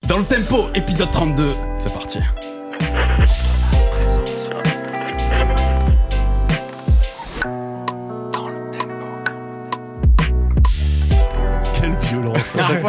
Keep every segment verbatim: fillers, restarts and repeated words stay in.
Dans le tempo, épisode trente-deux, c'est parti. Quelle violence.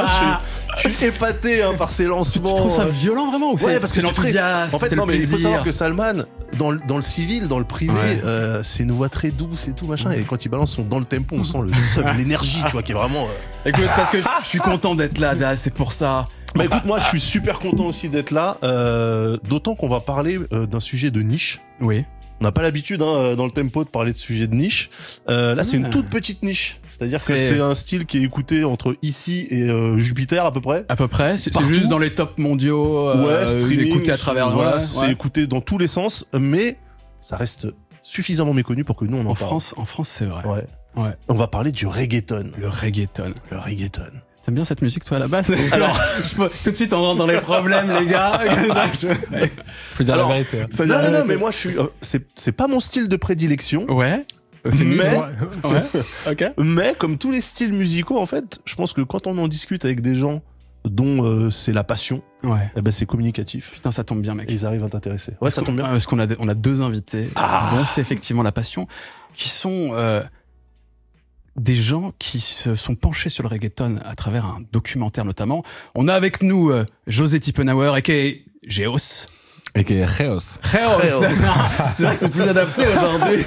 Je suis, je suis épaté hein, par ces lancements. Tu trouves ça violent vraiment ou ouais, c'est, parce c'est que l'enthousiasme, en fait, c'est non, le mais il faut plaisir. savoir que Salman, dans le, dans le civil, dans le privé, Ouais. euh, c'est une voix très douce et tout machin. Et quand il balance son dans le tempo, on sent le seum, l'énergie, tu vois, qui est vraiment. Euh... Écoute, parce que je suis content d'être là, Daz, c'est pour ça. Bah écoute, moi, je suis super content aussi d'être là. Euh, d'autant qu'on va parler euh, d'un sujet de niche. Oui. On n'a pas l'habitude hein, dans le tempo de parler de sujets de niche. Euh, là, c'est Ah. une toute petite niche. C'est-à-dire que C'est- c'est un style qui est écouté entre ici et euh, Jupiter à peu près. À peu près, c'est, c'est Partout. juste dans les tops mondiaux, euh, ouais, streaming, écouté à travers. voilà, ouais, c'est ouais. écouté dans tous les sens, mais ça reste suffisamment méconnu pour que nous on en, En parle. France, en France, c'est vrai. Ouais. Ouais. On va parler du reggaeton. Le reggaeton. Le reggaeton. T'aimes bien cette musique, toi, à la base? Alors, je peux, tout de suite, on rentre dans les problèmes, les gars. Comme ça, je- Faut dire Alors, la vérité. hein. Ça Non, vient non, non, de- mais moi je suis. euh, c'est, c'est pas mon style de prédilection. Ouais. Mais- Ouais. Ok. Mais comme tous les styles musicaux, en fait, je pense que quand on en discute avec des gens dont euh, c'est la passion, Ouais. eh ben c'est communicatif. Putain, ça tombe bien, mec. Et ils arrivent à t'intéresser. Ouais, ça tombe bien. Ouais, parce qu'on a, des- on a deux invités, Ah. dont c'est effectivement la passion, qui sont euh, des gens qui se sont penchés sur le reggaeton à travers un documentaire notamment. On a avec nous euh, José Tippenauer, aka Géos. Et qui est Chaos. Géos. Géos. C'est vrai que c'est plus adapté aujourd'hui.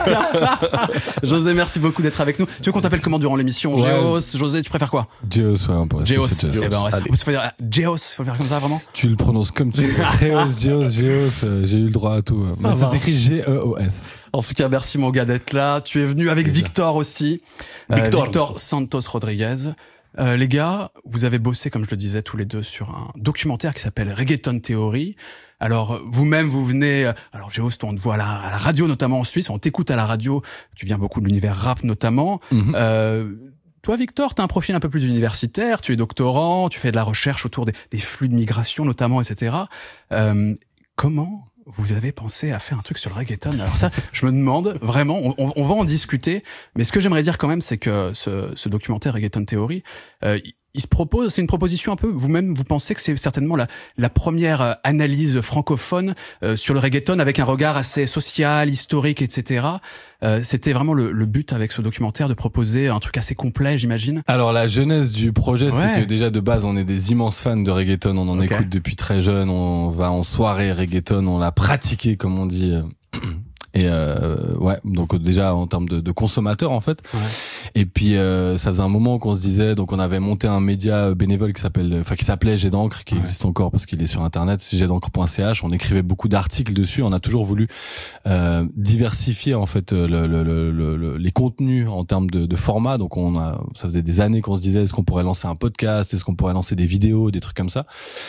José, merci beaucoup d'être avec nous. Tu veux qu'on t'appelle comment durant l'émission? Ouais. Géos, José, tu préfères quoi? Geos, ouais, on peut rester Géos. sur Geos. Eh ben, on reste- Allez. faut faire Géos, faut le faire comme ça vraiment. Tu le prononces comme tu veux. Chaos, Geos, Geos, euh, j'ai eu le droit à tout. Ça Mais ça va. s'écrit G E O S. En tout cas, merci mon gars d'être là. Tu es venu avec Plaisir. Victor aussi. Euh, Victor. Victor Santos Rodriguez. Euh, les gars, vous avez bossé, comme je le disais, tous les deux sur un documentaire qui s'appelle Reggaeton Theory. Alors, vous-même, vous venez... euh, Alors, Géos, toi, on te voit à la, à la radio, notamment en Suisse. On t'écoute à la radio. Tu viens beaucoup de l'univers rap, notamment. Mhm. Euh, toi, Victor, t'as un profil un peu plus universitaire. Tu es doctorant. Tu fais de la recherche autour des, des flux de migration, notamment, et cetera. Euh, comment vous avez pensé à faire un truc sur le reggaeton? Alors ça, je me demande vraiment, on, on- on va en discuter, mais ce que j'aimerais dire quand même, c'est que ce, ce documentaire Reggaeton Theory, euh, il, il se propose, c'est une proposition un peu, vous-même, vous pensez que c'est certainement la, la première euh, analyse francophone euh, sur le reggaeton avec un regard assez social, historique, et cetera. Euh, c'était vraiment le, le but avec ce documentaire de proposer un truc assez complet, j'imagine. Alors la genèse du projet, Ouais. c'est que déjà de base, on est des immenses fans de reggaeton. On en Ok. écoute depuis très jeune. On va en soirée reggaeton. On l'a pratiqué, comme on dit. euh, Et euh, ouais, donc euh, déjà en termes de, de consommateurs en fait. Ouais. Et puis euh, ça faisait un moment qu'on se disait, donc on avait monté un média bénévole qui s'appelle, enfin qui s'appelait Jet d'encre, qui Ouais. existe encore parce qu'il est sur internet, c'est jet d'encre point c h. On écrivait beaucoup d'articles dessus. On a toujours voulu euh, diversifier en fait le, le, le, le, le- les contenus en termes de, de format. Donc on a, ça faisait des années qu'on se disait, est-ce qu'on pourrait lancer un podcast, est-ce qu'on pourrait lancer des vidéos, des trucs comme ça.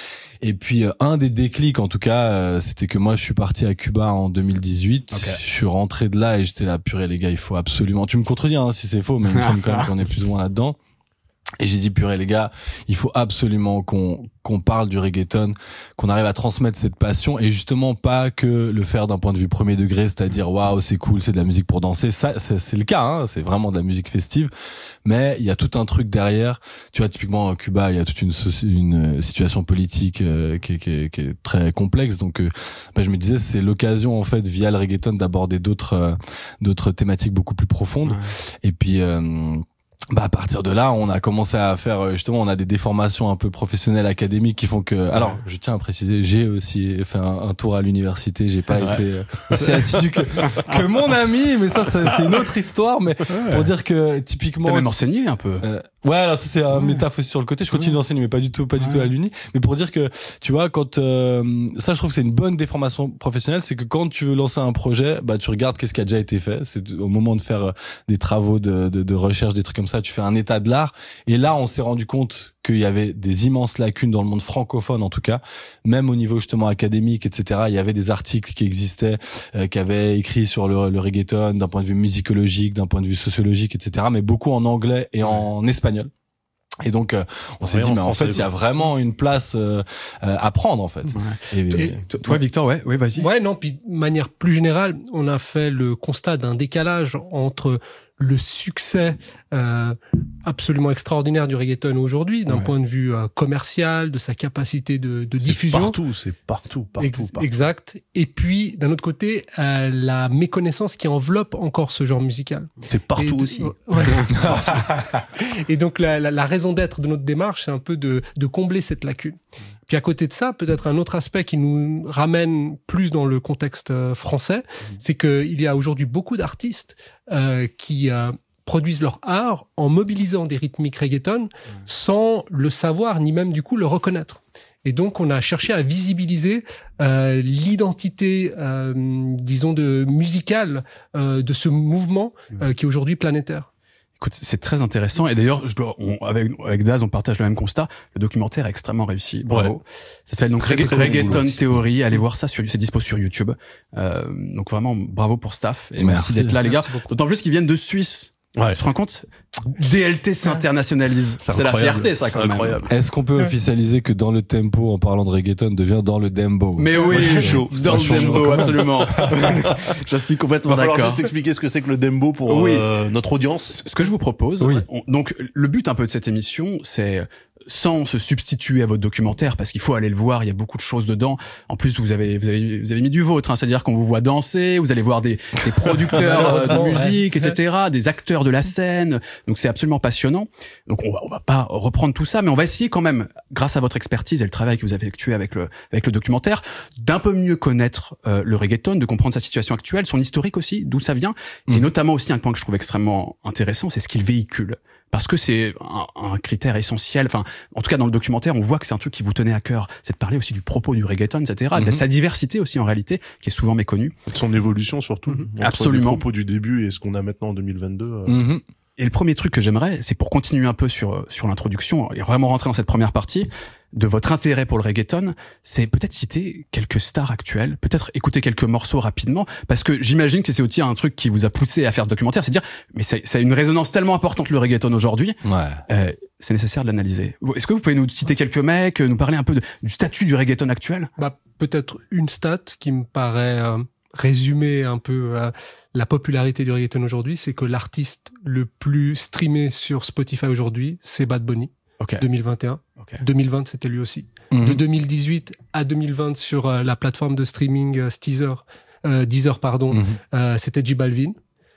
Et puis euh, un des déclics en tout cas, euh, c'était que moi je suis parti à Cuba en deux mille dix-huit. Ok. Je suis rentré de là et j'étais là, purée les gars, il faut absolument. Tu me contredis hein, si c'est faux, mais il me semble quand même qu'on est plus ou moins là-dedans. Et j'ai dit purée les gars, il faut absolument qu'on qu'on parle du reggaeton, qu'on arrive à transmettre cette passion et justement pas que le faire d'un point de vue premier degré, c'est-à-dire waouh c'est cool, c'est de la musique pour danser. Ça c'est, c'est le cas, hein, c'est vraiment de la musique festive, mais il y a tout un truc derrière. Tu vois typiquement à Cuba, il y a toute une soci- une situation politique euh, qui, est, qui, est, qui est très complexe. Donc euh, ben, je me disais c'est l'occasion en fait via le reggaeton d'aborder d'autres euh, d'autres thématiques beaucoup plus profondes. Ouais. Et puis euh, bah à partir de là, on a commencé à faire justement, on a des déformations un peu professionnelles académiques qui font que. Alors, je tiens à préciser, j'ai aussi fait un, un tour à l'université. J'ai pas vrai. été euh, aussi assidu que, que mon ami, mais ça, ça, c'est une autre histoire. Mais pour dire que typiquement, T'as même enseigné un peu. euh, ouais, alors ça c'est un Ouais. métaphe aussi sur le côté. Je continue Ouais. d'enseigner, mais pas du tout, pas du Ouais. tout à l'uni. Mais pour dire que, tu vois, quand euh, ça, je trouve que c'est une bonne déformation professionnelle, c'est que quand tu veux lancer un projet, bah tu regardes qu'est-ce qui a déjà été fait. C'est au moment de faire euh, des travaux de, de, de recherche, des trucs comme ça, tu fais un état de l'art. Et là, on s'est rendu compte qu'il y avait des immenses lacunes dans le monde francophone, en tout cas, même au niveau justement académique, et cetera. Il y avait des articles qui existaient, euh, qui avaient écrit sur le, le reggaeton d'un point de vue musicologique, d'un point de vue sociologique, et cetera. Mais beaucoup en anglais et en espagnol. Et donc, euh, on s'est Rien dit, en mais en français, fait, il y a quoi. vraiment une place euh, euh, à prendre, en fait. Ouais. Et, Et toi, toi, Victor, ouais, ouais, vas-y. Ouais, non, puis de manière plus générale, on a fait le constat d'un décalage entre le succès euh, absolument extraordinaire du reggaeton aujourd'hui, d'un Ouais. point de vue euh, commercial, de sa capacité de, de C'est diffusion. partout, c'est partout, partout, Ex- partout. Exact. Et puis, d'un autre côté, euh, la méconnaissance qui enveloppe encore ce genre musical. C'est partout Et- aussi. Ouais. Et donc, la, la, la raison d'être de notre démarche, c'est un peu de, de combler cette lacune. Puis à côté de ça, peut-être un autre aspect qui nous ramène plus dans le contexte euh, français, c'est qu'il y a aujourd'hui beaucoup d'artistes euh, qui euh, produisent leur art en mobilisant des rythmiques reggaeton sans le savoir ni même du coup le reconnaître. Et donc on a cherché à visibiliser euh, l'identité, euh, disons, de musicale euh, de ce mouvement euh, qui est aujourd'hui planétaire. Écoute, c'est très intéressant. Et d'ailleurs, je dois, on, avec, avec Daz, on partage le même constat. Le documentaire est extrêmement réussi. Bravo. Ouais. Ça s'appelle donc Très, Regga- très bon Reggaeton boulot. Theory. Allez voir ça sur, c'est dispo sur YouTube. Euh, donc vraiment, bravo pour Staff. Et merci, Merci. d'être là, les gars. Merci beaucoup. D'autant plus qu'ils viennent de Suisse. Ouais. Tu te rends compte? D L T s'internationalise. C'est C'est la incroyable. fierté, ça, C'est quand même. incroyable. Est-ce qu'on peut officialiser que dans le tempo, en parlant de reggaeton, devient dans le dembo? Mais oui, Moi, je suis chaud. dans Je suis le chaud. dembo, absolument. Je suis Il complètement va falloir d'accord. juste expliquer ce que c'est que le dembo pour Oui. euh, notre audience. Ce que je vous propose, Oui. on- donc le but un peu de cette émission, c'est sans se substituer à votre documentaire, parce qu'il faut aller le voir, il y a beaucoup de choses dedans. En plus, vous avez vous avez, vous avez mis du vôtre, hein, c'est-à-dire qu'on vous voit danser, vous allez voir des, des producteurs euh, de Malheureusement, musique, ouais. et cetera, des acteurs de la scène. Donc c'est absolument passionnant. Donc on va on va pas reprendre tout ça, mais on va essayer quand même, grâce à votre expertise et le travail que vous avez effectué avec le avec le documentaire, d'un peu mieux connaître euh, le reggaeton, de comprendre sa situation actuelle, son historique aussi, d'où ça vient, et Mhm. notamment aussi un point que je trouve extrêmement intéressant, c'est ce qu'il véhicule. Parce que c'est un, un critère essentiel. Enfin, en tout cas, dans le documentaire, on voit que c'est un truc qui vous tenait à cœur. C'est de parler aussi du propos du reggaeton, et cetera. De Mhm. sa diversité aussi, en réalité, qui est souvent méconnue. De son évolution surtout. Mhm. Entre Absolument. les propos du début et ce qu'on a maintenant en deux mille vingt-deux. euh, Mhm. Et le premier truc que j'aimerais, c'est pour continuer un peu sur sur l'introduction et vraiment rentrer dans cette première partie de votre intérêt pour le reggaeton, c'est peut-être citer quelques stars actuelles, peut-être écouter quelques morceaux rapidement, parce que j'imagine que c'est aussi un truc qui vous a poussé à faire ce documentaire, c'est dire, mais c'est, ça a une résonance tellement importante le reggaeton aujourd'hui, Ouais. euh, c'est nécessaire de l'analyser. Est-ce que vous pouvez nous citer quelques mecs, nous parler un peu de, du statut du reggaeton actuel? Bah, peut-être une stat qui me paraît euh, résumer un peu euh, la popularité du reggaeton aujourd'hui, c'est que l'artiste le plus streamé sur Spotify aujourd'hui, c'est Bad Bunny, Ok. deux mille vingt et un. Ok. deux mille vingt, c'était lui aussi. Mhm. De deux mille dix-huit à deux mille vingt sur euh, la plateforme de streaming euh, Deezer, euh, Deezer pardon, Mhm. euh, c'était J Balvin.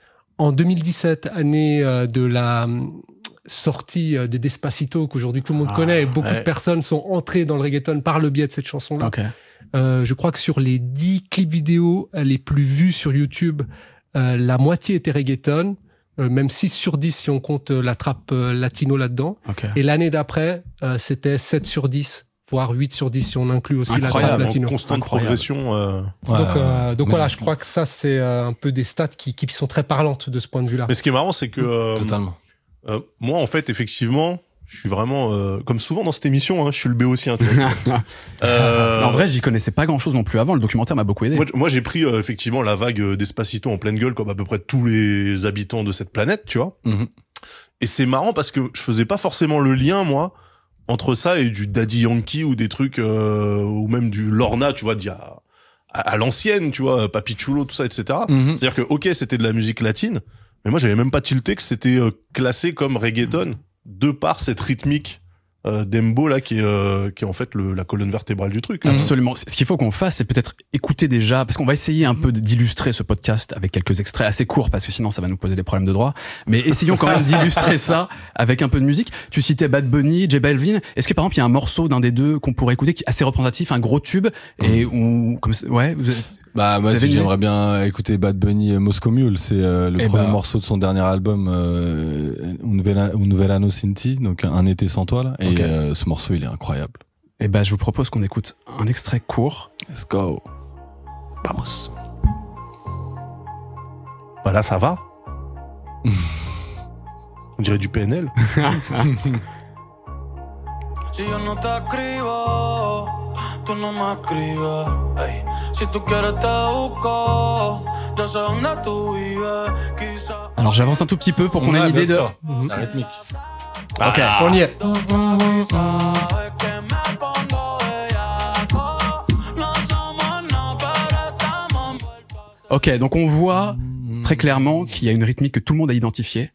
En deux mille dix-sept, année euh, de la hum, sortie euh, de Despacito, qu'aujourd'hui tout le monde Ah, connaît, et beaucoup ouais. de personnes sont entrées dans le reggaeton par le biais de cette chanson-là. Ok. Euh, je crois que sur les dix clips vidéo euh, les plus vus sur YouTube, euh, la moitié était reggaeton, euh, même six sur dix si on compte euh, la trappe euh, latino là-dedans. Ok. Et l'année d'après, euh, c'était sept sur dix, voire huit sur dix si on inclut aussi la trappe Incroyable, en latino. constante Incroyable. progression. euh. Ouais. Donc, euh, donc Mais voilà, c'est- je crois que ça, c'est euh, un peu des stats qui, qui sont très parlantes de ce point de vue-là. Mais ce qui est marrant, c'est que euh, Totalement. euh, moi, en fait, effectivement, je suis vraiment, euh, comme souvent dans cette émission, hein, je suis le béotien. Tu vois. euh, Mais en vrai, j'y connaissais pas grand chose non plus avant. Le documentaire m'a beaucoup aidé. Moi, moi, j'ai pris euh, effectivement la vague euh, d'Espacito en pleine gueule, comme à peu près tous les habitants de cette planète, tu vois. Mhm. Et c'est marrant parce que je faisais pas forcément le lien, moi, entre ça et du Daddy Yankee ou des trucs, euh, ou même du Lorna, tu vois, d'il y a, à, à l'ancienne, tu vois, Papi Chulo, tout ça, et cetera. Mhm. C'est-à-dire que, ok, c'était de la musique latine, mais moi, j'avais même pas tilté que c'était euh, classé comme reggaeton de par cette rythmique euh, d'Embo là qui est euh, qui est en fait le, la colonne vertébrale du truc. hein. Absolument. Ce qu'il faut qu'on fasse, c'est peut-être écouter déjà, parce qu'on va essayer un peu d'illustrer ce podcast avec quelques extraits assez courts, parce que sinon ça va nous poser des problèmes de droit. Mais essayons quand même d'illustrer ça avec un peu de musique. Tu citais Bad Bunny, J Balvin. Est-ce que par exemple il y a un morceau d'un des deux qu'on pourrait écouter qui est assez représentatif, un gros tube, et où, comme ça- ouais, vous avez- Bah, moi, Vous avez une j'aimerais bien écouter Bad Bunny euh, Moscow Mule. C'est euh, le Eh premier bah. morceau de son dernier album, euh, Un Vela- Un Verano Sin Ti, donc Un été sans toi, là. Et Ok. euh, ce morceau, il est incroyable. eh ben, je vous propose qu'on écoute un extrait court. Let's go. Vamos. Voilà, ça va. On dirait du P N L. Si yo no te escribo, tú no me escribes. Ey, si tú quieres te busco, yo sé dónde tú vives. Quizá. Alors j'avance un tout petit peu pour qu'on ait Ouais, une idée bien de. sûr. La rythmique. Ok. On y est. Sabes que me pongo bellaco. No somos nada, pero estamos envueltos. Ok, donc on voit très clairement qu'il y a une rythmique que tout le monde a identifiée.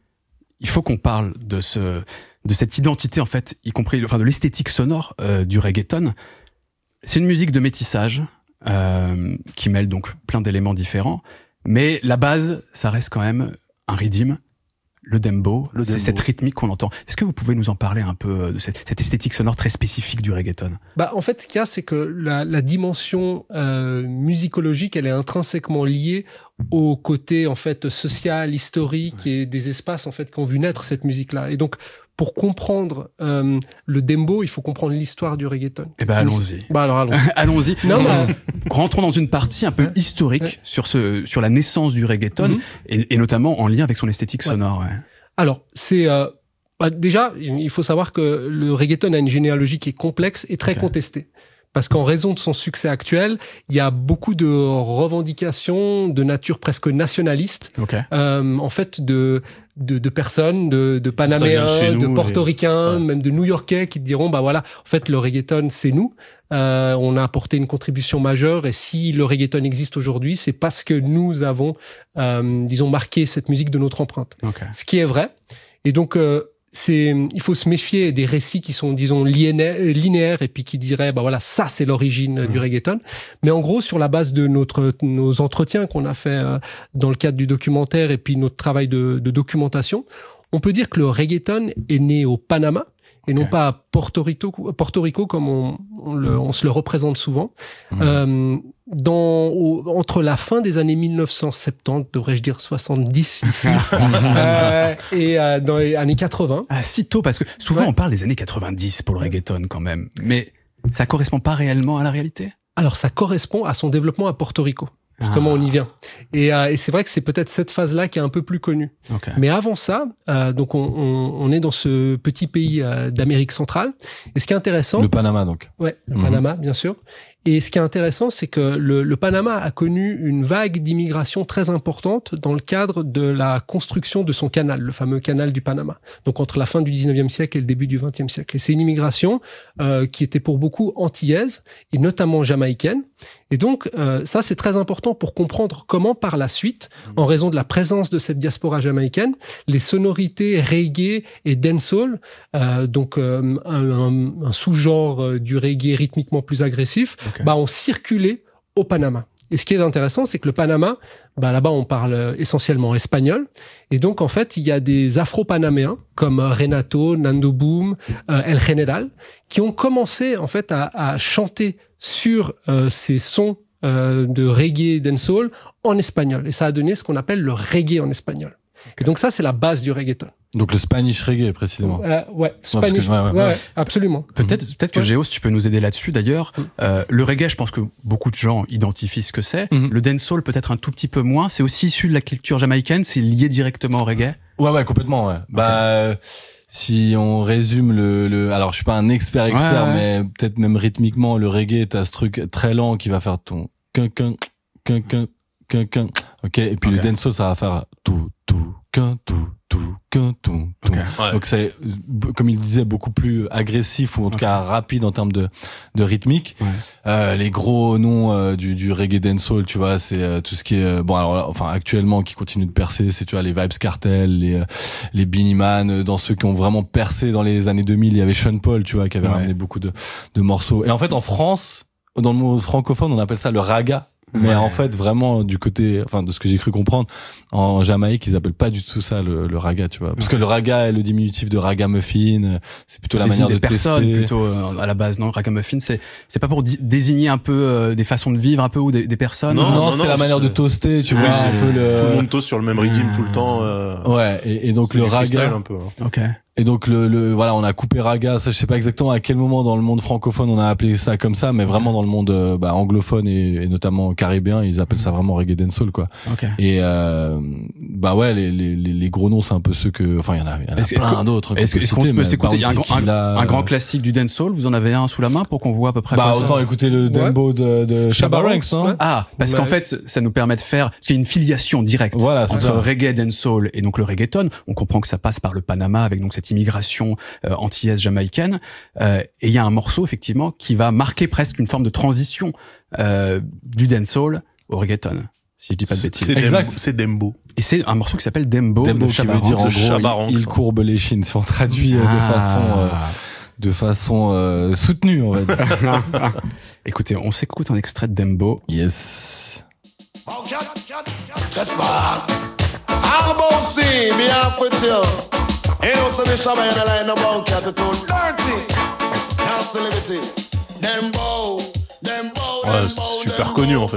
Il faut qu'on parle de ce, de cette identité, en fait, y compris, enfin, de l'esthétique sonore euh, du reggaeton. C'est une musique de métissage euh, qui mêle donc plein d'éléments différents, mais la base, ça reste quand même un rhythm. Le dembow, Le c'est dembow. cette rythmique qu'on entend. Est-ce que vous pouvez nous en parler un peu de cette, cette esthétique sonore très spécifique du reggaeton? Bah, en fait, ce qu'il y a, c'est que la, la dimension euh, musicologique, elle est intrinsèquement liée au côté en fait social, historique et des espaces en fait qui ont vu naître cette musique-là. Et donc, pour comprendre euh, le dembow, il faut comprendre l'histoire du reggaeton. Eh ben, allons-y. Bah alors allons. Allons-y. Non, mais Rentrons dans une partie un peu Ouais. historique Ouais. sur ce, sur la naissance du reggaeton Mhm. et, et notamment en lien avec son esthétique Ouais. sonore. Ouais. alors c'est euh, bah, déjà, il faut savoir que le reggaeton a une généalogie qui est complexe et très Ok. contestée. Parce qu'en raison de son succès actuel, il y a beaucoup de revendications de nature presque nationaliste, Ok. euh, en fait, de, de, de personnes, de, de vient de chez Panaméens, de nous, Portoricains, et- ouais. même de New-Yorkais qui te diront, bah voilà, en fait, le reggaeton, c'est nous. Euh, on a apporté une contribution majeure et si le reggaeton existe aujourd'hui, c'est parce que nous avons, euh, disons, marqué cette musique de notre empreinte. Ok. Ce qui est vrai. Et donc, euh, c'est, il faut se méfier des récits qui sont, disons, linéaires, linéaires et puis qui diraient, bah voilà, ça c'est l'origine euh, du reggaeton. Mais en gros, sur la base de notre, nos entretiens qu'on a fait euh, dans le cadre du documentaire et puis notre travail de, de documentation, on peut dire que le reggaeton est né au Panama et non Ok. pas à Porto Rico, Porto Rico comme on, on, le, on se le représente souvent. Mmh. Euh, dans, au, entre la fin des années mille neuf cent soixante-dix, devrais-je dire soixante-dix ici, euh, et euh, dans les années quatre-vingts. Ah, si tôt, parce que souvent Ouais. on parle des années quatre-vingt-dix pour le reggaeton quand même. Mais ça correspond pas réellement à la réalité? Alors, ça correspond à son développement à Porto Rico. Justement, Ah. on y vient. Et, euh, et c'est vrai que c'est peut-être cette phase-là qui est un peu plus connue. Ok. Mais avant ça, euh, donc on, on, on est dans ce petit pays euh, d'Amérique centrale. Et ce qui est intéressant, Le Panama, donc. ouais, le Mhm. Panama, bien sûr. Et ce qui est intéressant, c'est que le, le Panama a connu une vague d'immigration très importante dans le cadre de la construction de son canal, le fameux canal du Panama. Donc entre la fin du dix-neuvième siècle et le début du vingtième siècle. Et c'est une immigration euh, qui était pour beaucoup antillaise et notamment jamaïcaine. Et donc euh, ça, c'est très important pour comprendre comment par la suite, en raison de la présence de cette diaspora jamaïcaine, les sonorités reggae et dancehall, euh, donc euh, un, un, un sous-genre euh, du reggae rythmiquement plus agressif, Ok. bah, ont circulé au Panama. Et ce qui est intéressant, c'est que le Panama, bah, là-bas, on parle euh, essentiellement espagnol. Et donc, en fait, il y a des Afro-Panaméens comme euh, Renato, Nando Boom, euh, El General, qui ont commencé, en fait, à, à chanter sur euh, ces sons euh, de reggae et dancehall en espagnol. Et ça a donné ce qu'on appelle le reggae en espagnol. Et donc ça, c'est la base du reggaeton. Donc le Spanish reggae, précisément. Euh, ouais, parce que- Spanish. ouais, ouais, ouais, ouais. ouais, absolument. Peut-être, peut-être que Ouais. Géos, tu peux nous aider là-dessus. D'ailleurs, Mm. euh, le reggae, je pense que beaucoup de gens identifient ce que c'est. Mhm. Le dancehall, peut-être un tout petit peu moins. C'est aussi issu de la culture jamaïcaine. C'est lié directement au reggae. Ouais, ouais, complètement, ouais. Bah, euh, si on résume le, le, alors je suis pas un expert expert, Ouais, ouais. mais peut-être même rythmiquement, le reggae, t'as ce truc très lent qui va faire ton quin quin quin quin quin quin. Ok, et puis Ok. le dancehall, ça va faire tout tout quin tout tout quin tout tout. Ok. Ouais. Donc c'est, comme il disait, beaucoup plus agressif ou en tout Ok. cas rapide en termes de de rythmique. Ouais. Euh, les gros noms euh, du du reggae dancehall, tu vois, c'est euh, tout ce qui est euh, bon alors là, enfin actuellement qui continue de percer, c'est tu vois les Vybz Kartel, les euh, les Beenie Man, euh, dans ceux qui ont vraiment percé dans les années deux mille, il y avait Sean Paul, tu vois, qui avait Ouais. ramené beaucoup de de morceaux. Et en fait en France, dans le monde francophone, on appelle ça le raga. Mais Ouais. en fait, vraiment, du côté, enfin, de ce que j'ai cru comprendre, en Jamaïque, ils appellent pas du tout ça le, le raga, tu vois. Parce que le raga est le diminutif de ragamuffin, euh, c'est plutôt la Désigne manière des de personnes tester. plutôt euh, à la base, non? Ragamuffin, c'est c'est pas pour di- désigner un peu euh, des façons de vivre un peu ou des, des personnes. Non, Non, non, non, c'était non, la manière de c'est- toaster, tu c'est- vois, oui, un c'est- peu Tout le le... monde toast sur le même rythme tout le temps. Euh, Ouais, et, et donc c'est le du freestyle raga, un peu. hein. Ok. et donc le, le, voilà, on a coupé raga, ça je sais pas exactement à quel moment dans le monde francophone on a appelé ça comme ça, mais vraiment dans le monde euh, bah, anglophone et, et notamment caribéen, ils appellent ça vraiment reggae dancehall, quoi. Ok. Et euh, bah ouais, les, les, les les gros noms, c'est un peu ceux que, enfin il y en a, il y en a Est-ce- est-ce plein qu'on- d'autres. Est-ce qu'on que- est-ce peut qu'on citer, peut mais s'écouter? Il y a un, Bounty grand- un- Killa, un grand euh, classique du dancehall. Vous en avez un sous la main pour qu'on voit à peu près Bah quoi ça autant écouter le Ouais. Dembo de, de Shabba Shabba Ranks, Ranks, hein. ouais. Ah, parce Ouais. qu'en fait, ça nous permet de faire, parce qu'il y a une filiation directe Voilà, c'est entre ça. reggae, dancehall et donc le reggaeton. On comprend que ça passe par le Panama avec donc cette immigration euh, antillaise jamaïcaine. Euh, et il y a un morceau effectivement qui va marquer presque une forme de transition euh, du dancehall au reggaeton. si je dis pas de bêtises. C'est Exact. Dembo. C'est Dembo. Et c'est un morceau qui s'appelle Dembo, Dembo de qui veut Chabarangs. dire en de gros, Chabarangs, il, il ça. courbe les chines, si on traduit euh, de Ah. façon euh, de façon euh, soutenue, on va dire. Écoutez, on s'écoute un extrait de Dembo. Yes. That's bad. I'm about to see me off with you. Ain't no sunny shabba in the line about attitude. Dirty. Nasty liberty. Dembo. Dembo. Ouais, Dembo. c'est super connu en fait.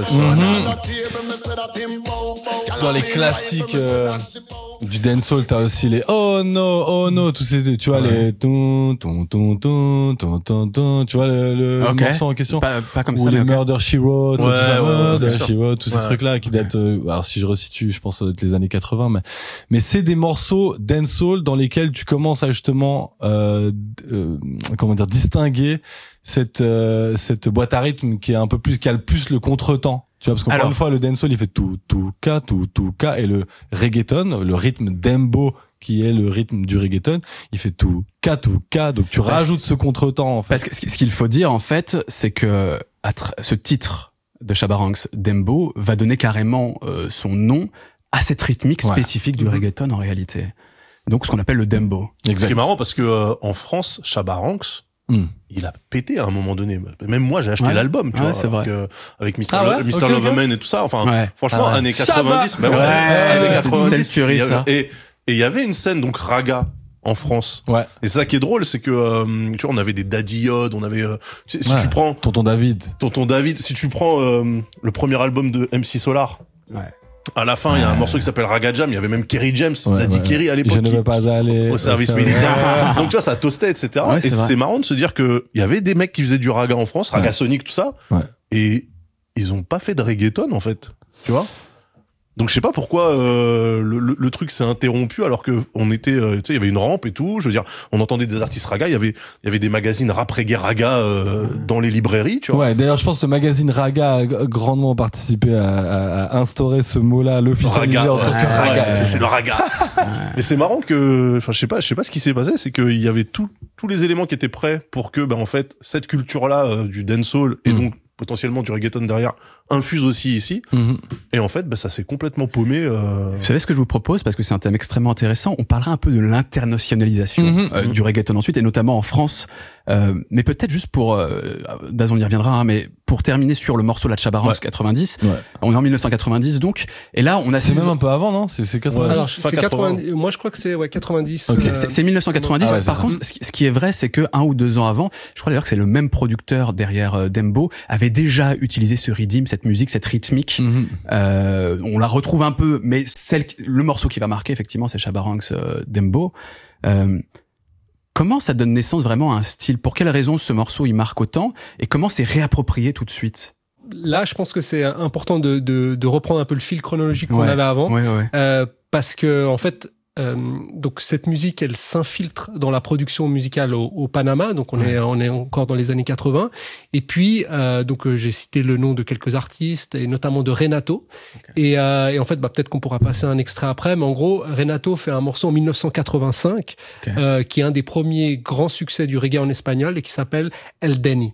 Dans les classiques euh, du dancehall, t'as aussi les oh no, oh no, tous ces, tu vois, les ton, ton, ton, ton, ton, ton, ton, tu vois, le, le Ok. morceau en question. Pas, pas comme Ou ça, les mais ok. Murder She Wrote, Ouais, tout ça, ouais, ouais, Murder bien sûr. She Wrote, tous ces Ouais. trucs-là qui datent, euh, alors si je resitue, je pense que ça doit être les années quatre-vingts, mais, mais c'est des morceaux dancehall dans lesquels tu commences à justement, euh, euh, comment dire, distinguer cette, euh, cette boîte à rythme qui est un peu plus, qui a le plus le contretemps. Tu vois, parce qu'encore Alors- une fois, le dancehall, il fait tout, tout, ka, tout, tout, ka, et le reggaeton, le rythme dembo, qui est le rythme du reggaeton, il fait tout, ka, tout, ka, donc tu Parce- rajoutes ce contretemps, en fait. Parce que ce qu'il faut dire, en fait, c'est que à tra- ce titre de Chabarangs, Dembo, va donner carrément euh, son nom à cette rythmique Ouais. spécifique du Mhm. reggaeton en réalité. Donc ce qu'on appelle le Dembo. Ce Exact. qui est marrant parce que euh, en France, Chabarangs, Hmm. il a pété à un moment donné. Même moi, j'ai acheté Ouais. l'album, tu Ouais, vois, c'est alors vrai. que avec mister Ah ouais, Lo- mister ok, ok. Loverman et tout ça. Enfin, Ouais. franchement, Ah ouais. années quatre-vingt-dix, bah ouais, Ouais, années c'était une quatre-vingt-dix. telle tuerie, il y avait- ça. Et et il y avait une scène donc raga en France. Ouais. Et c'est ça qui est drôle, c'est que euh, tu vois, on avait des Daddy Yod, on avait euh, tu sais, si Ouais. tu prends Tonton David. Tonton David, si tu prends euh, le premier album de M C Solar. Ouais. À la fin, il y a un Ouais. morceau qui s'appelle Raga Jam. Il y avait même Kerry James, Ouais, Daddy ouais. Kerry à Je l'époque, ne qui- veux pas aller au service au militaire. Donc tu vois, ça toastait, et cetera. Ouais, et c'est vrai. c'est marrant de se dire que il y avait des mecs qui faisaient du raga en France, raga Ouais. sonic, tout ça. Ouais. Et ils ont pas fait de reggaeton en fait, tu vois. Donc je sais pas pourquoi euh, le, le, le truc s'est interrompu alors que on était, euh, tu sais, il y avait une rampe et tout. Je veux dire, on entendait des artistes raga. Il y avait, il y avait des magazines rap reggae raga euh, dans les librairies, tu vois. Ouais, d'ailleurs, je pense que le magazine Raga a g- grandement participé à, à, à instaurer ce mot-là, l'officialiser Raga, en tant ouais, que Raga. ouais, tu c'est sais. le raga. Mais c'est marrant que, enfin, je sais pas, je sais pas ce qui s'est passé, c'est qu'il y avait tout, tous les éléments qui étaient prêts pour que, ben, en fait, cette culture-là euh, du dancehall et Mm. donc potentiellement du reggaeton derrière infuse aussi ici. Mhm. Et en fait, ben, ça s'est complètement paumé. Euh... Vous savez ce que je vous propose, parce que c'est un thème extrêmement intéressant, on parlera un peu de l'internationalisation Mhm. euh, du reggaeton ensuite, et notamment en France. Euh, mais peut-être juste pour, euh, Dazon y reviendra, hein, mais pour terminer sur le morceau La Chabarangs Ouais. quatre-vingt-dix, Ouais. on est en mille neuf cent quatre-vingt-dix donc, et là on a C'est même un peu avant, non? C'est, c'est quatre-vingt-dix. Alors, fin c'est quatre-vingts. quatre-vingt-dix. Moi, je crois que c'est ouais, quatre-vingt-dix. Ok. euh, C'est- C'est c'est mille neuf cent quatre-vingt-dix. Ah ouais, c'est Par ça. contre, ce qui, ce qui est vrai, c'est que un ou deux ans avant, je crois d'ailleurs que c'est le même producteur derrière euh, Dembo, avait déjà utilisé ce rhythm, cette musique, cette rythmique. Mhm. Euh, on la retrouve un peu, mais celle, qui- le morceau qui va marquer effectivement, c'est Chabarangs euh, Dembo. Euh, comment ça donne naissance vraiment à un style? Pour quelles raisons ce morceau il marque autant? Et comment c'est réapproprié tout de suite? Là, je pense que c'est important de, de, de reprendre un peu le fil chronologique qu'on Ouais. avait avant. Ouais, ouais. Euh, parce que en fait, euh, donc cette musique, elle s'infiltre dans la production musicale au, au Panama. Donc on Ouais. est on est encore dans les années quatre-vingts. Et puis euh, donc euh, j'ai cité le nom de quelques artistes et notamment de Renato. Okay. Et, euh, et en fait, bah, peut-être qu'on pourra passer un extrait après. Mais en gros, Renato fait un morceau en mille neuf cent quatre-vingt-cinq Okay. euh, qui est un des premiers grands succès du reggae en espagnol et qui s'appelle El Deni.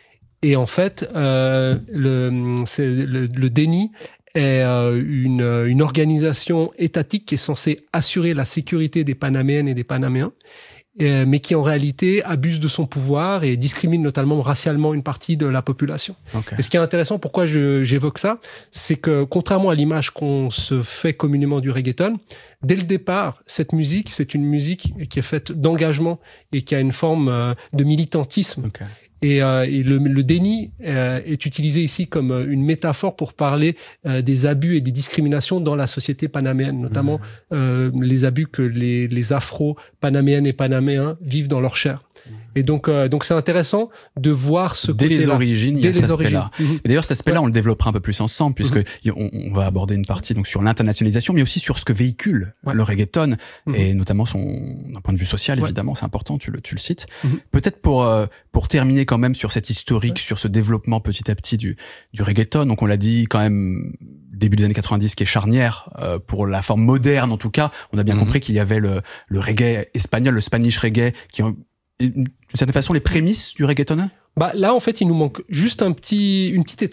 Et en fait, euh, le, c'est le, le Deni est euh, une, une organisation étatique qui est censée assurer la sécurité des Panaméennes et des Panaméens, euh, mais qui en réalité abuse de son pouvoir et discrimine notamment racialement une partie de la population. Okay. Et ce qui est intéressant, pourquoi je, j'évoque ça, c'est que contrairement à l'image qu'on se fait communément du reggaeton, dès le départ, cette musique, c'est une musique qui est faite d'engagement et qui a une forme euh, de militantisme. Okay. Et, euh, et le, le déni euh, est utilisé ici comme euh, une métaphore pour parler euh, des abus et des discriminations dans la société panaméenne, notamment mmh. euh, les abus que les, les afro-panaméennes et panaméens vivent dans leur chair. Mmh. Et donc, euh, donc c'est intéressant de voir ce dès côté-là. les origines, il y a cet aspect-là. Mmh. Et d'ailleurs, cet aspect-là, ouais. on le développera un peu plus ensemble, puisque mmh. on, on va aborder une partie donc sur l'internationalisation, mais aussi sur ce que véhicule ouais. le reggaeton, mmh. et notamment son d'un point de vue social, ouais. évidemment, c'est important, tu le, tu le cites. Mmh. Peut-être pour euh, pour terminer quand même sur cette historique, ouais. sur ce développement petit à petit du du reggaeton. Donc on l'a dit quand même début des années quatre-vingt-dix qui est charnière euh, pour la forme moderne en tout cas. On a bien mmh. compris qu'il y avait le le reggae espagnol, le Spanish reggae qui ont d'une certaine façon les prémices du reggaeton. Bah là en fait il nous manque juste un petit une petite étape.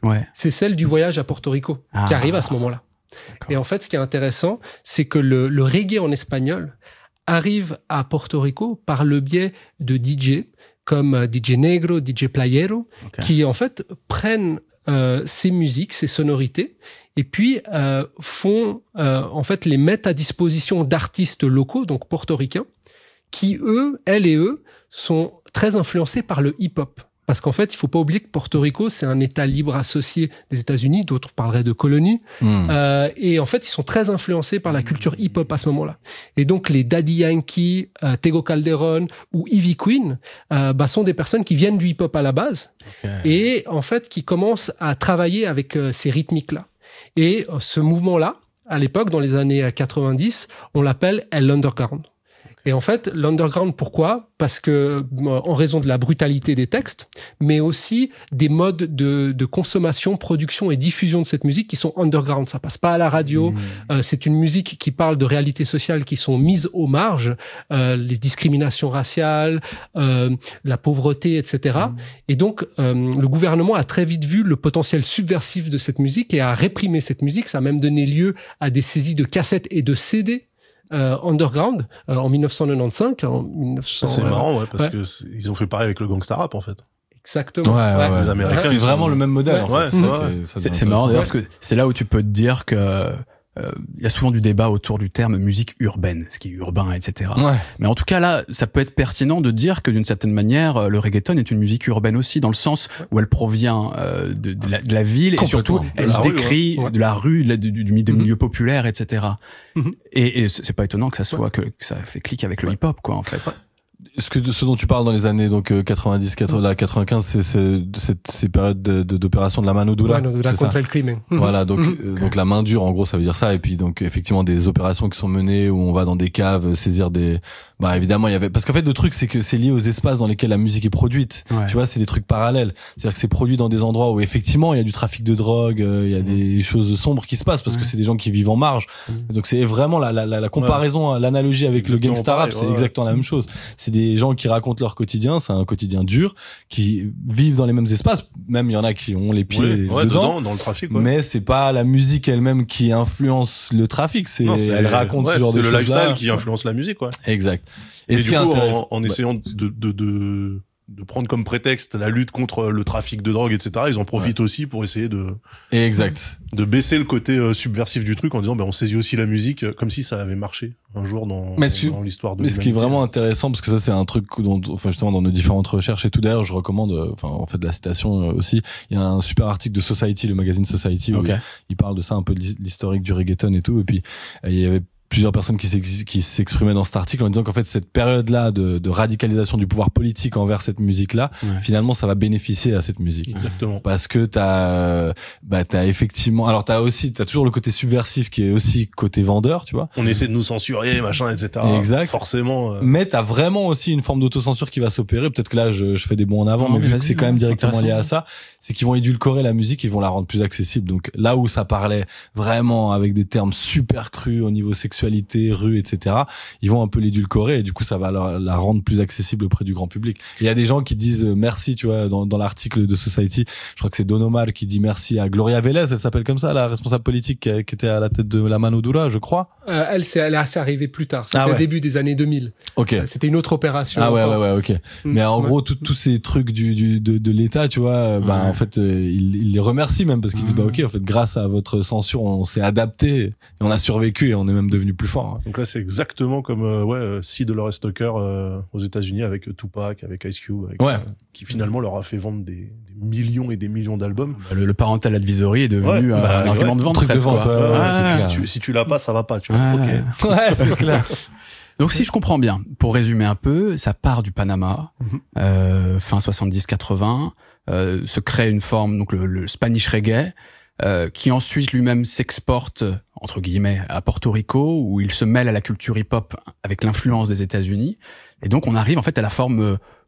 Ouais. C'est celle du voyage à Porto Rico, Ah. qui arrive à ce moment-là. D'accord. Et en fait, ce qui est intéressant, c'est que le, le reggae en espagnol arrive à Porto Rico par le biais de D J comme euh, D J Negro, D J Playero, Ok. qui en fait prennent euh, ces musiques, ces sonorités, et puis euh, font, euh, en fait, les mettent à disposition d'artistes locaux, donc portoricains, qui eux, elles et eux, sont très influencés par le hip-hop. Parce qu'en fait, il faut pas oublier que Porto Rico, c'est un État libre associé des États-Unis, d'autres parleraient de colonie. Hmm. Euh, et en fait, ils sont très influencés par la culture hip-hop à ce moment-là. Et donc, les Daddy Yankee, euh, Tego Calderón ou Ivy Queen euh, bah, sont des personnes qui viennent du hip-hop à la base Ok. et en fait qui commencent à travailler avec euh, ces rythmiques-là. Et euh, ce mouvement-là, à l'époque, dans les années quatre-vingt-dix, on l'appelle l'underground. Et en fait, l'underground, pourquoi ? Parce que, euh, en raison de la brutalité des textes, mais aussi des modes de, de consommation, production et diffusion de cette musique qui sont underground. Ça passe pas à la radio. Mmh. Euh, c'est une musique qui parle de réalités sociales qui sont mises aux marges, euh, les discriminations raciales, euh, la pauvreté, et cetera. Mmh. Et donc, euh, le gouvernement a très vite vu le potentiel subversif de cette musique et a réprimé cette musique. Ça a même donné lieu à des saisies de cassettes et de C D euh, underground euh, en dix-neuf cent quatre-vingt-quinze, en mille neuf cents. Ça, c'est euh, marrant, ouais, parce ouais. que c'est- ils ont fait pareil avec le gangsta rap, en fait. Exactement. Ouais, ouais, ouais. Les Américains, C'est ils sont- vraiment le même modèle, Ouais. en fait. Ouais, C'est c'est ça vrai. qui est- ça C'est devient c'est marrant d'ailleurs intéressant. parce que c'est là où tu peux te dire que euh, il y a souvent du débat autour du terme musique urbaine, ce qui est urbain, et cetera. Ouais. Mais en tout cas là, ça peut être pertinent de dire que d'une certaine manière, euh, le reggaeton est une musique urbaine aussi, dans le sens où elle provient euh, de, de, la, de la ville et surtout Complètement. elle De la rue, décrit ouais. de la rue, de la- du, du, du Mhm. milieu populaire, et cetera. Mhm. Et, et c'est pas étonnant que ça soit que, que ça fait clic avec le hip-hop, quoi, en fait. Ce que ce dont tu parles dans les années donc euh, quatre-vingt-dix, quatre-vingts, quatre-vingt-quinze, c'est c'est cette ces périodes de de- d'opération de la mano dura. Ouais, donc, la c'est ça contre le crime. Voilà, donc Mhm. euh, donc la main dure en gros ça veut dire ça, et puis donc effectivement des opérations qui sont menées où on va dans des caves euh, saisir des bah évidemment il y avait parce qu'en fait le truc c'est que c'est lié aux espaces dans lesquels la musique est produite. Ouais. Tu vois, c'est des trucs parallèles. C'est-à-dire que c'est produit dans des endroits où effectivement il y a du trafic de drogue, euh, il y a des choses sombres qui se passent parce que Ouais. c'est des gens qui vivent en marge. Mhm. Donc c'est vraiment la la la, la comparaison, l'analogie avec le Exactement gangsta rap, pareil, c'est ouais, exactement la même chose. C'est des gens qui racontent leur quotidien, c'est un quotidien dur, qui vivent dans les mêmes espaces. Même il y en a qui ont les pieds Ouais, ouais, dedans. dedans, dans le trafic, ouais. Mais c'est pas la musique elle-même qui influence le trafic, c'est Non, c'est- elle raconte ouais, ce genre de c'est choses. le lifestyle qui influence la musique, ouais. Exact. Et, Et, ce du qui est coup, intéressant, en, en ouais. essayant de, de, de, de prendre comme prétexte la lutte contre le trafic de drogue, et cetera, ils en profitent aussi pour essayer de, Et exact. de baisser le côté euh, subversif du truc en disant, ben, on saisit aussi la musique, euh, comme si ça avait marché un jour dans, Mais ce- dans l'histoire de Mais ce qui est l'humanité. vraiment intéressant, parce que ça c'est un truc dont, enfin justement dans nos différentes recherches et tout, d'ailleurs je recommande, euh, enfin on fait de la citation euh, aussi, il y a un super article de Society, le magazine Society, où Ok. il, il parle de ça un peu de l'historique du reggaeton et tout, et puis euh, il y avait plusieurs personnes qui s'ex- qui s'exprimaient dans cet article en disant qu'en fait cette période-là de, de radicalisation du pouvoir politique envers cette musique-là, Ouais. finalement ça va bénéficier à cette musique. Exactement. Parce que t'as, euh, bah t'as effectivement, alors t'as aussi, t'as toujours le côté subversif qui est aussi côté vendeur, tu vois. On essaie de nous censurer, machin, et cetera. Exact. Forcément. euh, Mais t'as vraiment aussi une forme d'autocensure qui va s'opérer. Peut-être que là, je, je fais des bons en avant, Non, mais mais vu que vas-y, c'est quand ouais, même c'est directement lié à intéressant. ça, c'est qu'ils vont édulcorer la musique, ils vont la rendre plus accessible. Donc là où ça parlait vraiment avec des termes super crus au niveau sexualité, rue, et cetera, ils vont un peu l'édulcorer et du coup, ça va la, la rendre plus accessible auprès du grand public. Et il y a des gens qui disent euh, merci, tu vois, dans, dans l'article de Society, je crois que c'est Don Omar qui dit merci à Gloria Vélez, elle s'appelle comme ça, la responsable politique qui, qui était à la tête de la Mano Dura, je crois. Euh, elle, c'est, elle est arrivée plus tard. C'était Ah ouais. au début des années deux mille. Ok. Euh, C'était une autre opération. Ah ouais, ouais, encore. ouais, ok. Mm. Mais en Ouais. gros, tout- tous ces trucs du, du de, de l'État, tu vois, euh, bah Ouais. en fait, euh, ils, ils les remercient même parce qu'ils disent Ouais. bah ok, en fait, grâce à votre censure, on s'est adapté, et on a survécu et on est même devenu plus fort. Donc là, c'est exactement comme euh, ouais, euh, C. Dolores Tucker euh, aux États-Unis avec euh, Tupac, avec Ice Cube, avec, Ouais. euh, qui finalement leur a fait vendre des, des millions et des millions d'albums. Le, le parental advisory est devenu Ouais, euh, bah, un argument ouais. de vente Truc de presque, vente, quoi. ouais, ouais, Ouais. c'est clair. Si tu, si tu l'as pas, ça va pas, tu vois. Ouais. Ok. Ouais, c'est clair. Donc si je comprends bien, pour résumer un peu, ça part du Panama, Mhm. euh, fin soixante-dix quatre-vingts, euh, se crée une forme, donc le, le Spanish reggae, euh, qui ensuite lui-même s'exporte, entre guillemets, à Porto Rico, où il se mêle à la culture hip-hop avec l'influence des États-Unis. Et donc on arrive en fait à la forme euh,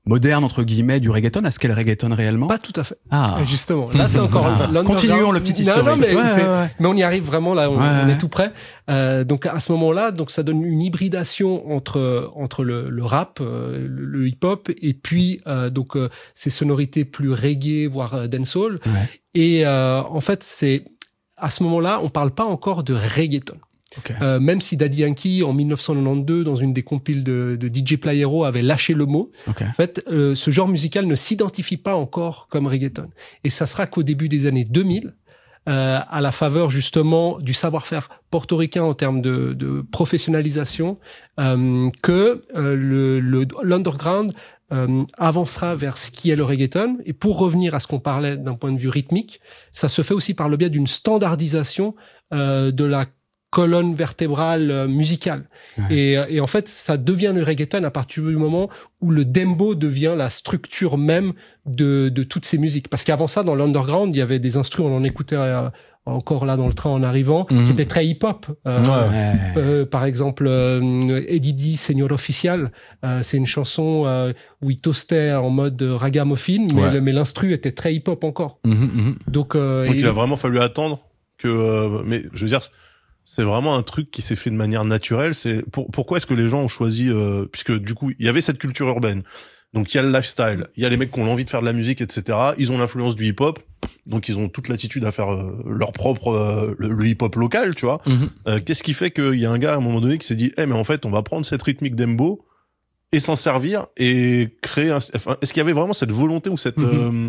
moderne entre guillemets du reggaeton à ce qu'est le reggaeton réellement? Pas tout à fait. Ah, Justement, là c'est encore Ah. l'underground. Continuons le petit historique. Non, non, mais, Ouais, c'est- ouais, ouais. mais on y arrive vraiment là, on, Ouais, on ouais. est tout près. Euh, donc à ce moment-là, donc ça donne une hybridation entre entre le, le rap, euh, le, le hip-hop, et puis euh, donc euh, ces sonorités plus reggae, voire euh, dancehall. Ouais. Et euh, en fait, c'est à ce moment-là, on parle pas encore de reggaeton. Ok. Euh, même si Daddy Yankee, en mille neuf cent quatre-vingt-douze, dans une des compiles de, de D J Playero, avait lâché le mot, Ok. en fait, euh, ce genre musical ne s'identifie pas encore comme reggaeton. Et ça sera qu'au début des années deux mille, euh, à la faveur justement du savoir-faire portoricain en termes de, de professionnalisation, euh, que euh, le, le, l'underground euh, avancera vers ce qui est le reggaeton. Et pour revenir à ce qu'on parlait d'un point de vue rythmique, ça se fait aussi par le biais d'une standardisation euh, de la colonne vertébrale euh, musicale. Ouais. Et, euh, et en fait, ça devient le reggaeton à partir du moment où le dembo devient la structure même de, de toutes ces musiques. Parce qu'avant ça, dans l'underground, il y avait des instruments, on en écoutait euh, encore là dans le train en arrivant, Mhm. qui étaient très hip-hop. Euh, Ouais. Ouais. euh, par exemple, euh, Eddie D, Señor Official, euh, c'est une chanson euh, où il toastait en mode ragamuffin, mais, Ouais. le- mais l'instru était très hip-hop encore. Mhm, mhm. Donc, euh, Donc et- il a vraiment fallu attendre que, euh, mais je veux dire, c'est vraiment un truc qui s'est fait de manière naturelle. C'est pour, pourquoi est-ce que les gens ont choisi, euh, puisque du coup il y avait cette culture urbaine, donc il y a le lifestyle, il y a les mecs qui ont l'envie de faire de la musique, et cetera. Ils ont l'influence du hip-hop, donc ils ont toute l'attitude à faire euh, leur propre euh, le, le hip-hop local, tu vois. Mhm. Euh, Qu'est-ce qui fait qu'il y a un gars à un moment donné qui s'est dit, eh mais en fait on va prendre cette rythmique d'embo et s'en servir et créer un... Enfin, est-ce qu'il y avait vraiment cette volonté ou cette, Mhm. euh,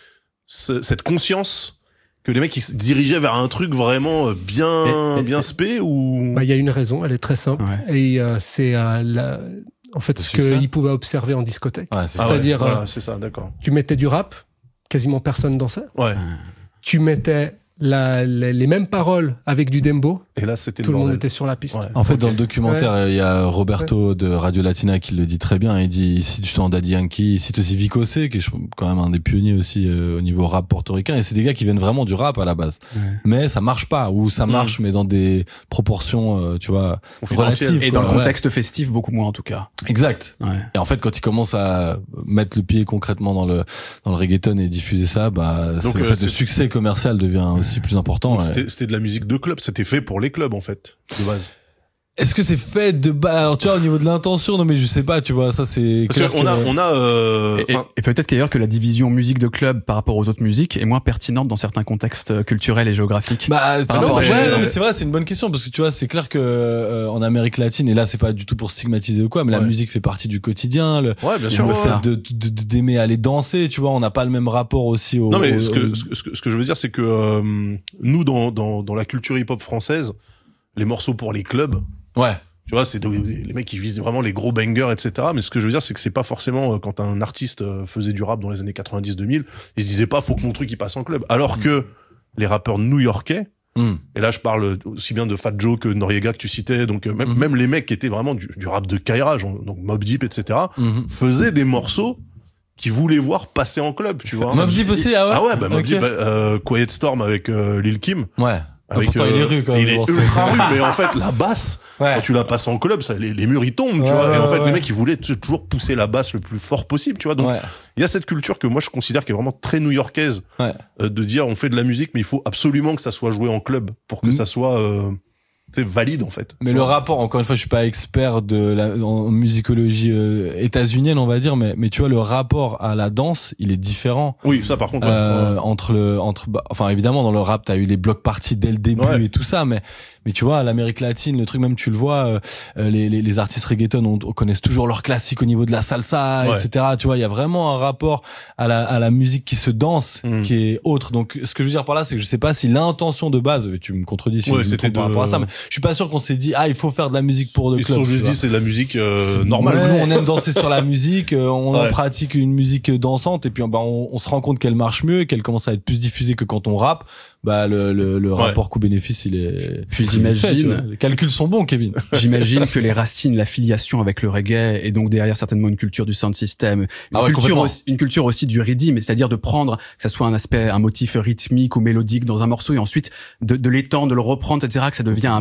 ce- cette conscience que les mecs ils se dirigeaient vers un truc vraiment euh, bien Et- et- bien spé ou bah, il y a une raison, elle est très simple. Ouais. Et euh, c'est euh, la- en fait Le ce succès. qu'ils pouvaient observer en discothèque. Ouais, c'est Ah ça. ouais, c'est-à-dire, voilà, euh, c'est ça, d'accord. Tu mettais du rap, quasiment personne dansait. Ouais. Tu mettais la, la- les mêmes paroles avec du dembo, Et là c'était tout le monde bordel. était sur la piste. Ouais. En fait, Ok. dans le documentaire, il y a Roberto de Radio Latina qui le dit très bien. Il dit, il cite justement Daddy Yankee, il cite aussi Vico C, qui est je- quand même un des pionniers aussi euh, au niveau rap portoricain. Et c'est des gars qui viennent vraiment du rap à la base. Ouais. Mais ça marche pas, ou ça marche, mais dans des proportions, euh, tu vois, Confidentiel. relatives. Et dans quoi. le Ouais. contexte festif, beaucoup moins en tout cas. Exact. Ouais. Et en fait, quand ils commencent à mettre le pied concrètement dans le dans le reggaeton et diffuser ça, bah, Donc, c'est- en euh, fait, c'est- le succès commercial devient aussi plus important. Donc, ouais. C'était c'était de la musique de club, c'était fait pour les clubs en fait, de base. Est-ce que c'est fait de bas Alors, tu vois, au niveau de l'intention, non, mais je sais pas, tu vois, ça c'est Parce clair. qu'on a que- on a euh, Et, enfin, et peut-être qu'ailleurs que la division musique de club par rapport aux autres musiques est moins pertinente dans certains contextes euh, culturels et géographiques. Bah, Par non, rapport c'est- à- ouais, non, mais c'est vrai, c'est une bonne question parce que tu vois, c'est clair que euh, en Amérique latine, et là, c'est pas du tout pour stigmatiser ou quoi, mais la Ouais. musique fait partie du quotidien. Le, ouais, bien sûr. le ouais, fait ouais. de de- de- d'aimer aller danser, tu vois, on n'a pas le même rapport aussi au. Non mais au- ce que, au- ce que, ce que- ce que je veux dire c'est que euh, nous dans, dans dans la culture hip-hop française, les morceaux pour les clubs, Ouais. tu vois, c'est de- les mecs qui visent vraiment les gros bangers, et cetera. Mais ce que je veux dire, c'est que c'est pas forcément euh, quand un artiste euh, faisait du rap dans les années quatre-vingt-dix deux mille, il se disait pas faut que mon truc il passe en club. Alors Mm. que les rappeurs new-yorkais, Hum. et là je parle aussi bien de Fat Joe que Noriega que tu citais, donc euh, même Mhm. même les mecs qui étaient vraiment du, du rap de Kaira, genre, donc Mobb Deep, et cetera, Mhm. faisaient des morceaux qu'ils voulaient voir passer en club, tu vois. Mobb Deep aussi, ah ouais. Ah ouais, bah Mobb Ok. Deep, euh, Quiet Storm avec euh, Lil Kim. Ouais. Avec, Pourtant, il est rue, quand même, Il est le morceau. ultra rue, mais en fait, la basse, Ouais. quand tu la passes en club, ça, les, les murs, ils tombent, Ouais, tu vois. ouais, Et en fait, ouais. les mecs, ils voulaient t- toujours pousser la basse le plus fort possible, tu vois. Donc, Ouais. il y a cette culture que moi, je considère qui est vraiment très new-yorkaise, Ouais. euh, de dire, on fait de la musique, mais il faut absolument que ça soit joué en club pour que Mhm. ça soit, euh, tu sais, valide, en fait. Mais Tu le vois. rapport, encore une fois, je suis pas expert de la en musicologie euh, états-unienne, on va dire, mais mais tu vois, le rapport à la danse, il est différent. Oui, ça, par contre, ouais. Euh, Ouais. entre le entre bah, enfin évidemment dans le rap t'as eu les blocs parties dès le début Ouais. et tout ça, mais mais tu vois, l'Amérique latine, le truc, même tu le vois, euh, euh, les, les les artistes reggaeton on, on connaissent toujours leurs classiques au niveau de la salsa, Ouais. et cetera. Tu vois, il y a vraiment un rapport à la à la musique qui se danse Mhm. qui est autre. Donc ce que je veux dire par là, c'est que je sais pas si l'intention de base, tu me contredis si Ouais, je me c'était trompe par de- rapport à ça, mais je suis pas sûr qu'on s'est dit ah il faut faire de la musique pour le Ils se club. sont tu juste vois. dit, c'est de la musique euh, normale. Nous, on aime danser sur la musique, euh, on Ouais. pratique une musique dansante et puis bah, on, on se rend compte qu'elle marche mieux et qu'elle commence à être plus diffusée que quand on rappe. Bah le, le, le Ouais. rapport coût-bénéfice, il est. Puis il est fait, tu j'imagine- vois. Les calculs sont bons, Kevin. J'imagine que les racines, la filiation avec le reggae et donc derrière certainement une culture du sound system, une, Ah ouais, culture, complètement. aussi, une culture aussi du rhythm, c'est-à-dire de prendre que ça soit un aspect, un motif rythmique ou mélodique dans un morceau et ensuite de, de l'étendre, de le reprendre, et cetera, que ça devient un,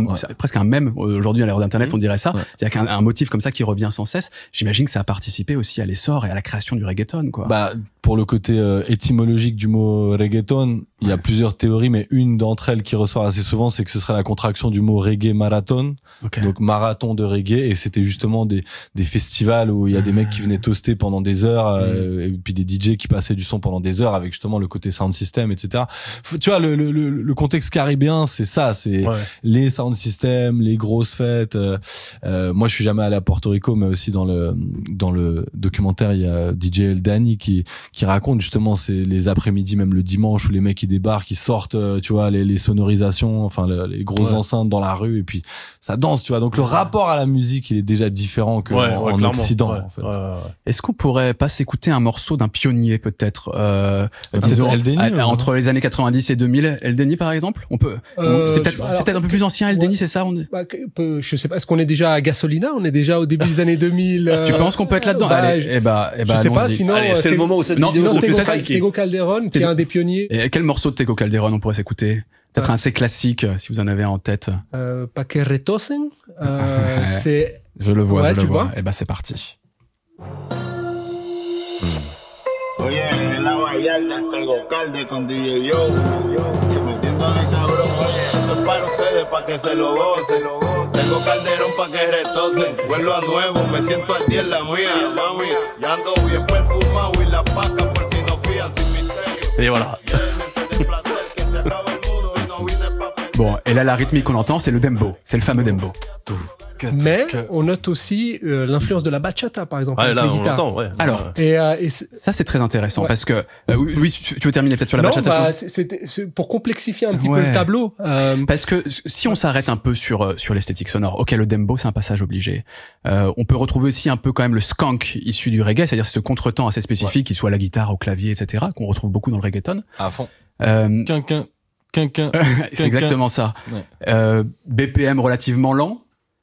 un, Ouais. c'est presque un mème aujourd'hui à l'ère d'internet, Mmh. on dirait ça. Ouais. Il y a qu'un un motif comme ça qui revient sans cesse. J'imagine que ça a participé aussi à l'essor et à la création du reggaeton, quoi. Bah, pour le côté euh, étymologique du mot reggaeton, il y a plusieurs théories, mais une d'entre elles qui ressort assez souvent, c'est que ce serait la contraction du mot reggae marathon, Ok. donc marathon de reggae, et c'était justement des des festivals où il y a des mecs qui venaient toaster pendant des heures, euh, et puis des D J qui passaient du son pendant des heures avec justement le côté sound system, et cetera. Faut- Tu vois, le le le, le contexte caribéen, c'est ça, c'est Ouais. les sound systems, les grosses fêtes. Euh, euh, moi, je suis jamais allé à Porto Rico, mais aussi dans le dans le documentaire, il y a D J El Dani qui qui raconte justement c'est les après-midi, même le dimanche, où les mecs qui débarquent, ils sortent, euh, tu vois, les, les sonorisations, enfin le- les grosses Ouais. enceintes dans la rue, et puis ça danse, tu vois. Donc le rapport à la musique, il est déjà différent que Ouais, en, ouais, en clairement. Occident, Ouais, en fait. ouais, ouais, ouais. Est-ce qu'on pourrait pas s'écouter un morceau d'un pionnier peut-être, euh, Peut-être disons, El Deni, à- ouais. entre les années quatre-vingt-dix et deux mille, El Deni par exemple? On peut. on- Euh, c'est peut-être alors, c'est peut-être un peu plus ancien El ouais. Deni, c'est ça? On est- Bah, que- peu- je sais pas, est-ce qu'on est déjà à Gasolina? On est déjà au début des années deux mille. euh, Tu penses qu'on peut être là-dedans? bah, Allez, je- eh bah, eh bah, je sais pas, allons-y. sinon. Allez, euh, c'est le Tego- moment où cette Non, vidéo sinon, se fait Tego, striker. Tego Calderon, qui est Tego- un des pionniers. Et quel morceau de Tego Calderon on pourrait s'écouter? Peut-être Ah. un assez classique, euh, si vous en avez en tête. Euh, pas que retosen. Euh, Ouais. c'est, Je le vois, Ouais, je le tu vois. vois. Eh ben, c'est parti. Oye, en la Vallarta tengo calde con D J Yo, y metiéndole cabrón, oye, esto es para ustedes, para que se lo gocen. Tengo Calderón para que retocen, vuelvo a nuevo, me siento al día en la mía, mami, ya ando bien perfumado y la paca por si no fían sin misterio. Et voilà. Llévense de placer, que se acaba el mundo y no vine pa' Bon, et là, la rythmique qu'on entend, c'est le dembo. C'est le fameux dembo. mais on note aussi euh, l'influence de la bachata, par exemple, Ouais, avec là, les on guitares. l'entend, ouais. Alors, Et, euh, et c'est- Ça, c'est très intéressant Ouais. parce que euh, oui, oui, tu, tu veux terminer peut-être sur la non, bachata. bah, sinon c'est- c'était- c'est pour complexifier un petit Ouais. peu le tableau. Euh, Parce que si on s'arrête un peu sur euh, sur l'esthétique sonore, ok, le dembo c'est un passage obligé. Euh, on peut retrouver aussi un peu quand même le skank issu du reggae, c'est-à-dire ce contretemps assez spécifique, qui soit à la guitare, au clavier, et cetera, qu'on retrouve beaucoup dans le reggaeton. À fond. Euh, Quinquin, quinquin. c'est exactement ça. Ouais. Euh, B P M relativement lent,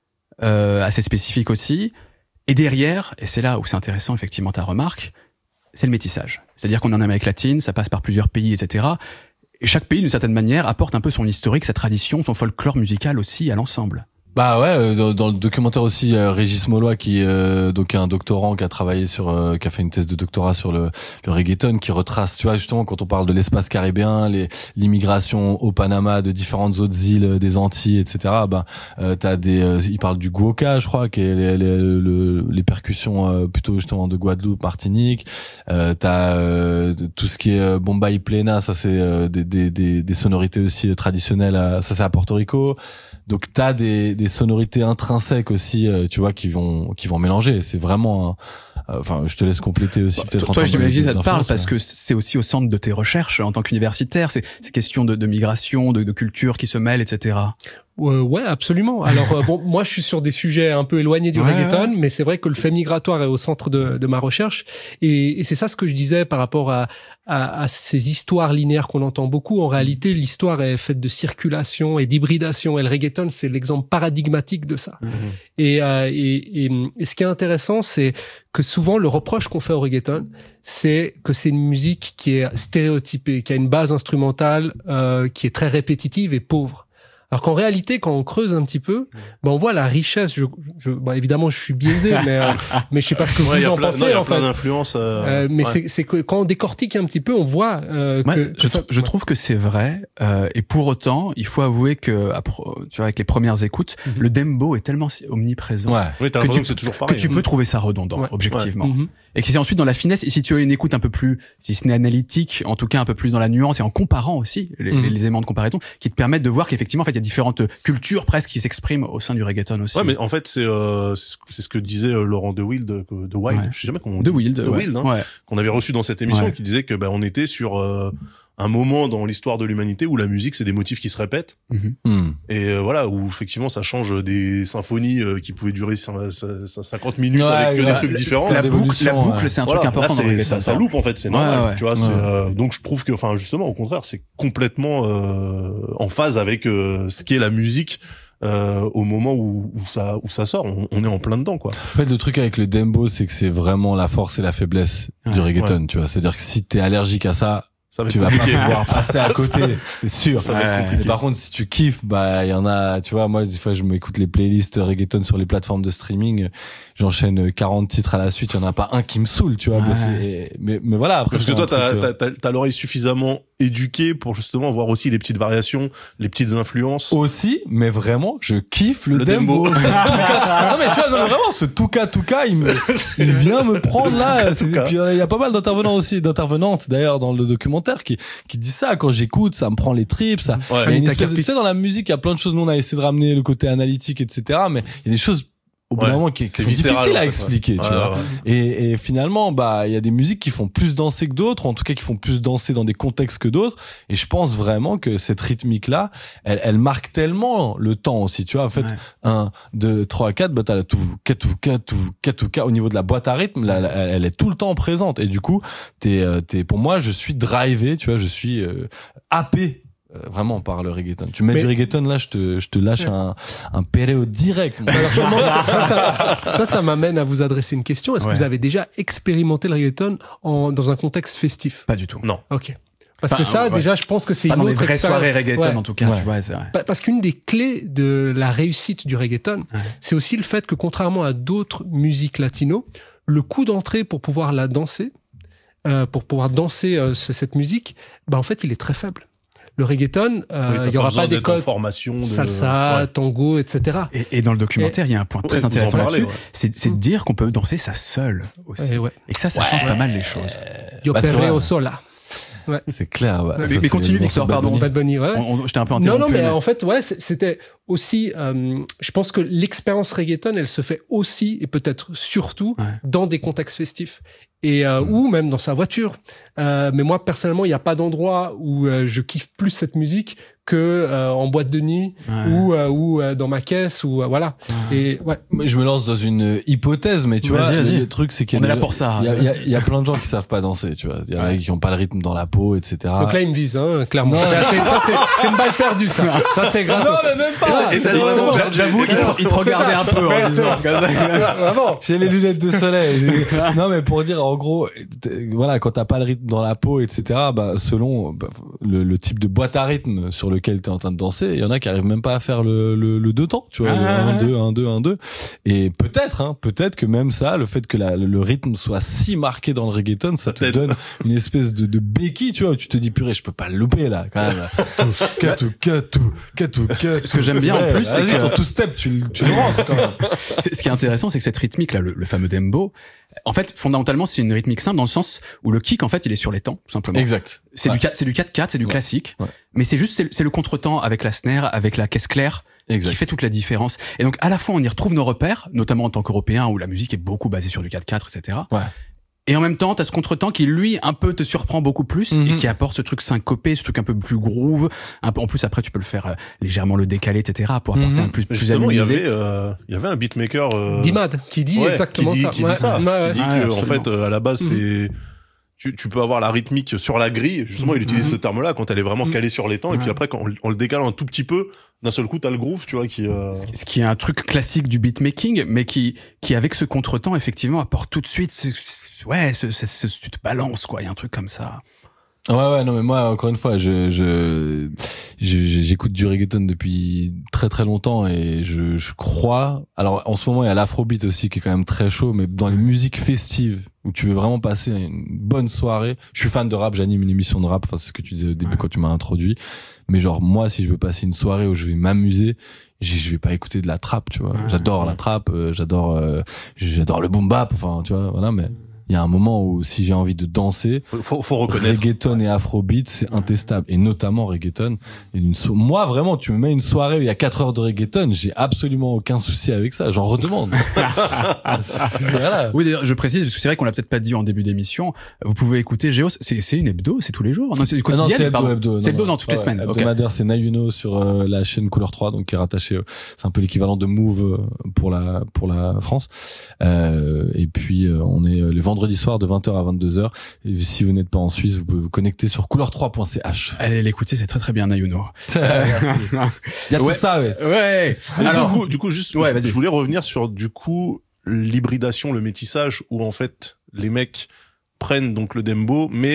euh, assez spécifique aussi. Et derrière, et c'est là où c'est intéressant effectivement ta remarque, c'est le métissage. C'est-à-dire qu'on est en Amérique latine, ça passe par plusieurs pays, et cetera. Et chaque pays, d'une certaine manière, apporte un peu son historique, sa tradition, son folklore musical aussi à l'ensemble. Bah ouais, euh, dans, dans le documentaire aussi, euh, Régis Molloy, qui euh, donc est un doctorant qui a travaillé sur, euh, qui a fait une thèse de doctorat sur le, le reggaeton, qui retrace, tu vois, justement quand on parle de l'espace caribéen, les l'immigration au Panama de différentes autres îles euh, des Antilles, et cetera. Bah euh, t'as des, euh, il parle du guoka, je crois, qui est les, les, le- les percussions euh, plutôt justement de Guadeloupe, Martinique. Euh, t'as euh, de- tout ce qui est euh, Bombay Plena, ça c'est euh, des, des, des, des sonorités aussi euh, traditionnelles, à, ça c'est à Porto Rico. Donc t'as des, des sonorités intrinsèques aussi, euh, tu vois, qui vont qui vont mélanger. C'est vraiment, un- euh, enfin, je te laisse compléter aussi peut-être. en Toi, termes j'imagine de- ça te parle d'influence, parce mais- que c'est aussi au centre de tes recherches en tant qu'universitaire. C'est ces questions de, de migration, de, de culture qui se mêlent, et cetera. Euh, ouais, absolument. Alors euh, bon, moi je suis sur des sujets un peu éloignés du Ouais, reggaeton, ouais. mais c'est vrai que le fait migratoire est au centre de, de ma recherche, et, et c'est ça ce que je disais par rapport à, à, à ces histoires linéaires qu'on entend beaucoup. En réalité, l'histoire est faite de circulation et d'hybridation, et le reggaeton c'est l'exemple paradigmatique de ça. Et, euh, et, et, et ce qui est intéressant, c'est que souvent le reproche qu'on fait au reggaeton, c'est que c'est une musique qui est stéréotypée, qui a une base instrumentale euh, qui est très répétitive et pauvre. Alors qu'en réalité, quand on creuse un petit peu, ben on voit la richesse. Je, je, ben évidemment, je suis biaisé, mais euh, mais je sais pas ce que Ouais, il y vous a en plein, non, pensez il y a en plein fait. d'influences. euh, Euh, mais ouais. c'est c'est que quand on décortique un petit peu, on voit euh, Moi, que, que je, ça- trou- je trouve que c'est vrai, euh, et pour autant, il faut avouer que, à pro- tu vois, avec les premières écoutes, Mhm. le dembo est tellement si- omniprésent Ouais. Oui, t'as que l'impression tu- que c'est toujours que pareil. tu hein. peux trouver ça redondant, Ouais. objectivement. Mhm. Et que c'est ensuite dans la finesse, et si tu as une écoute un peu plus, si ce n'est analytique, en tout cas un peu plus dans la nuance et en comparant aussi les, Mhm. les éléments de comparaison, qui te permettent de voir qu'effectivement, en fait, il y a différentes cultures presque qui s'expriment au sein du reggaeton aussi. Ouais, mais en fait, c'est euh, c'est ce- c'est ce que disait euh, Laurent De Wild, euh, que- de Wild, Ouais. je sais jamais comment on De dit. Wild, De ouais. Wild, hein, Ouais. qu'on avait reçu dans cette émission, Ouais. qui disait que bah, on était sur euh, un moment dans l'histoire de l'humanité où la musique, c'est des motifs qui se répètent. Mhm. Hmm. Et euh, voilà, où effectivement, ça change des symphonies euh, qui pouvaient durer cin- cin- cin- cinquante minutes Ouais, avec que la- des trucs la- différents. La boucle, la d'évolution, boucle, ouais. c'est un Voilà, truc important là, dans le c'est- reggaeton. ça, ça loupe en fait, c'est normal. Ouais, ouais. Tu vois, c'est, Ouais. euh, donc je trouve que, enfin, justement, au contraire, c'est complètement euh, en phase avec euh, ce qu'est la musique. Euh, au moment où, où ça où ça sort, on, on est en plein dedans, quoi. En fait, le truc avec le dembo, c'est que c'est vraiment la force et la faiblesse du Ouais, reggaeton, tu vois. C'est-à-dire que si t'es allergique à ça, Ça va être tu vas pas compliqué. pouvoir passer à côté, c'est sûr. Ça va être Ouais. compliqué. Mais par contre, si tu kiffes, bah, il y en a, tu vois, moi, des fois, je m'écoute les playlists reggaeton sur les plateformes de streaming, j'enchaîne quarante titres à la suite, il y en a pas un qui me saoule, tu vois, Ouais. parce que- et- mais, mais voilà, après. Parce que c'est toi, un t'as, truc, euh, t'as, t'as, t'as l'oreille suffisamment éduquée pour justement voir aussi les petites variations, les petites influences. aussi, mais vraiment, je kiffe le, Le dembo. dembo. non, mais tu vois, non, mais vraiment, ce touka touka, il me, il vient me prendre là. C'est- touka. Puis euh, il y a pas mal d'intervenants aussi, d'intervenantes d'ailleurs dans le documentaire qui, qui disent ça. Quand j'écoute, ça me prend les tripes, ça. Ouais. Il y a une Anita espèce de- tu Carpis. sais, dans la musique, il y a plein de choses. Nous, on a essayé de ramener le côté analytique, et cetera. Mais il y a des choses, au bout Ouais. d'un moment, qui, qui C'est sont viscéral, difficiles en à fait, expliquer, ouais. tu Ouais, vois. ouais. Et, et finalement, bah, il y a des musiques qui font plus danser que d'autres, ou en tout cas qui font plus danser dans des contextes que d'autres. Et je pense vraiment que cette rythmique-là, elle, elle marque tellement le temps aussi, tu vois. En fait, Ouais. un, deux, trois, quatre, bah, t'as la tout, katou, katou, katou, katou. Au niveau de la boîte à rythme, là, elle, elle est tout le temps présente. Et du coup, t'es, euh, t'es, pour moi, je suis drivé, tu vois, je suis, euh, happé. euh, Vraiment par le reggaeton. Tu mets Mais- du reggaeton là, je te, je te lâche un, un péréo direct. moi. Alors, justement, ça, ça, ça, ça, ça, ça m'amène à vous adresser une question. Est-ce Ouais. que vous avez déjà expérimenté le reggaeton en, dans un contexte festif? Pas du tout. Non. Ok. Parce Enfin, que ça, ouais. déjà, je pense que c'est Pas une dans des autre vraies expérience. soirées reggaeton, Ouais. en tout cas, Ouais. tu vois, c'est vrai. Pa- Parce qu'une des clés de la réussite du reggaeton, Ouais. c'est aussi le fait que contrairement à d'autres musiques latino, le coût d'entrée pour pouvoir la danser, euh, pour pouvoir danser euh, ce- cette musique, bah en fait, il est très faible. Le reggaeton, euh, Oui, t'as il y aura besoin pas des d'être en codes formation de... salsa, Ouais. tango, et cetera. Et, et dans le documentaire, il y a un point très Ouais, vous en intéressant parlez, là-dessus, ouais. c'est, c'est de dire qu'on peut danser ça seul aussi. Et ouais. Et que ça, ça change pas mal les choses. Yo Bah, c'est perreo vrai. sola. C'est clair. Ouais. Mais- Ça, mais c'est continue, le morceau Victor, de Bad pardon. Bunny. Bad Bunny, ouais. On, on- je t'ai un peu Non, interrompu. non, mais mais- en fait, ouais, c'est- c'était aussi. euh, je pense que l'expérience reggaeton, elle se fait aussi et peut-être surtout Ouais. dans des contextes festifs et euh, ou même dans sa voiture. Euh, mais moi, personnellement, il n'y a pas d'endroit où euh, je kiffe plus cette musique que euh, en boîte de nuit Ouais. ou euh, ou euh, dans ma caisse ou euh, voilà. Ouais. Et ouais. Mais je me lance dans une hypothèse, mais tu vois, Vas-y, le, vas-y. le truc, c'est qu'il y On a est là des- pour ça. Il y a, il y a- il y a plein de gens qui savent pas danser, tu vois. Il y en a Ouais. qui ont pas le rythme dans la peau, et cetera. Donc là, il me vise, hein, clairement. Non. Ça, c'est, ça, c'est, c'est une balle perdue, ça. Ça, c'est grâce. au- même Ah, Et c'est t'as dit bon, ça, c'est bon. j'a- J'avoue, il te, il te regardait un peu Ouais, en c'est disant. bon. Vraiment. J'ai les lunettes de soleil. non, mais pour dire, en gros, t- voilà, quand t'as pas le rythme dans la peau, et cetera, bah, selon bah, le, le type de boîte à rythme sur lequel t'es en train de danser, il y en a qui arrivent même pas à faire le, le, le deux temps, tu vois, le Ah. un, deux, un, deux, un, deux. Et peut-être, hein, peut-être que même ça, le fait que la, le rythme soit si marqué dans le reggaeton, ça te Peut-être. donne une espèce de, de béquille, tu vois, où tu te dis, purée, je peux pas le louper, là, quand même. Catou, catou, catou, catou. Ce que j'aime bien, en plus, c'est vas-y, que- ton two-step, tu, le- tu le rentres, quand même. C'est- ce qui est intéressant, c'est que cette rythmique là, le, le fameux dembo, en fait, fondamentalement, c'est une rythmique simple dans le sens où le kick, en fait, il est sur les temps, tout simplement. Exact. C'est Ouais. du quatre, c'est du quatre quatre, c'est du Ouais. classique. Ouais. Mais c'est juste, c'est, c'est le contretemps avec la snare, avec la caisse claire, Exact. qui fait toute la différence. Et donc, à la fois, on y retrouve nos repères, notamment en tant qu'Européens, où la musique est beaucoup basée sur du quatre quatre, et cetera. Ouais. Et en même temps, t'as ce contretemps qui, lui, un peu te surprend beaucoup plus Mhm. et qui apporte ce truc syncopé, ce truc un peu plus groove. Un peu, en plus, après, tu peux le faire euh, légèrement le décaler, et cetera, pour apporter Mhm. un plus, Mais plus justement, il y amunisé. avait, euh, il y avait un beatmaker, euh, Dimad, qui dit ouais, exactement qui dit, ça. qui Ouais. dit ça, Ouais, ouais. qui dit Ouais, que, en absolument. fait, euh, à la base, Mhm. c'est, tu, tu peux avoir la rythmique sur la grille. Justement, il utilise Mhm. ce terme-là quand elle est vraiment Mhm. calée sur les temps. Et puis Ouais. après, quand on, on le décale un tout petit peu, d'un seul coup, t'as le groove, tu vois, qui, euh... Ce qui est un truc classique du beatmaking, mais qui, qui avec ce contretemps, effectivement, apporte tout de suite ce, ce- ouais, ce, ce, ce- tu te balances, quoi. Il y a un truc comme ça. Ouais, ouais, non, mais moi, encore une fois, je, je, je- j'écoute du reggaeton depuis très très longtemps et je, je crois, alors en ce moment il y a l'afrobeat aussi qui est quand même très chaud, mais dans les musiques festives où tu veux vraiment passer une bonne soirée, je suis fan de rap, j'anime une émission de rap, enfin c'est ce que tu disais au début Ouais. quand tu m'as introduit, mais genre moi si je veux passer une soirée où je vais m'amuser, j'ai- je vais pas écouter de la trap, tu vois. Ouais. J'adore la trap, euh, j'adore, euh, j'adore le boom bap, enfin tu vois, voilà, mais il y a un moment où si j'ai envie de danser, faut, faut, faut reconnaître. reggaeton et afrobeat, c'est intestable. Et notamment reggaeton. Et une so- Moi, vraiment, tu me mets une soirée où il y a quatre heures de reggaeton, j'ai absolument aucun souci avec ça. J'en redemande. Voilà. Oui, d'ailleurs, je précise, parce que c'est vrai qu'on l'a peut-être pas dit en début d'émission. Vous pouvez écouter Géos, c'est, c'est une hebdo, c'est tous les jours. Non, c'est du Ah non, quotidien, c'est hebdo, pardon. hebdo. C'est Non, hebdo non. dans toutes les Ouais, semaines. Ok. Hebdomadaire, c'est Nayuno sur euh, la chaîne Couleur trois, donc qui est rattaché. euh, c'est un peu l'équivalent de Move euh, pour la pour la France. Euh, et puis euh, on est euh, les vendredis soirs de vingt heures à vingt-deux heures. Et si vous n'êtes pas en Suisse, vous pouvez vous connecter sur couleur trois point c h. Allez l'écouter, c'est très très bien, Nayuno. Il y a Ouais. tout ça, ouais. Ouais. Mais Alors, du coup, du coup, juste, Ouais, je, vas-y. je voulais revenir sur, du coup, l'hybridation, le métissage, où en fait, les mecs prennent donc le dembo, mais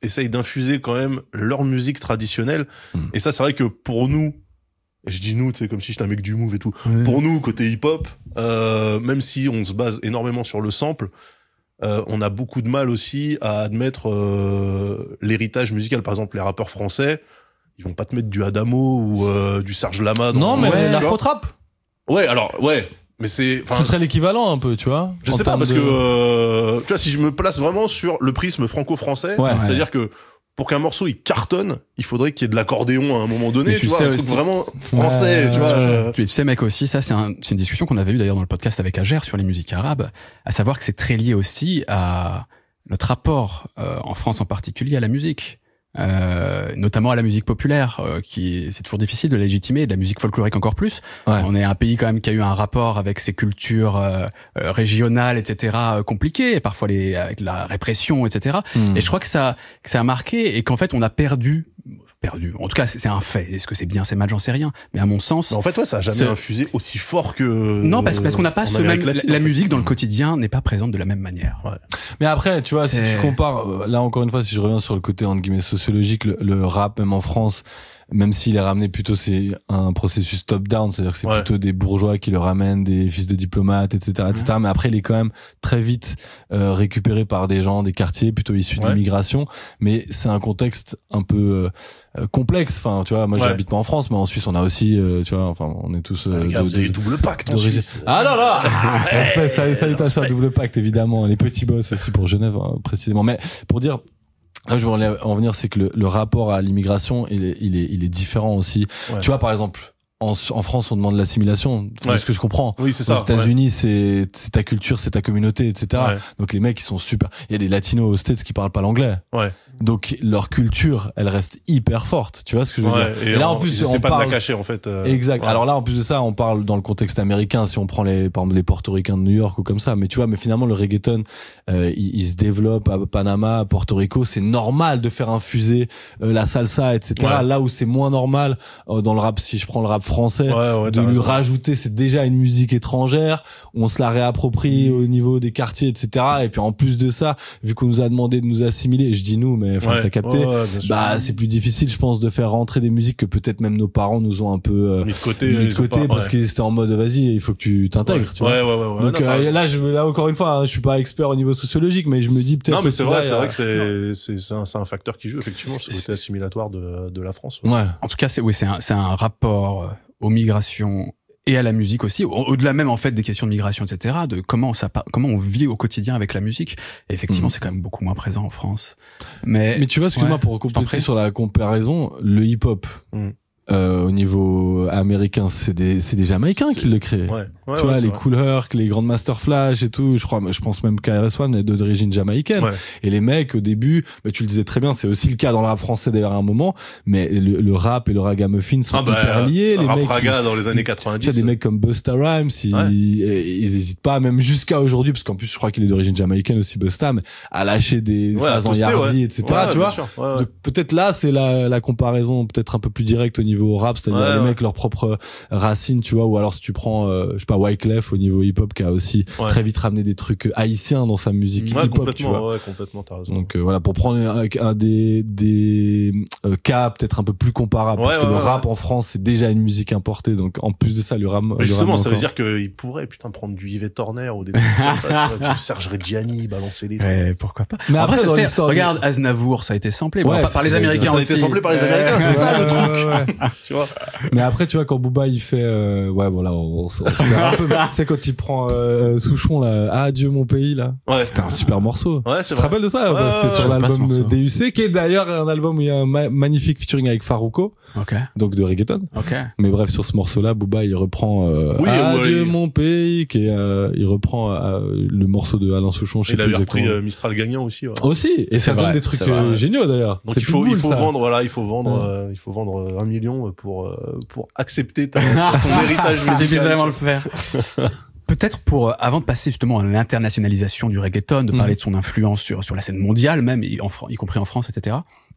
essayent d'infuser quand même leur musique traditionnelle. Mm. Et ça, c'est vrai que pour nous, et je dis nous, tu sais, comme si j'étais un mec du move et tout. Mm. Pour nous, côté hip-hop, euh, même si on se base énormément sur le sample, euh, on a beaucoup de mal aussi à admettre euh, l'héritage musical. Par exemple, les rappeurs français, ils vont pas te mettre du Adamo ou euh, du Serge Lama. Dans non, mais ouais, l'afro-trap. Ouais, alors, ouais. Mais c'est, ce serait l'équivalent un peu, tu vois. Je sais pas, parce de... que, euh, tu vois, si je me place vraiment sur le prisme franco-français, ouais, c'est-à-dire ouais. que pour qu'un morceau il cartonne, il faudrait qu'il y ait de l'accordéon à un moment donné, tu, tu vois, un truc aussi... vraiment français, ouais, tu vois. Euh... Tu sais, mec, aussi, ça, c'est, un, c'est une discussion qu'on avait eue d'ailleurs dans le podcast avec Ager sur les musiques arabes, à savoir que c'est très lié aussi à notre rapport, euh, en France en particulier, à la musique. Euh, notamment à la musique populaire, euh, qui c'est toujours difficile de légitimer, et de la musique folklorique encore plus. Ouais. On est un pays quand même qui a eu un rapport avec ses cultures euh, euh, régionales, et cetera, euh, compliquées, et parfois les avec la répression, et cetera. Mm. Et je crois que ça que ça a marqué et qu'en fait on a perdu. perdu. En tout cas, c'est un fait. Est-ce que c'est bien, c'est mal, j'en sais rien. Mais à mon sens, mais en fait, ouais, ça a jamais infusé aussi fort que. Non, parce, parce qu'on n'a pas ce même. Latine, la, la musique dans le quotidien n'est pas présente de la même manière. Ouais. Mais après, tu vois, si tu compares, là encore une fois, si je reviens sur le côté entre guillemets sociologique, le, le rap même en France, même s'il est ramené plutôt, c'est un processus top-down, c'est-à-dire que c'est ouais. plutôt des bourgeois qui le ramènent, des fils de diplomates, et cetera, et cetera. Ouais. Mais après, il est quand même très vite euh, récupéré par des gens des quartiers plutôt issus ouais. de l'immigration. Mais c'est un contexte un peu euh, complexe. Enfin, tu vois, moi, ouais. j'habite pas en France, mais en Suisse, on a aussi, euh, tu vois, enfin, on est tous. Euh, gars, vous avez double pacte en Suisse. Ah non non. Salutations à double pacte, évidemment. Les petits boss aussi pour Genève, hein, précisément. Mais pour dire. Là, je veux en venir, c'est que le, le rapport à l'immigration, il est, il est, il est différent aussi. Ouais. Tu vois, par exemple, en, en France, on demande l'assimilation. C'est ouais. ce que je comprends. Oui, c'est ça. Aux États-Unis, ouais. c'est, c'est ta culture, c'est ta communauté, et cetera. Ouais. Donc les mecs, ils sont super. Il y a des latinos aux States qui parlent pas l'anglais. Ouais. Donc leur culture, elle reste hyper forte. Tu vois ce que je veux ouais. dire? Et, et là, en plus, on pas parle... de la cacher, en fait. Euh... Exact. Ouais. Alors là, en plus de ça, on parle dans le contexte américain. Si on prend les, par exemple, les Portoricains de New York ou comme ça. Mais tu vois, mais finalement, le reggaeton, euh, il, il se développe à Panama, à Porto Rico. C'est normal de faire infuser euh, la salsa, et cetera. Ouais. Là où c'est moins normal euh, dans le rap, si je prends le rap français. Ouais, ouais. De lui rajouter, c'est déjà une musique étrangère, on se la réapproprie mmh. au niveau des quartiers, et cetera. Et puis en plus de ça, vu qu'on nous a demandé de nous assimiler, je dis nous, mais enfin ouais, t'as capté, ouais, ouais, bah c'est plus difficile, je pense, de faire rentrer des musiques que peut-être même nos parents nous ont un peu euh, mis de côté, mis de côté pas, parce ouais. que c'était en mode vas-y, il faut que tu t'intègres. Ouais, tu vois. Ouais, ouais, ouais, ouais. Donc non, euh, là, je là encore une fois, hein, je suis pas expert au niveau sociologique, mais je me dis peut-être. Non, mais c'est vrai, là, c'est vrai que c'est c'est un, c'est un facteur qui joue effectivement sur le côté assimilatoire de de la France. Ouais. ouais. En tout cas, c'est oui, c'est un c'est un rapport aux migrations. Et à la musique aussi, au-delà même en fait des questions de migration, et cetera, de comment ça, comment on vit au quotidien avec la musique. Et effectivement, mmh. c'est quand même beaucoup moins présent en France. Mais, mais tu vois, excuse-moi, ouais, pour compléter sur la comparaison, le hip-hop, mmh. euh, au niveau américain, c'est des, c'est des Jamaïcains qui le créent. Ouais. Ouais, tu ouais, vois, les vrai. Cool Herc, les Grandmaster Flash et tout, je crois, je pense même K R S One est d'origine jamaïcaine. Ouais. Et les mecs, au début, bah, tu le disais très bien, c'est aussi le cas dans le rap français d'ailleurs à un moment, mais le, le rap et le ragamuffin sont ah bah, hyper liés. Les rap mecs, raga dans les années quatre-vingt-dix. Tu as des mecs comme Busta Rhymes, ils, ouais. ils hésitent pas, même jusqu'à aujourd'hui, parce qu'en plus, je crois qu'il est d'origine jamaïcaine aussi, Busta, mais à lâcher des ouais, phrases en yardi, ouais. et cetera. Ouais, tu vois. Ouais, ouais. Donc, peut-être là, c'est la, la comparaison peut-être un peu plus directe au niveau rap, c'est-à-dire ouais, les ouais. mecs, leurs propres racines, tu vois, ou alors si tu prends, euh, je sais pas, Wyclef au niveau hip-hop qui a aussi ouais. très vite ramené des trucs haïtiens dans sa musique ouais, hip-hop, tu vois. Ouais, complètement, t'as raison. Donc euh, voilà, pour prendre un, un des des euh, cas peut-être un peu plus comparables, ouais, parce ouais, que ouais, le rap ouais. en France c'est déjà une musique importée, donc en plus de ça, lui rame. Justement, ça veut dire qu'il pourrait putain prendre du Yves Torner ou des trucs comme ça, tu vois, du Serge Reggiani, balancer des trucs. Ouais, pourquoi pas. Mais après, après ça se fait, regarde, de... Aznavour, ça a été samplé, ouais, bon, par les Américains aussi. Ça a été samplé par les Américains, c'est ça le truc. Tu vois. Mais après, tu vois, quand Booba il fait, euh, ouais, voilà, on, on se un peu. Tu sais, quand il prend euh, Souchon là, ah Dieu mon pays là, ouais. c'était un super morceau. Ouais, c'est tu te rappelles de ça? Ouais, bah, c'était ouais, sur l'album D U C, qui est d'ailleurs un album où il y a un ma- magnifique featuring avec Farruko, okay. donc de reggaeton. Okay. Mais bref, sur ce morceau-là, Booba il reprend euh, oui, ah ouais, Dieu il... mon pays, qui est, euh, il reprend euh, le morceau de Alain Souchon. Je sais il plus avait repris euh, exactement. Mistral gagnant aussi. Ouais. Aussi, et ça donne des trucs euh, géniaux d'ailleurs. Donc il faut il faut vendre voilà, il faut vendre euh, il faut vendre un million pour euh, pour accepter ta, ton héritage musical. J'ai vraiment le faire. Peut-être pour, avant de passer justement à l'internationalisation du reggaeton, de parler mmh. de son influence sur, sur la scène mondiale même, y, en, y compris en France, et cetera.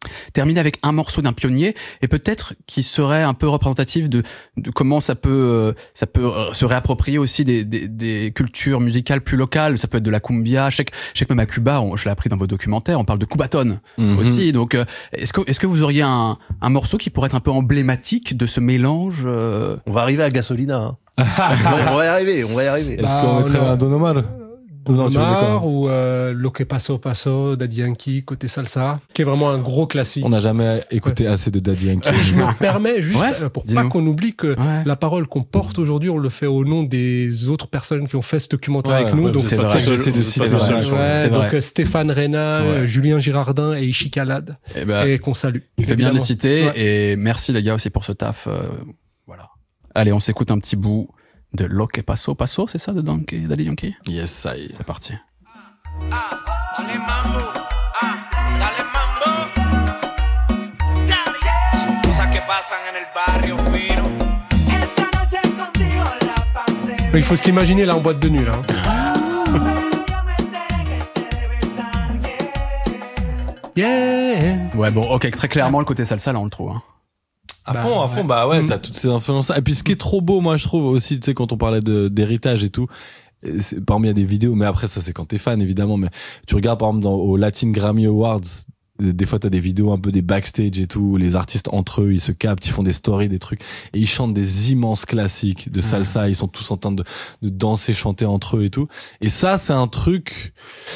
terminer avec un morceau d'un pionnier et peut-être qui serait un peu représentatif de, de comment ça peut euh, ça peut euh, se réapproprier aussi des, des, des cultures musicales plus locales. Ça peut être de la cumbia. Je sais que, je sais que même à Cuba, on, je l'ai appris dans vos documentaires, on parle de cubaton mm-hmm. aussi. Donc, euh, est-ce que est-ce que vous auriez un, un morceau qui pourrait être un peu emblématique de ce mélange euh... On va arriver à Gasolina. Hein. on, va, on va y arriver, on va y arriver. Est-ce bah, qu'on mettrait un Don Omar? Don Omar ou euh, Lo que paso paso, Daddy Yankee, côté salsa, qui est vraiment un gros classique. On n'a jamais écouté ouais. assez de Daddy Yankee. Et je me permets juste, ouais, pour pas qu'on oublie que ouais. la parole qu'on porte aujourd'hui, on le fait au nom des autres personnes qui ont fait ce documentaire ouais, avec nous. Ouais, donc c'est vrai. J'essaie de citer ouais, ouais, donc vrai. Stéphane Reyna, ouais. Julien Girardin et Ishik Alad, et, bah, et qu'on salue. Tu fais bien de les citer ouais. et merci les gars aussi pour ce taf. Euh, voilà. Allez, on s'écoute un petit bout de Lo que paso paso, c'est ça, de Daddy Yankee? Yes, ça y est. C'est parti. Ah, dale mambo, ah, dale mambo. Son cosas que pasan en el barrio fino. Il faut se l'imaginer là en boîte de nuit là. Yeah. Ouais bon, ok, très clairement le côté salsa là on le trouve. Hein. À bah, fond, à fond, ouais. bah ouais, t'as toutes ces influences. Et puis ce qui est trop beau, moi je trouve aussi, tu sais, quand on parlait de d'héritage et tout. C'est, par exemple, il y a des vidéos, mais après ça c'est quand t'es fan évidemment, mais tu regardes par exemple dans, au Latin Grammy Awards, des fois t'as des vidéos un peu des backstage et tout, où les artistes entre eux ils se captent, ils font des stories, des trucs, et ils chantent des immenses classiques de salsa, mmh. ils sont tous en train de, de danser, chanter entre eux et tout, et ça c'est un truc...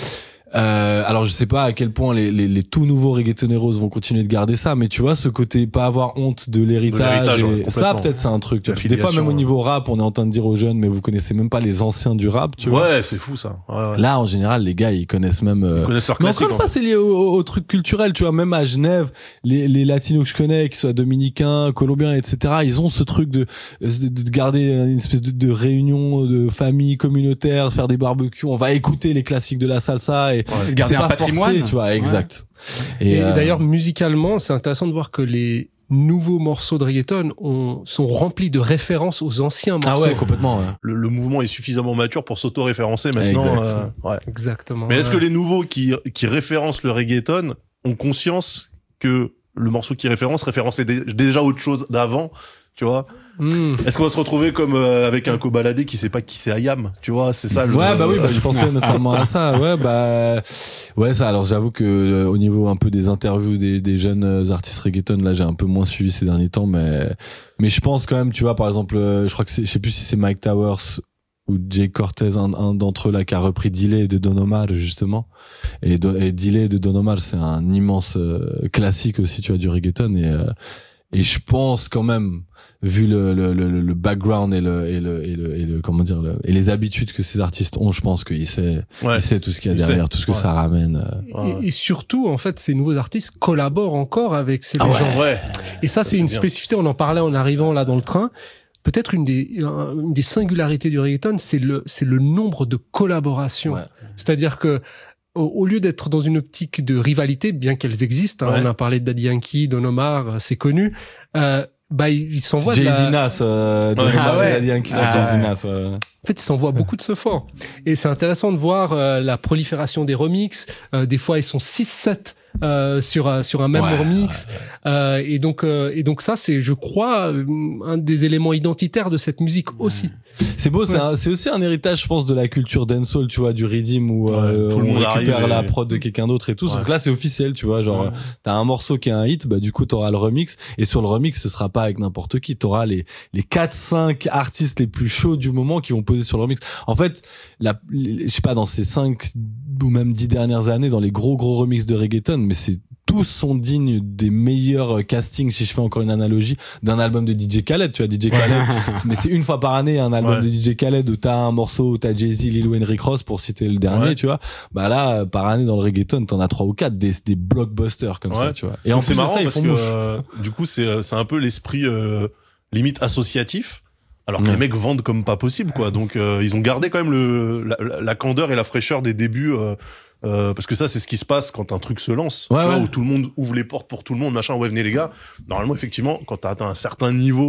Euh, alors je sais pas à quel point les, les, les tout nouveaux reggaetoneros vont continuer de garder ça, mais tu vois ce côté pas avoir honte de l'héritage, de l'héritage et ça peut-être c'est un truc, tu vois. Des fois même au niveau rap on est en train de dire aux jeunes mais vous connaissez même pas les anciens du rap, tu vois. Ouais, c'est fou ça. Ouais, ouais. Là en général les gars ils connaissent même euh... ils connaissent leur mais encore une fois c'est lié au, au, au truc culturel, tu vois. Même à Genève les, les latinos que je connais, qu'ils soient dominicains, colombiens, etc., ils ont ce truc de, de, de garder une espèce de, de réunion de famille communautaire, faire des barbecues, on va écouter les classiques de la salsa et ouais, garder un patrimoine, forcé, tu vois, exact. Ouais. Et, et euh... d'ailleurs, musicalement, c'est intéressant de voir que les nouveaux morceaux de reggaeton ont, sont remplis de références aux anciens morceaux. Ah ouais, complètement. Ouais. Le, le mouvement est suffisamment mature pour s'auto-référencer maintenant. Exact. Euh, ouais. Exactement. Mais est-ce ouais. que les nouveaux qui, qui référencent le reggaeton ont conscience que le morceau qui référence référençait déjà autre chose d'avant? Tu vois, mmh. Est-ce qu'on va se retrouver comme euh, avec un cobaladé qui sait pas qui c'est Ayam? Tu vois, c'est ça. Le... Ouais, bah oui, bah je pensais notamment à ça. Ouais, bah ouais, ça. Alors j'avoue que euh, au niveau un peu des interviews des, des jeunes artistes reggaeton, là, j'ai un peu moins suivi ces derniers temps, mais mais je pense quand même, tu vois, par exemple, euh, je crois que c'est, je sais plus si c'est Mike Towers ou Jay Cortez, un, un d'entre eux là, qui a repris Delay de Don Omar justement. Et, do, et Delay de Don Omar, c'est un immense euh, classique aussi, tu vois, du reggaeton et euh, et je pense quand même, vu le le le, le background et le et le et le et le comment dire le, et les habitudes que ces artistes ont, je pense qu'il sait ouais. il sait tout ce qu'il y a il derrière, sait. tout ce que ouais. ça ramène. Euh... Et, et surtout, en fait, ces nouveaux artistes collaborent encore avec ces ah gens. Ouais. Ouais. Et ça, ça c'est une bien. spécificité. On en parlait en arrivant là dans le train. Peut-être une des une des singularités du reggaeton, c'est le c'est le nombre de collaborations. Ouais. C'est-à-dire que au lieu d'être dans une optique de rivalité, bien qu'elles existent, hein, ouais. on a parlé de Daddy Yankee, Don Omar, c'est connu, euh, bah, ils s'envoient de la... Jay-Z Nas, euh, Don Omar, ah ouais. Daddy Yankee, ah Jay-Z ouais. Nas, ouais. En fait, ils s'envoient beaucoup de ce fort. Et c'est intéressant de voir euh, la prolifération des remixes. Euh, des fois, ils sont six sept euh, sur euh, sur un même ouais, remix. Ouais, ouais. Euh, et donc euh, et donc ça, c'est, je crois, un des éléments identitaires de cette musique ouais. aussi. C'est beau, ouais. c'est, un, c'est aussi un héritage, je pense, de la culture dancehall, tu vois, du rhythm où euh, ouais, tout le monde récupère la prod de quelqu'un d'autre et tout. Ouais. Sauf que là, c'est officiel, tu vois, genre ouais. t'as un morceau qui est un hit, bah du coup t'auras le remix, et sur le remix, ce sera pas avec n'importe qui, t'auras les les quatre cinq artistes les plus chauds du moment qui vont poser sur le remix. En fait, la, je sais pas, dans ces cinq ou même dix dernières années, dans les gros gros remixes de reggaeton, mais c'est tous sont dignes des meilleurs castings, si je fais encore une analogie, d'un album de D J Khaled, tu vois, D J Khaled, mais c'est une fois par année un album ouais. de D J Khaled où t'as un morceau où t'as Jay-Z, Lil Wayne, Rick Ross pour citer le dernier, ouais. tu vois. Bah là, par année dans le reggaeton, t'en as trois ou quatre, des, des blockbusters comme ouais. ça, tu vois. Et en plus de ça, ils font mouche. Euh, du coup, c'est, c'est un peu l'esprit, euh, limite associatif. Alors que ouais. les mecs vendent comme pas possible, quoi. Donc, euh, ils ont gardé quand même le, la, la candeur et la fraîcheur des débuts, euh, Euh, parce que ça, c'est ce qui se passe quand un truc se lance, ouais, tu ouais. vois, où tout le monde ouvre les portes pour tout le monde, machin. Ouais, venez les gars. Normalement, effectivement, quand t'as atteint un certain niveau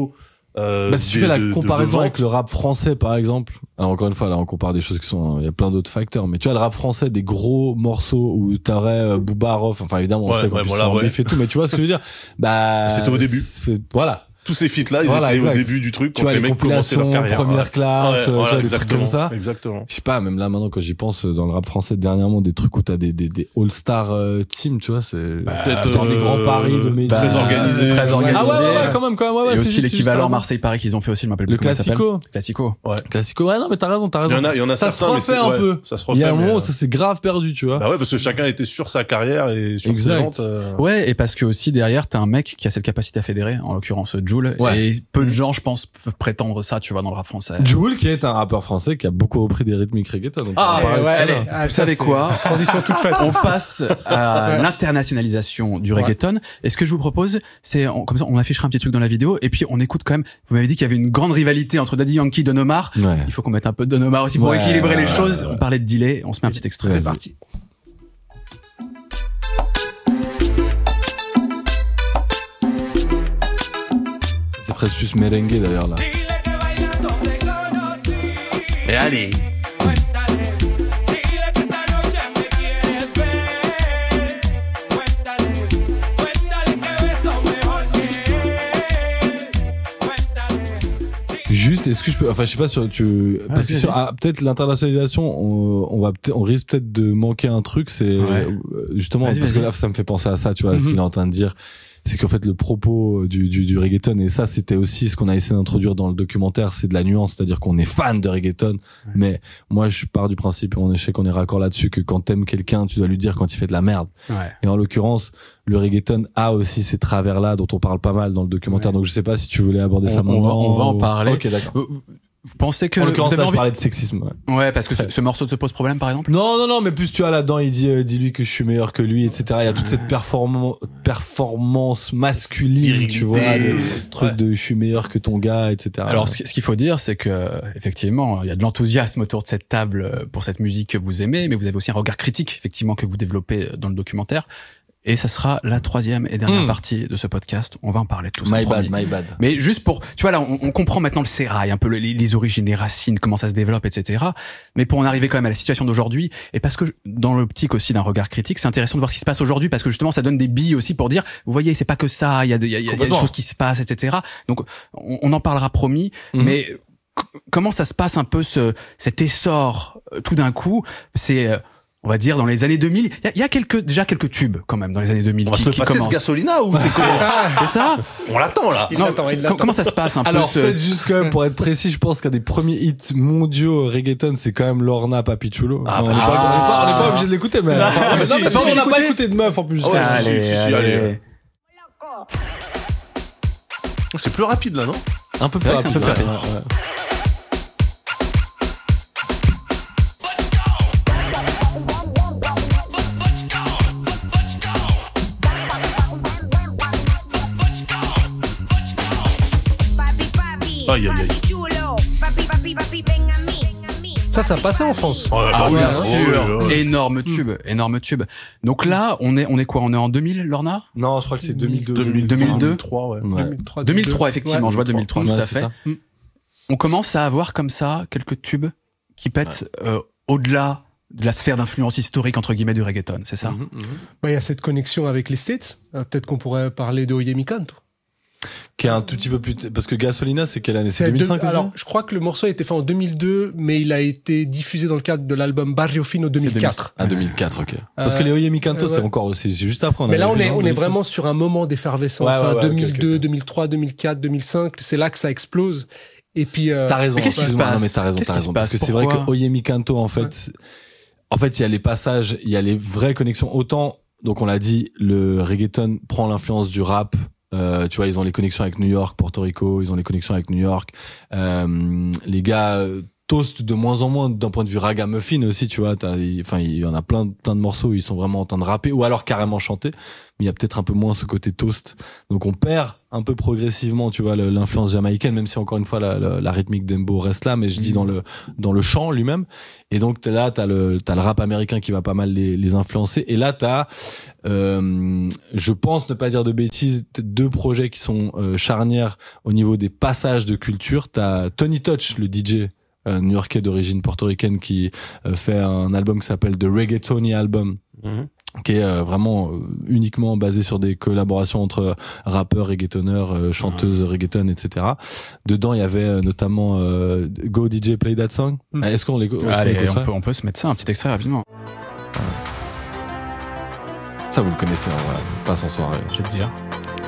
Euh, Bah, si tu des- fais la de- de- comparaison de avec vente. le rap français, par exemple, alors encore une fois, là, on compare des choses qui sont, il y a plein d'autres facteurs, mais tu vois, le rap français, des gros morceaux où t'aurais euh, Booba, Rof, enfin, évidemment, on Ouais, sait qu'en ouais, plus, voilà, c'est en ouais. bif et tout, mais tu vois ce que je veux dire? Bah. C'était au début. c'est- Voilà. Tous ces feats-là, ils Voilà, étaient exact. au début du truc Tu quand vois, les les mecs commençaient leur compilations, carrière. première ouais. classe, Ouais, euh, tu voilà, vois, des trucs exactement, comme ça. Exactement. Je sais pas, même là, maintenant, quand j'y pense, dans le rap français, dernièrement, des trucs où t'as des, des, des all-star euh, teams, tu vois, c'est, Peut-être dans les euh, grands paris de médias. très organisé. Très organisé. Ah ouais, ouais, ouais, quand même, quand même, ouais, ouais, Et c'est aussi juste- l'équivalent juste Marseille-Paris qu'ils ont fait aussi, je m'appelle Le plus comment ça s'appelle. Classico. Classico. Classico, ouais, non, mais t'as raison, t'as Il y raison. en a, il y en a Ça se certains, mais refait c'est- un ouais, peu. ça se Il y refait. a un mais, moment où euh, ça s'est grave perdu, tu vois. Bah ouais, parce que chacun était sur sa carrière et sur Exact. ses ventes. euh, Ouais, et parce que aussi derrière, t'as un mec qui a cette capacité à fédérer, en l'occurrence Jul, Ouais. et peu de gens, je pense, peuvent prétendre ça, tu vois, dans le rap français. Jul, qui est un rappeur français qui a beaucoup repris des rythmiques reggaeton. donc Ah, on en parlait ouais, tout à allez, l'heure. Ah, vous ça, savez c'est- quoi? Transition toute faite. On passe à l'internationalisation du Ouais. reggaeton. Et ce que je vous propose, c'est, on- comme ça, on affichera un petit truc dans la vidéo, et puis on écoute quand même, vous m'avez dit qu'il y avait une grande rivalité entre Daddy Yankee et Don Omar. Ouais. Il faut qu'on mette un peu de Don Omar aussi pour Ouais, équilibrer les ouais, choses. ouais, ouais. On parlait de delay, on se met un petit extrait. Vas-y. C'est parti. C'est presque plus merengue d'ailleurs là. Dile que bailas donde conocí. Et allez. Cuéntale, dile que esta noche me quieres ver. Cuéntale, cuéntale que beso mejor que él. Cuéntale. Juste, est-ce que je peux, enfin, je sais pas sur, tu, parce que vas-y, sur, vas-y. ah, peut-être l'internationalisation, on, on va peut-être, on risque peut-être de manquer un truc, c'est, Ouais. euh, justement, Vas-y, parce que vas-y. là, ça me fait penser à ça, tu vois, ce Mhm. qu'il est en train de dire. C'est qu'en fait, le propos du, du, du reggaeton, et ça, c'était aussi ce qu'on a essayé d'introduire dans le documentaire, c'est de la nuance, c'est-à-dire qu'on est fan de reggaeton, mais moi, je pars du principe, on est, je sais qu'on est raccord là-dessus, que quand t'aimes quelqu'un, tu dois lui dire quand il fait de la merde. Ouais. Et en l'occurrence, le reggaeton a aussi ces travers-là dont on parle pas mal dans le documentaire. Ouais. Donc je sais pas si tu voulais aborder On- ça on va- maintenant. on va en ou- parler. Ok, d'accord. Vous, vous- vous pensez que En vous l'occurrence, avez là, je envie... parlais de sexisme. Ouais. Ouais, parce que ce, ce morceau te pose problème, par exemple? Non, non, non, mais plus tu as là-dedans, il dit, euh, dis-lui que je suis meilleur que lui, et cetera. Il y a toute cette performance, performance masculine, Virilité. tu vois, le truc Ouais. de je suis meilleur que ton gars, et cetera. Alors, ce qui- ce qu'il faut dire, c'est que effectivement, il y a de l'enthousiasme autour de cette table euh, pour cette musique que vous aimez, mais vous avez aussi un regard critique, effectivement, que vous développez dans le documentaire. Et ça sera la troisième et dernière Mm. partie de ce podcast. On va en parler de tout ça. my promis. bad, my bad. Mais juste pour, tu vois là, on, on comprend maintenant le sérail, un peu les, les origines, les racines, comment ça se développe, et cetera. Mais pour en arriver quand même à la situation d'aujourd'hui, et parce que je- dans l'optique aussi d'un regard critique, c'est intéressant de voir ce qui se passe aujourd'hui, parce que justement, ça donne des billes aussi pour dire, vous voyez, c'est pas que ça, il y a, de- il y a, il y a des Complètement. choses qui se passent, et cetera. Donc, on, on en parlera promis. Mhm. Mais c- comment ça se passe un peu ce cet essor euh, tout d'un coup? C'est euh, on va dire dans les années deux mille, il y a, il y a quelques déjà quelques tubes quand même dans les années deux mille On va qui, se le qui passer ce commencent. gasolina ou c'est comment? C'est ça? On l'attend là. Il Non, l'attend, il com- l'attend. comment ça se passe un Alors, peu peut-être ce... juste quand même, pour être précis, je pense qu'un des premiers hits mondiaux reggaeton, c'est quand même Lorna Papichulo. Ah, Non, on n'est bah, pas, on est pas, on est pas ah. obligé de l'écouter, mais, Ah, enfin, mais mais si, non, mais si, par si, contre, on n'a pas écoutez. écouté de meuf, en plus. Ah ouais, Ah, si, si, si, allez, allez. allez. C'est plus rapide là, non? un peu C'est plus vrai que c'est un rapide. peu plus ouais, ouais. Aïe, aïe, aïe. Ça, ça passait en France. Ouais, Ah bah oui, oui, bien ouais, sûr. ouais, ouais. Énorme tube, énorme tube. Donc là, on est, on est quoi? On est en deux mille, Lorna? Non, je crois que c'est deux mille deux. deux mille deux mille deux. deux mille trois, ouais. Ouais. deux mille trois, deux mille trois, effectivement, Ouais. je vois deux mille trois, tout Ouais, à c'est fait. ça. On commence à avoir comme ça quelques tubes qui pètent euh, au-delà de la sphère d'influence historique, entre guillemets, du reggaeton, c'est ça? Mhm, mhm. Bah, il y a cette connexion avec les States. Euh, Peut-être qu'on pourrait parler de Oyemi Kanto. Qui est un tout petit peu plus, parce que Gasolina, c'est quelle année? C'est C'est deux mille cinq deux- aussi? Alors, je crois que le morceau a été fait en deux mille deux, mais il a été diffusé dans le cadre de l'album Barrio Fino deux mille quatre. Ah, deux mille quatre, ok. Parce que Euh, les Oyemi Kanto, euh, c'est ouais. encore, c'est c'est juste après. Mais là, avait on vu, est, non, on est deux mille cinq. vraiment sur un moment d'effervescence. Ouais, ouais, hein, ouais, deux ok, mille deux, ok. deux mille trois, deux mille quatre, deux mille cinq. C'est là que ça explose. Et puis, euh, T'as raison, Mais qu'est-ce qui se excuse-moi, passe non, mais t'as raison, Qu'est-ce t'as qui raison. se Parce que passe c'est vrai Pourquoi que Oyemi Kanto, en fait, en fait, il y a les passages, il y a les vraies connexions. Autant, donc on l'a dit, le reggaeton prend l'influence du rap. Euh, tu vois, ils ont les connexions avec New York, Porto Rico, ils ont les connexions avec New York. Euh, les gars, euh, Toast de moins en moins d'un point de vue ragamuffin aussi, tu vois. T'as, enfin, il y en a plein, plein de morceaux où ils sont vraiment en train de rapper ou alors carrément chanter. Mais il y a peut-être un peu moins ce côté Toast. Donc on perd un peu progressivement, tu vois, le, l'influence jamaïcaine, même si encore une fois la, la, la rythmique d'Embo reste là, mais je dis dans le dans le chant lui-même. Et donc t'es là, t'as le t'as le rap américain qui va pas mal les, les influencer. Et là t'as, euh, je pense ne pas dire de bêtises, deux projets qui sont euh, charnières au niveau des passages de culture. T'as Tony Touch, le D J euh, new-yorkais d'origine portoricaine, qui euh, fait un album qui s'appelle The Reggaetoni Album. Mm-hmm. Qui est euh, vraiment euh, uniquement basé sur des collaborations entre rappeurs, reggaetonneurs, euh, chanteuses, reggaeton, et cetera. Dedans, il y avait euh, notamment euh, Go D J Play That Song. Mm. Est-ce qu'on les est-ce Allez, qu'on on peut, on peut se mettre ça, un petit extrait rapidement. Ça, vous le connaissez, en vrai. Passe en soirée. Je vais te dire.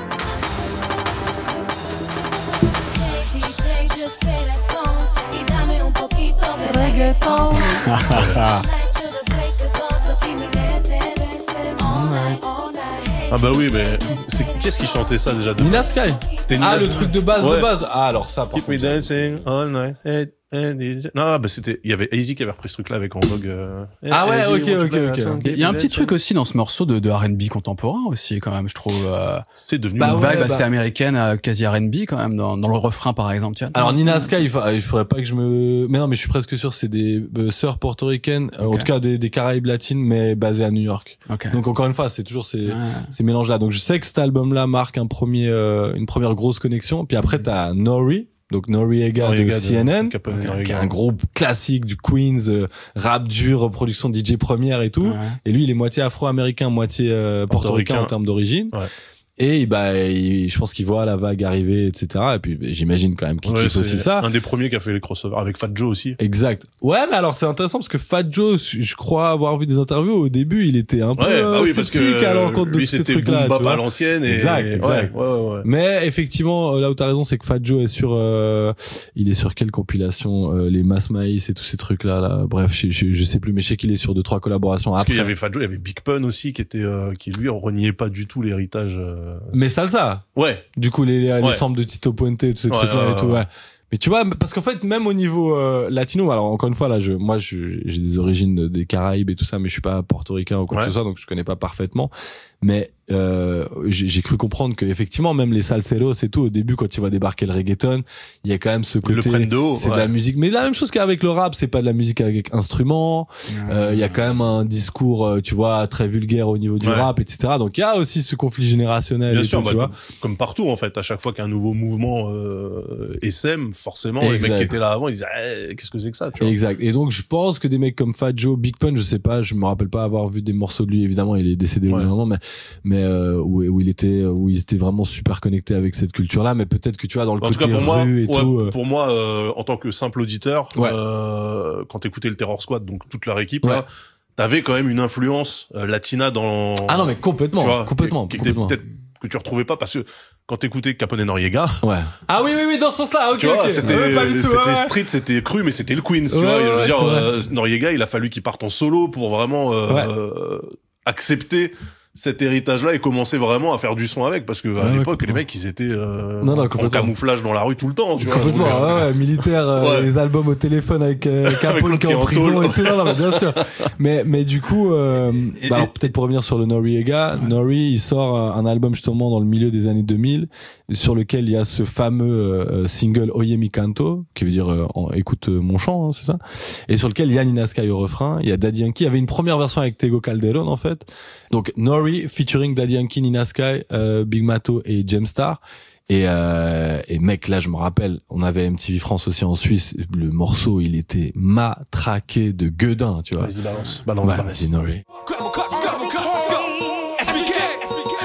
Ah bah oui, mais c'est qui est-ce qui chantait ça déjà de Nina Sky. C'était Nina Ah, le truc de base, ouais. de base. Ah, alors ça, par Keep me contre. dancing all night. Hey, hey, D J. Non, bah c'était, il y avait Easy qui avait repris ce truc-là avec en vogue. Euh... Ah ouais, Easy, ok, want to ok, play ok. that song, Il y a un petit keep me truc aussi dans ce morceau de, de R and B contemporain aussi, quand même, je trouve. Euh, C'est devenu Bah une ouais, vibe bah. assez américaine, euh, quasi R and B quand même, dans, dans le refrain par exemple. Tiens. Alors Nina Sky, il, fa- il faudrait pas que je me... Mais non, mais je suis presque sûr, c'est des euh, sœurs portoricaines, euh, Ok. en tout cas des, des Caraïbes latines, mais basées à New York. Ok. Donc encore une fois, c'est toujours ces, Ouais. ces mélanges-là. Donc je sais que cet album-là marque un premier, euh, une première grosse connexion. Puis après, t'as Nori, donc Noriega, Noriega de C N N, de Capone qui Noriega. est un groupe classique du Queens, euh, rap dur, production D J première et tout. Ouais. Et lui, il est moitié afro-américain, moitié euh, portoricain Portoricain. en termes d'origine. Ouais. Et bah, il- je pense qu'il voit la vague arriver, et cetera. Et puis bah, j'imagine quand même qu'il Ouais, kiffe c'est aussi ça. un des premiers qui a fait les crossovers avec Fat Joe aussi. Exact. Ouais, mais alors c'est intéressant parce que Fat Joe, je crois avoir vu des interviews au début, il était un peu Ouais, bah oui, parce sceptique que à l'encontre de lui tous ces c'était trucs-là. boom bap tu vois. à l'ancienne et Exact, exact. Ouais, ouais, ouais. Mais effectivement, là où t'as raison, c'est que Fat Joe est sur, euh, il est sur quelle compilation, euh, les Mass Maïs et tous ces trucs-là, là. Bref, je, je, je sais plus, mais je sais qu'il est sur deux trois collaborations Parce après. qu'il y avait Fat Joe, il y avait Big Pun aussi qui était, euh, qui lui reniait pas du tout l'héritage. Euh... Mais salsa. Ouais. Du coup, les, les, Ouais. les samples de Tito Puente et tous ces Ouais, trucs-là ouais, et tout, ouais. ouais. Mais tu vois, parce qu'en fait, même au niveau euh, latino, alors encore une fois, là, je, moi, je, j'ai des origines de- des Caraïbes et tout ça, mais je suis pas portoricain ou quoi Ouais. que ce soit, donc je connais pas parfaitement. Mais euh, j'ai, j'ai cru comprendre que effectivement, même les salseros et tout, au début, quand il va débarquer le reggaeton, il y a quand même ce Ils le côté, prennent de haut. c'est ouais. de la musique. Mais la même chose qu'avec le rap, c'est pas de la musique avec instrument. Euh, Il y a quand même un discours, euh, tu vois, très vulgaire au niveau du Ouais. rap, et cetera. Donc il y a aussi ce conflit générationnel Bien et sûr, tout, bah, tu vois. comme, comme partout en fait, à chaque fois qu'un nouveau mouvement euh, essaime, forcément, les Exact. mecs qui étaient là avant, ils disaient eh, qu'est-ce que c'est que ça, tu vois. Exact. Et donc, je pense que des mecs comme Fat Joe, Big Pun, je sais pas, je me rappelle pas avoir vu des morceaux de lui, évidemment, il est décédé au Ouais. bout d'un moment, mais, mais, euh, où, où il était, où ils étaient vraiment super connectés avec cette culture-là, mais peut-être que tu vois, dans le En tout côté cas, pour moi, rue et ouais, tout, euh, pour moi, euh, en tant que simple auditeur, Ouais. euh, quand t'écoutais le Terror Squad, donc toute leur équipe, Ouais. là, t'avais quand même une influence euh, latina dans. ah non, mais complètement, tu vois, complètement, qui, qui était complètement. peut-être que tu retrouvais pas parce que quand t'écoutais Capone et Noriega, Ouais. Ah oui, oui, oui, dans ce sens-là, ok, tu vois, ok. c'était Ouais, pas du tout, c'était ouais, ouais. street, c'était cru, mais c'était le Queens, tu Ouais, vois. Et je ouais, veux dire, c'est vrai. euh, Noriega, il a fallu qu'il parte en solo pour vraiment euh, Ouais. euh, accepter cet héritage-là et commencer vraiment à faire du son avec, parce que à Ouais, ouais, l'époque, les complètement. mecs, ils étaient euh, Non, non, en complètement. camouflage dans la rue tout le temps, tu vois. Complètement, Donc, euh, ouais, ouais, militaire, euh, Ouais. les albums au téléphone avec euh, Capone l'autre qui est qui est en en prison tôle. et tout, non, non, mais bien sûr. Mais, mais du coup, euh, Et- bah, alors, et- peut-être pour revenir sur le Noriega, Nori, il sort euh, un album justement dans le milieu des années deux mille, sur lequel il y a ce fameux euh, single Oye mi canto, qui veut dire euh, en- écoute euh, mon chant, hein, c'est ça, et sur lequel il y a Nina Sky au refrain, il y a Daddy Yankee, il y avait une première version avec Tego Calderon en fait, donc Nori featuring Daddy Yankee, Nina Sky, euh, Big Mato et Gemstar. Et, euh, et mec, là, je me rappelle, on avait M T V France aussi en Suisse. Le morceau, il était matraqué de gueudin, tu vois. Vas-y, balance, balance, Ouais, balance. vas-y, Nori. Grab 'em cups, grab 'em cups, let's go. S B K, S B K.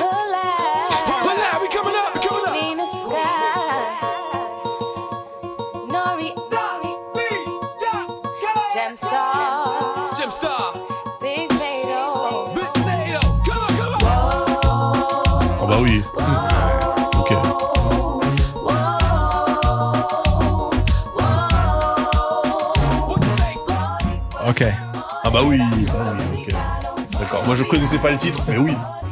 Well, now we coming up, we coming up. Nina Sky, Nori, Gemstar, Jim Star, Big Vado. Big Nato. Come on, come on. Ah bah oui. Ok. What you say? Ok. Ah bah oui. Ah oui, ok. D'accord. Moi, je connaissais pas le titre, mais oui.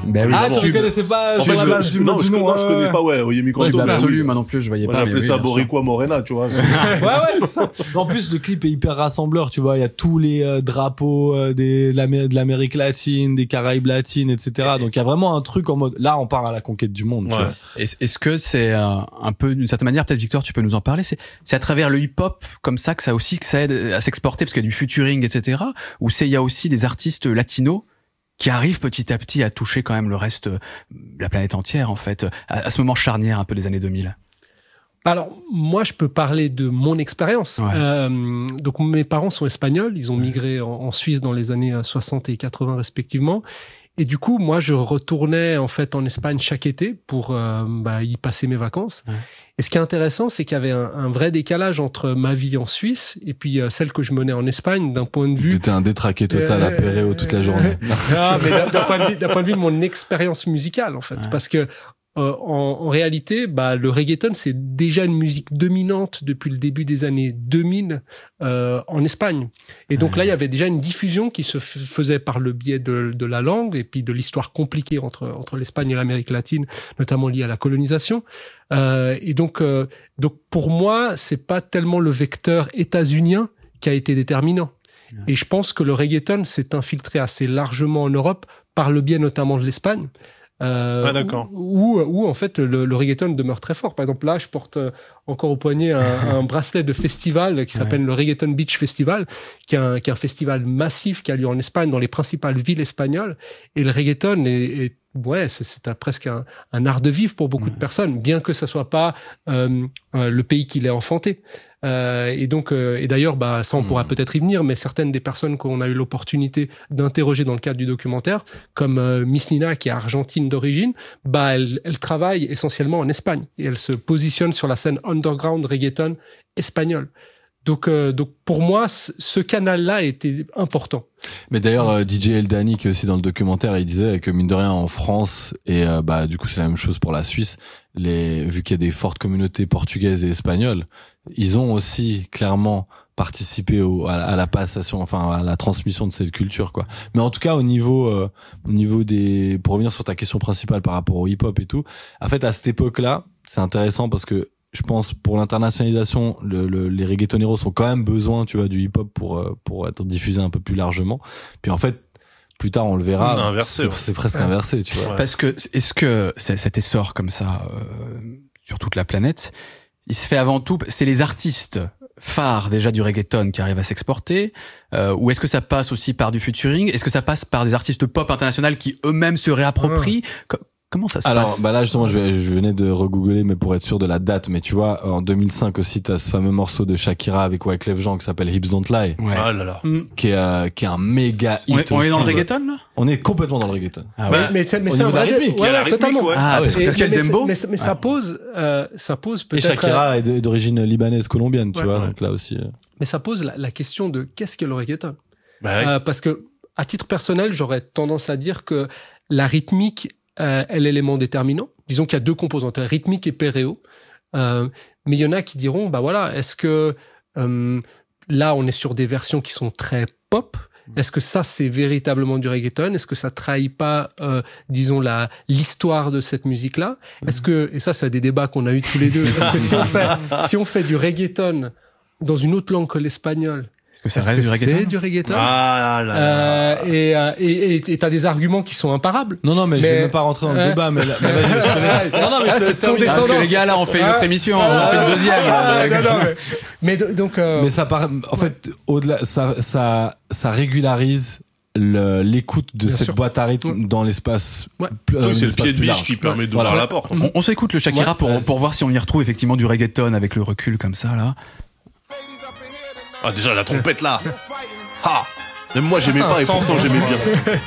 Ben oui. Ah, tu Évidemment. ne connaissais pas En sur fait, la je, base je- du non, du je, nom, non, ouais, je connais ouais. pas, ouais, Oyemi Ouais, Kondo. dans bah l'absolu, oui. moi non plus, je voyais Moi, pas. mais j'appelais oui, ça bien sûr. Boricua Morena, tu vois. Ouais, ouais, c'est ça. En plus, le clip est hyper rassembleur, tu vois. Il y a tous les euh, drapeaux euh, des, de l'Amé- de l'Amérique latine, des Caraïbes latines, et cetera. Donc, il y a vraiment un truc en mode, là, on part à la conquête du monde, tu Ouais. vois. Est-ce est-ce que c'est euh, un peu d'une certaine manière, peut-être Victor, tu peux nous en parler, c'est c'est à travers le hip-hop comme ça que ça aussi que ça aide à s'exporter parce qu'il y a du featuring, et cetera. Ou c'est il y a aussi des artistes latinos qui arrivent petit à petit à toucher quand même le reste de la planète entière en fait, à, à ce moment charnière un peu des années deux mille. Alors, moi, je peux parler de mon expérience. Ouais. Euh, donc, mes parents sont espagnols. Ils ont Ouais. migré en, en Suisse dans les années soixante et quatre-vingts respectivement. Et du coup, moi, je retournais en fait en Espagne chaque été pour euh, bah, y passer mes vacances. Ouais. Et ce qui est intéressant, c'est qu'il y avait un, un vrai décalage entre ma vie en Suisse et puis euh, celle que je menais en Espagne d'un point de vue... T'étais un détraqué total à Euh, Péréo toute la journée. Ah, mais d'un d'un point de vue, d'un point de vue de mon expérience musicale, en fait. Ouais. Parce que, euh, en, en réalité, bah, le reggaeton, c'est déjà une musique dominante depuis le début des années deux mille euh, en Espagne. Et donc Ouais. là, il y avait déjà une diffusion qui se f- faisait par le biais de, de la langue et puis de l'histoire compliquée entre, entre l'Espagne et l'Amérique latine, notamment liée à la colonisation. Euh, et donc, euh, donc, pour moi, c'est pas tellement le vecteur états-unien qui a été déterminant. Ouais. Et je pense que le reggaeton s'est infiltré assez largement en Europe par le biais notamment de l'Espagne. Euh, Ah, d'accord. Où, où, où, en fait le, le reggaeton demeure très fort. Par exemple, là, je porte euh, encore au poignet un, un bracelet de festival qui s'appelle le Reggaeton Beach Festival, qui est, un, qui est un festival massif qui a lieu en Espagne, dans les principales villes espagnoles. Et le reggaeton est, est ouais, c'est, c'est un, presque un, un art de vivre pour beaucoup de personnes, bien que ça soit pas euh, euh, le pays qui l'ait enfanté. Euh, et donc, euh, et d'ailleurs, bah, ça on Hmm. pourra peut-être y venir, mais certaines des personnes qu'on a eu l'opportunité d'interroger dans le cadre du documentaire, comme euh, Miss Nina, qui est argentine d'origine, bah, elle, elle travaille essentiellement en Espagne et elle se positionne sur la scène underground reggaeton espagnole. Donc, euh, donc pour moi, c- ce canal-là était important. Mais d'ailleurs, euh, D J Eldani, qui est aussi dans le documentaire, il disait que mine de rien, en France, et euh, bah du coup c'est la même chose pour la Suisse, les, vu qu'il y a des fortes communautés portugaises et espagnoles, ils ont aussi clairement participé au, à, à la passation, enfin à la transmission de cette culture, quoi. Mais en tout cas, au niveau, euh, au niveau des, pour revenir sur ta question principale par rapport au hip-hop et tout, en fait, à cette époque-là, c'est intéressant parce que je pense pour l'internationalisation, le, le, les reggaetoneros ont quand même besoin, tu vois, du hip-hop pour euh, pour être diffusé un peu plus largement. Puis en fait, plus tard on le verra. C'est inversé, C'est, ouais. c'est presque Ouais. inversé, tu vois. Ouais. Parce que est-ce que c'est- cet essor comme ça euh, sur toute la planète, il se fait avant tout, c'est les artistes phares déjà du reggaeton qui arrivent à s'exporter, euh, ou est-ce que ça passe aussi par du featuring? Est-ce que ça passe par des artistes pop internationaux qui eux-mêmes se réapproprient? Co- Comment ça se Alors, passe? bah là justement, je, vais- je venais de regoogler, mais pour être sûr de la date. Mais tu vois, en deux mille cinq aussi, t'as ce fameux morceau de Shakira avec Wyclef Jean qui s'appelle Hips Don't Lie, Ouais. Ah là là. qui est euh, qui est un méga hit. On est, on est dans le aussi. reggaeton là? On est complètement dans le reggaeton. Ah mais, ouais. mais c'est, mais Au c'est niveau un de la vrai dé- rythmique, il y a ouais, la ouais, rythmique, totalement. ouais. Ah, Ah parce oui. que Et- quel mais, dembo? mais, mais ça pose, euh, ça pose Et peut-être. Shakira est de- d'origine libanaise colombienne, tu Ouais. vois. Ouais. Donc là aussi. euh, Mais ça pose la, la question de qu'est-ce que le reggaeton. Bah ouais. Euh, parce que, à titre personnel, j'aurais tendance à dire que la rythmique euh, est l'élément déterminant. Disons qu'il y a deux composantes, rythmique et péréo. Euh, mais il y en a qui diront, bah voilà, est-ce que euh, là, on est sur des versions qui sont très pop? Est-ce que ça, c'est véritablement du reggaeton? Est-ce que ça trahit pas, euh, disons, la l'histoire de cette musique-là? Est-ce que, et ça, c'est des débats qu'on a eu tous les deux, est-ce que si on fait, si on fait du reggaeton dans une autre langue que l'espagnol, Est-ce que ça est-ce reste que du reggaeton? c'est du reggaeton? Ah là là. Euh, et euh, et et t'as des arguments qui sont imparables. Non, non, mais, je Mais- vais même pas rentrer dans le Ouais. débat, mais, là- mais vas-y, je te laisse- Non, non, mais je Ah, te c'est laisse terminer. condescendant. Parce que les gars, là, on fait une autre Ah. émission, on en fait une deuxième. Ah, là. non, non, mais, mais do- donc euh, Mais ça paraît, en fait, au-delà, ça, ça, ça régularise le, l'écoute de Bien cette sûr. boîte à rythme dans l'espace. Ouais. pl- euh, Oui, c'est le l'espace pied de plus biche large. qui permet Ouais. d'ouvrir Voilà. la porte. On, on s'écoute le Shakira Ouais, pour, vas-y. pour voir si on y retrouve effectivement du reggaeton avec le recul comme ça, là. Ah déjà la trompette là. Ah. Même moi j'aimais Ah, pas c'est et un pourtant sample. j'aimais bien.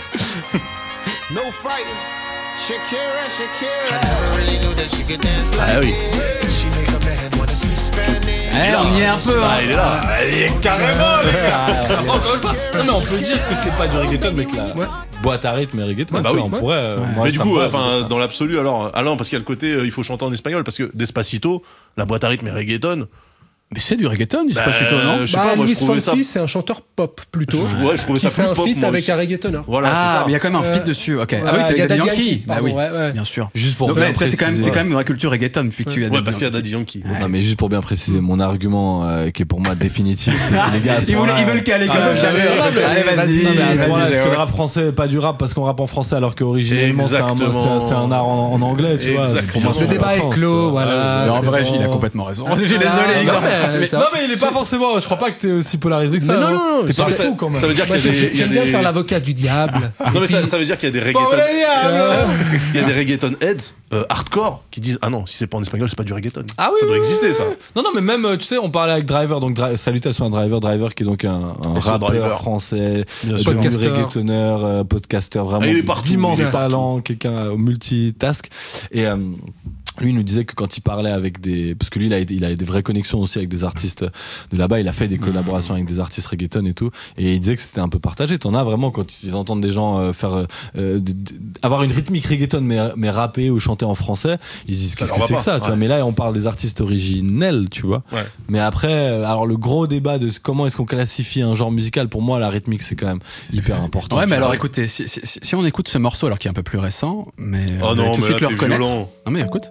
No fighting. Shakira, Shakira. Really knew that she could dance like Ah oui. this. She make a man wanna speak Spanish. Eh, on y est un peu, Ah, hein. il est là. Il est carrément. Non, mais on peut dire que c'est pas du reggaeton, mais que la boîte à rythme et reggaeton, Ouais, bah tu oui. vois, on pourrait. euh, moi, Mais du ça coup, me va, enfin, de ça. dans l'absolu, alors, alors, parce qu'il y a le côté, euh, il faut chanter en espagnol, parce que Despacito, la boîte à rythme et reggaeton, Mais c'est du reggaeton, du Bah, Despacito, non? je sais Bah, pas, moi je Luis trouvais ça. Fonsi, c'est un chanteur pop plutôt. Je- ouais, je trouvais qui ça fait plus un pop, feat moi avec aussi. un reggaetonner. Voilà, Ah, c'est ça. mais il y a quand même un Euh, feat dessus, ok. ouais, Ah oui, c'est il y a Daddy Daddy Yankee. Yankee, Bah pardon, oui, ouais, ouais. bien sûr. Juste pour Donc, bien mais après, c'est quand même, préciser- c'est quand même une vraie culture reggaeton, depuis que tu as Ouais, parce qu'il y a Daddy Yankee. Ouais. Non mais juste pour bien préciser mon argument euh, qui est pour moi définitif, c'est que les gars, à ce Ils veulent, moment-là- ils veulent caler quand Ah, même. ouais, Allez, ouais, ouais, allez, ouais, vas-y, non, mais à ce vas-y, moment-là, est-ce que vas-y. le rap français est pas du rap parce qu'on rappe en français alors qu'originellement c'est un, Exactement. c'est, c'est un art en, en anglais, tu vois. Exactement. Pour moi, Le c'est débat la est France, clos, tu vois. voilà. Mais en c'est vrai, bon. il a complètement raison. Je suis Ah, désolé, non, Igor. mais Mais- ça- Non mais il est pas forcément, je crois pas que t'es aussi polarisé que ça. Mais non, hein. non, non, T'es ça- pas ça- fou quand même. Ça veut dire qu'il Moi, y a des, j'aime il y a j'aime bien des- faire l'avocat du diable. Non mais ça, ça veut dire qu'il y a des reggaeton, Bon, les gars, il y a des reggaeton heads euh, hardcore qui disent ah non, si c'est pas en espagnol, c'est pas du reggaeton. Ah oui, ça doit oui, exister oui, ça. oui. Non, non, mais même, euh, tu sais, on parlait avec Driver, donc Dri- salutations à Driver, Driver qui est donc un, un Et ce rappeur Driver. français, Bien euh, sûr. devenu Podcasteur. reggaetonneur, euh, podcasteur, vraiment Ah, il est partout, d'immenses il est partout. talents, quelqu'un au multitask. Et euh, lui, il nous disait que quand il parlait avec des, parce que lui, il a, il a des vraies connexions aussi avec des artistes de là-bas. Il a fait des collaborations avec des artistes reggaeton et tout. Et il disait que c'était un peu partagé. T'en as vraiment quand ils entendent des gens euh, faire, euh, d- d- avoir une rythmique reggaeton mais, mais rapper ou chanter en français, ils se disent Ça qu'est-ce leur que va c'est que pas, ça, tu ouais. vois. Mais là, on parle des artistes originels, tu vois. Ouais. Mais après, euh, alors le gros débat de comment est-ce qu'on classifie un genre musical, pour moi, la rythmique, c'est quand même hyper important. Ouais, tu mais vois. alors écoutez, si, si, si on écoute ce morceau, alors qui est un peu plus récent, mais Oh vous allez non, tout de mais suite là le t'es reconnaître. violent. Non mais écoute,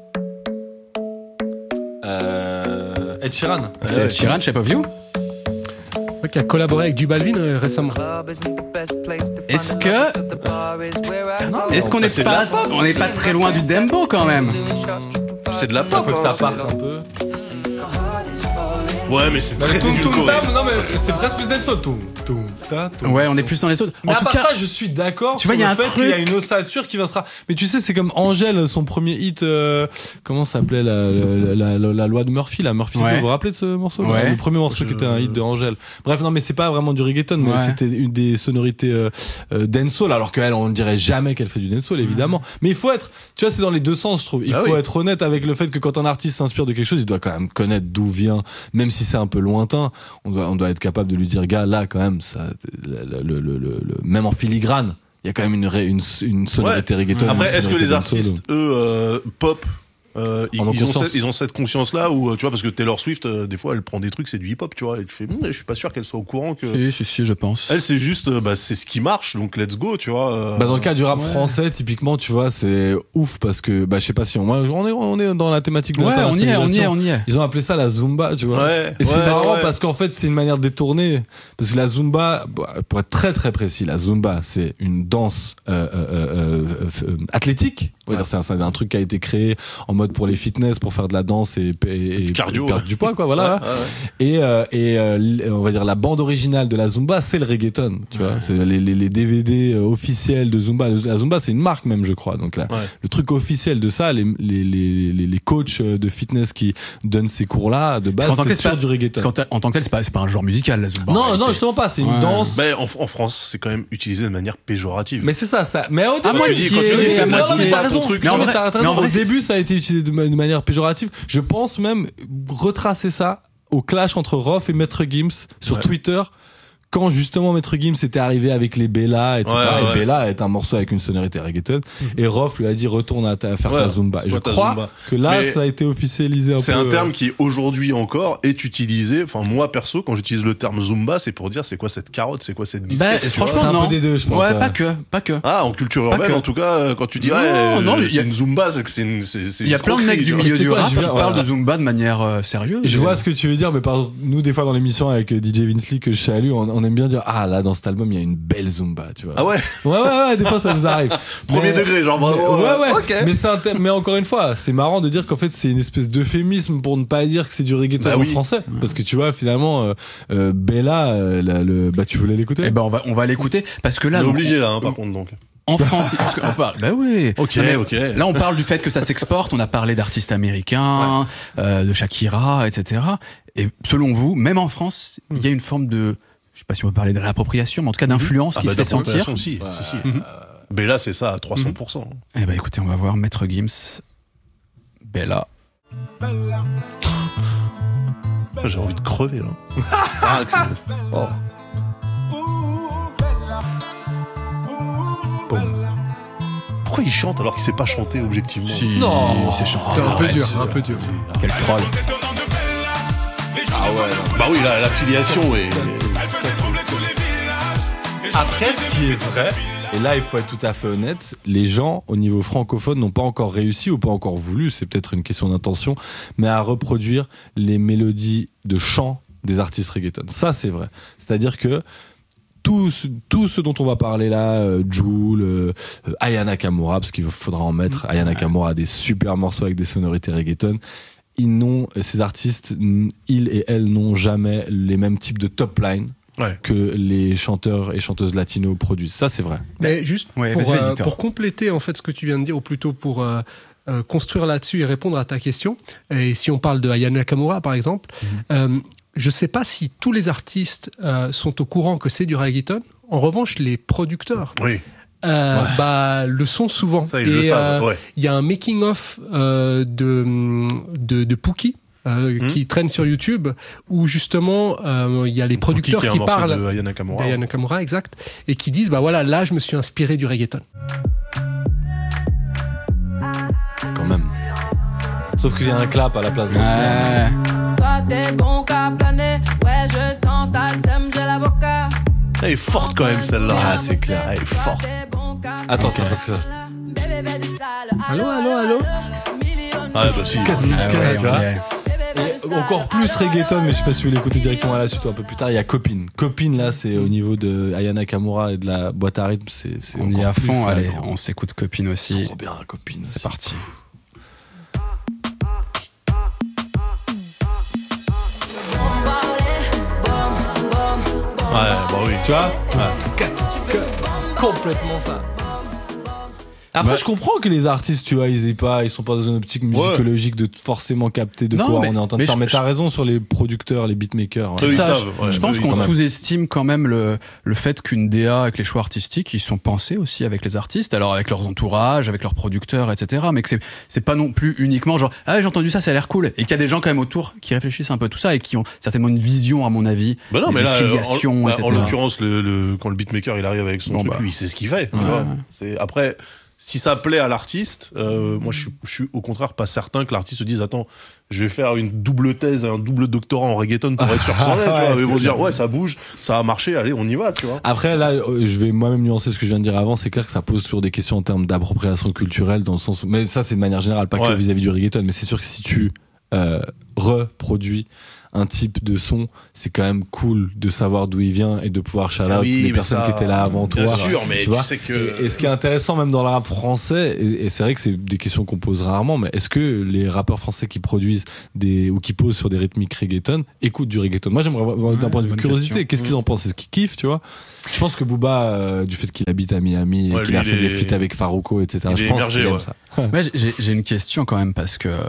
Euh, Ed Sheeran. c'est Ed Sheeran, Shape of You. Ouais, qui a collaboré avec J Balvin euh, récemment. Est-ce que, est-ce qu'on n'est c'est de pas, la pop. on n'est pas très loin du dembo quand même? C'est de la pop. Faut que hein, ça c'est- parte un peu. Ouais, mais c'est très Toum, toum, édulcoré. tam, non mais c'est presque plus dancehall. Toum, toum, ta, toum. Ouais, on est plus dans les autres. Mais En à tout part cas, ça, je suis d'accord. tu vois, sur il y a le un fait truc- qu'il y a une ossature qui va se ra... Mais tu sais, c'est comme Angèle, son premier hit. Euh, comment s'appelait la, la, la, la, la loi de Murphy, la Murphy. Ouais. Vous vous rappelez de ce morceau là Ouais. Le premier morceau Je- qui était un hit de Angèle. Bref, non, mais c'est pas vraiment du reggaeton, mais Ouais. c'était une des sonorités euh, euh, dancehall. Alors qu'elle, on ne dirait jamais qu'elle fait du dancehall, évidemment. Mais il faut être, tu vois, c'est dans les deux sens, je trouve. Il Bah faut oui. être honnête avec le fait que quand un artiste s'inspire de quelque chose, il doit quand même connaître d'où vient, même si c'est un peu lointain. On doit, on doit être capable de lui dire, gars, là, quand même, ça, le, le, le, le- le- même en filigrane, il y a quand même une, ré- une, une sonorité reggaeton. Après, une est-ce que sonorité les dancehall. artistes, eux, euh, pop, euh, ils, En ont ils ont conscience. cette, ils ont cette conscience-là où, tu vois, parce que Taylor Swift, euh, des fois, elle prend des trucs, c'est du hip-hop, tu vois, et tu fais, Hm, je suis pas sûr qu'elle soit au courant que. si, si, si, je pense. Elle, c'est juste, euh, bah, c'est ce qui marche, donc let's go, tu vois. euh. Bah dans le cas du rap Ouais. français, typiquement, tu vois, c'est ouf parce que, bah, je sais pas si on, moi, on est, on est dans la thématique de Ouais, on y est, on y est, l'internationalisation. on y est. Ils ont appelé ça la Zumba, tu vois. Ouais, Et c'est ouais, marrant ouais. parce qu'en fait, c'est une manière détournée. Parce que la Zumba, bah, pour être très très précis, la Zumba, c'est une danse euh, euh, euh, euh, euh, athlétique. On va dire, c'est un, c'est un truc qui a été créé en mode pour les fitness, pour faire de la danse et, et, et Cardio, perdre ouais. du poids, quoi. Voilà. Ouais, ouais. Et, euh, et euh, l- on va dire la bande originale de la Zumba, c'est le reggaeton, tu vois. C'est les, les, les D V D euh, officiels de Zumba. La Zumba, c'est une marque même, je crois. Donc là, Ouais. le truc officiel de ça, les, les, les, les, les coachs de fitness qui donnent ces cours-là, de base, Parce qu'en tant que c'est tel, sur c'est pas- du reggaeton. Parce qu'en en tant que tel, c'est pas, c'est pas un genre musical, la Zumba. en Non, réalité. non, justement pas. C'est une Ouais. danse. Ben, en, en France, c'est quand même utilisé de manière péjorative. Mais c'est ça, ça. Mais au début, Ah, moi, tu j'y dis- quand ai- tu dis, c'est à de la moitié. non, mais t'as Zumba, ton raison. truc. Non, Mais en mais vrai- t'as raison. mais en vrai, Au c'est- début, ça a été utilisé de, ma- de manière péjorative. Je pense même retracer ça au clash entre Roth et Maître Gims sur Ouais. Twitter. Quand justement Maître Gims était arrivé avec les Bella, et cetera. Ouais, et ouais. Bella est un morceau avec une sonorité reggaeton. Et Roth lui a dit retourne à, ta- à faire Ouais, ta Zumba. c'est Et je quoi ta crois Zumba que là, Mais ça a été officialisé un peu. C'est un terme euh, qui aujourd'hui encore est utilisé. Enfin, moi perso, quand j'utilise le terme Zumba, c'est pour dire c'est quoi cette carotte, c'est quoi cette Bah, disquette. tu vois. franchement, c'est un non. peu des deux, je pense. Ouais, ouais. pas que, pas que. Ah, en culture Pas urbaine, que. en tout cas, euh, quand tu dis Non, ouais, non, euh, il y a- c'est une Zumba, c'est que c'est une, c'est, c'est Il y a une plein de mecs escroquerie, du tu vois. milieu Tu sais du quoi, rap je qui viens- parlent voilà. de Zumba de manière euh, sérieuse. Je vois ce que tu veux dire, mais par exemple, nous, des fois, dans l'émission avec euh, D J Vince Lee que je salue, on, on aime bien dire, ah, là, dans cet album, il y a une belle Zumba, tu vois. Ah ouais, Ouais, ouais, ouais, des fois, ça nous arrive. premier Mais- degré, genre mais- vraiment. ouais, euh, ouais. Ok. Mais c'est un thème- mais encore une fois, c'est marrant de dire qu'en fait, c'est une espèce d'euphémisme pour ne pas dire que c'est du reggaeton Bah en oui. français. Parce que tu vois, finalement, euh, euh, Bella, euh, la- le, bah, tu voulais l'écouter? Eh ben, on va, on va l'écouter parce que On là, est donc, obligé là, hein, par contre donc. en France, parce qu'on parle, bah oui. Ok, Non, mais ok. Là, on parle du fait que ça s'exporte. On a parlé d'artistes américains, euh, de Shakira, et cetera. Et selon vous, même en France, il y a une forme de, je sais pas si on peut parler de réappropriation, mais en tout cas d'influence Ah qui bah, se fait sentir. d'appropriation, si, si, si. Bella, c'est ça à trois cents pour cent. Eh ben, écoutez, on va voir Maître Gims, Bella. J'ai envie de crever là. Ah, c'est- oh. Pourquoi il chante alors qu'il sait pas chanter objectivement? Non, c'est chanté. C'est un peu Arrête, dur, c'est- un peu dur. Quel troll. Ah ouais. Bah oui, la, la filiation est. Après, ce qui est vrai, et là il faut être tout à fait honnête, les gens au niveau francophone n'ont pas encore réussi ou pas encore voulu, c'est peut-être une question d'intention, mais à reproduire les mélodies de chant des artistes reggaeton. Ça c'est vrai. C'est-à-dire que tout ce, tout ce dont on va parler là, euh, Jul, euh, Aya Nakamura, parce qu'il faudra en mettre, Aya Nakamura a des super morceaux avec des sonorités reggaeton. Ils n'ont, ces artistes, ils et elles n'ont jamais les mêmes types de top line. Ouais. Que les chanteurs et chanteuses latinos produisent. Ça, c'est vrai. Mais juste ouais, pour, euh, pour compléter en fait ce que tu viens de dire, ou plutôt pour euh, euh, construire là-dessus et répondre à ta question, et si on parle de Aya Nakamura par exemple, mm-hmm. euh, je sais pas si tous les artistes euh, sont au courant que c'est du reggaeton. En revanche, les producteurs... Oui. Euh, ouais. bah, le sont souvent. Ça, ils et le il savent, ouais. y a un making-of euh, de, de, de Pookie. Euh, mmh. qui traîne sur YouTube où justement il euh, y a les producteurs qui, qui parlent de Aya Nakamura, d'Aya Nakamura, exact, et qui disent bah voilà, là je me suis inspiré du reggaeton. Quand même. Sauf qu'il y a un clap à la place d'un snare. Toi t'es bon qu'à planer, ouais je sens ta sème, j'ai l'avocat. Elle est forte quand même celle-là. Ah c'est clair. Elle est forte. Attends, okay. Ça parce que ça. Allô, allô, allô. Ah bah si. Ah, ouais, tu vois. Et encore plus reggaeton, mais je sais pas si tu veux l'écouter directement à la suite ou un peu plus tard. Il y a Copine. Copine, là, c'est au niveau de Aya Nakamura et de la boîte à rythme. C'est, c'est on y est à fond. Flagrant. Allez, on s'écoute Copine aussi. Trop bien, Copine. C'est parti. Ouais, bah oui. Tu vois ouais. Complètement ça. Après, bah, je comprends que les artistes, tu vois, ils aient pas, ils sont pas dans une optique musicologique ouais. de forcément capter de non, quoi mais, on est en train de mais faire. Je, mais t'as je, raison sur les producteurs, les beatmakers. Ouais. Ça, je, ouais, je pense qu'on sous-estime quand même le, le fait qu'une D A, avec les choix artistiques, ils sont pensés aussi avec les artistes, alors avec leurs entourages, avec leurs producteurs, et cetera. Mais que c'est, c'est pas non plus uniquement genre, ah, j'ai entendu ça, ça a l'air cool. Et qu'il y a des gens quand même autour qui réfléchissent un peu à tout ça et qui ont certainement une vision, à mon avis. Bah non, mais là, filiations, en, et cetera. En l'occurrence, le, le, quand le beatmaker, il arrive avec son bon, truc, bah. lui, il sait ce qu'il fait. Ouais. Tu vois. C'est, après, si ça plaît à l'artiste, euh, moi je suis, je suis au contraire pas certain que l'artiste se dise attends, je vais faire une double thèse, un double doctorat en reggaeton pour être sûr que ça en est, tu vois. Ils vont se dire ouais ça bouge, ça a marché, allez on y va, tu vois. Après là, je vais moi-même nuancer ce que je viens de dire avant, c'est clair que ça pose toujours des questions en termes d'appropriation culturelle dans le sens où, mais ça c'est de manière générale, pas ouais. que vis-à-vis du reggaeton, mais c'est sûr que si tu euh, reproduis un type de son, c'est quand même cool de savoir d'où il vient et de pouvoir shout out oui, les personnes ça, qui étaient là avant toi. Bien sûr, mais tu, tu vois sais que... Et, et ce qui est intéressant même dans le rap français, et, et c'est vrai que c'est des questions qu'on pose rarement, mais est-ce que les rappeurs français qui produisent des, ou qui posent sur des rythmiques reggaeton écoutent du reggaeton? Moi j'aimerais voir ouais, d'un point de vue curiosité, question. Qu'est-ce qu'ils en pensent? Est-ce qu'ils kiffent, tu vois? Je pense que Booba, euh, du fait qu'il habite à Miami ouais, et qu'il lui, a fait est... des feats avec Farruko, et cetera, je pense émergé, qu'il aime ouais. ça. Moi j'ai, j'ai une question quand même parce que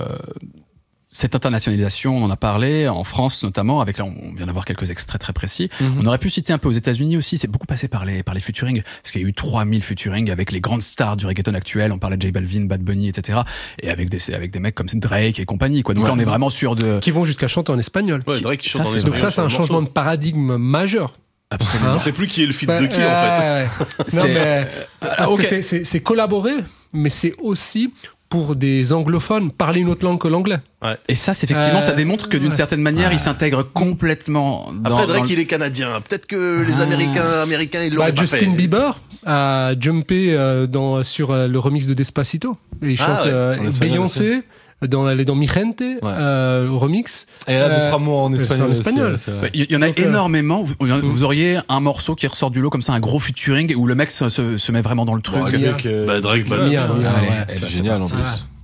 cette internationalisation, on en a parlé, en France notamment, avec là, on vient d'avoir quelques extraits très précis. Mm-hmm. On aurait pu citer un peu aux États-Unis aussi, c'est beaucoup passé par les, par les featuring, parce qu'il y a eu trois mille featuring avec les grandes stars du reggaeton actuel, on parlait de J Balvin, Bad Bunny, et cetera. Et avec des, avec des mecs comme Drake et compagnie, quoi. Donc ouais. là, on est vraiment sûr de... Qui vont jusqu'à chanter en espagnol. Ouais, Drake qui chante ça, en espagnol. Donc ça, c'est un changement de paradigme majeur. Absolument. Hein? On sait plus qui est le feat bah, de qui, euh, en fait. Non, mais, euh, parce okay. que c'est, c'est, c'est collaborer, mais c'est aussi... pour des anglophones, parler une autre langue que l'anglais. Ouais. Et ça, c'est effectivement, euh, ça démontre que d'une ouais. certaine manière, ouais. il s'intègre complètement dans... Après, Drake, dans le... il est canadien. Peut-être que les Américains, ah. Américains, ils l'auraient bah, pas Justin fait. Justin Bieber a jumpé euh, dans, sur euh, le remix de Despacito. Et il ah, chante ouais. euh, Beyoncé. Dans, elle est dans Mi Gente, ouais. euh, remix. Et elle a deux, trois mots en espagnol. En espagnol. Il y en a Donc, énormément. Vous, vous auriez un morceau qui ressort du lot comme ça, un gros featuring où le mec se, se, se met vraiment dans le truc. Bon, avec, euh, bah, Drake, bah, Mia, Mia, allez, ouais. C'est, c'est génial en plus.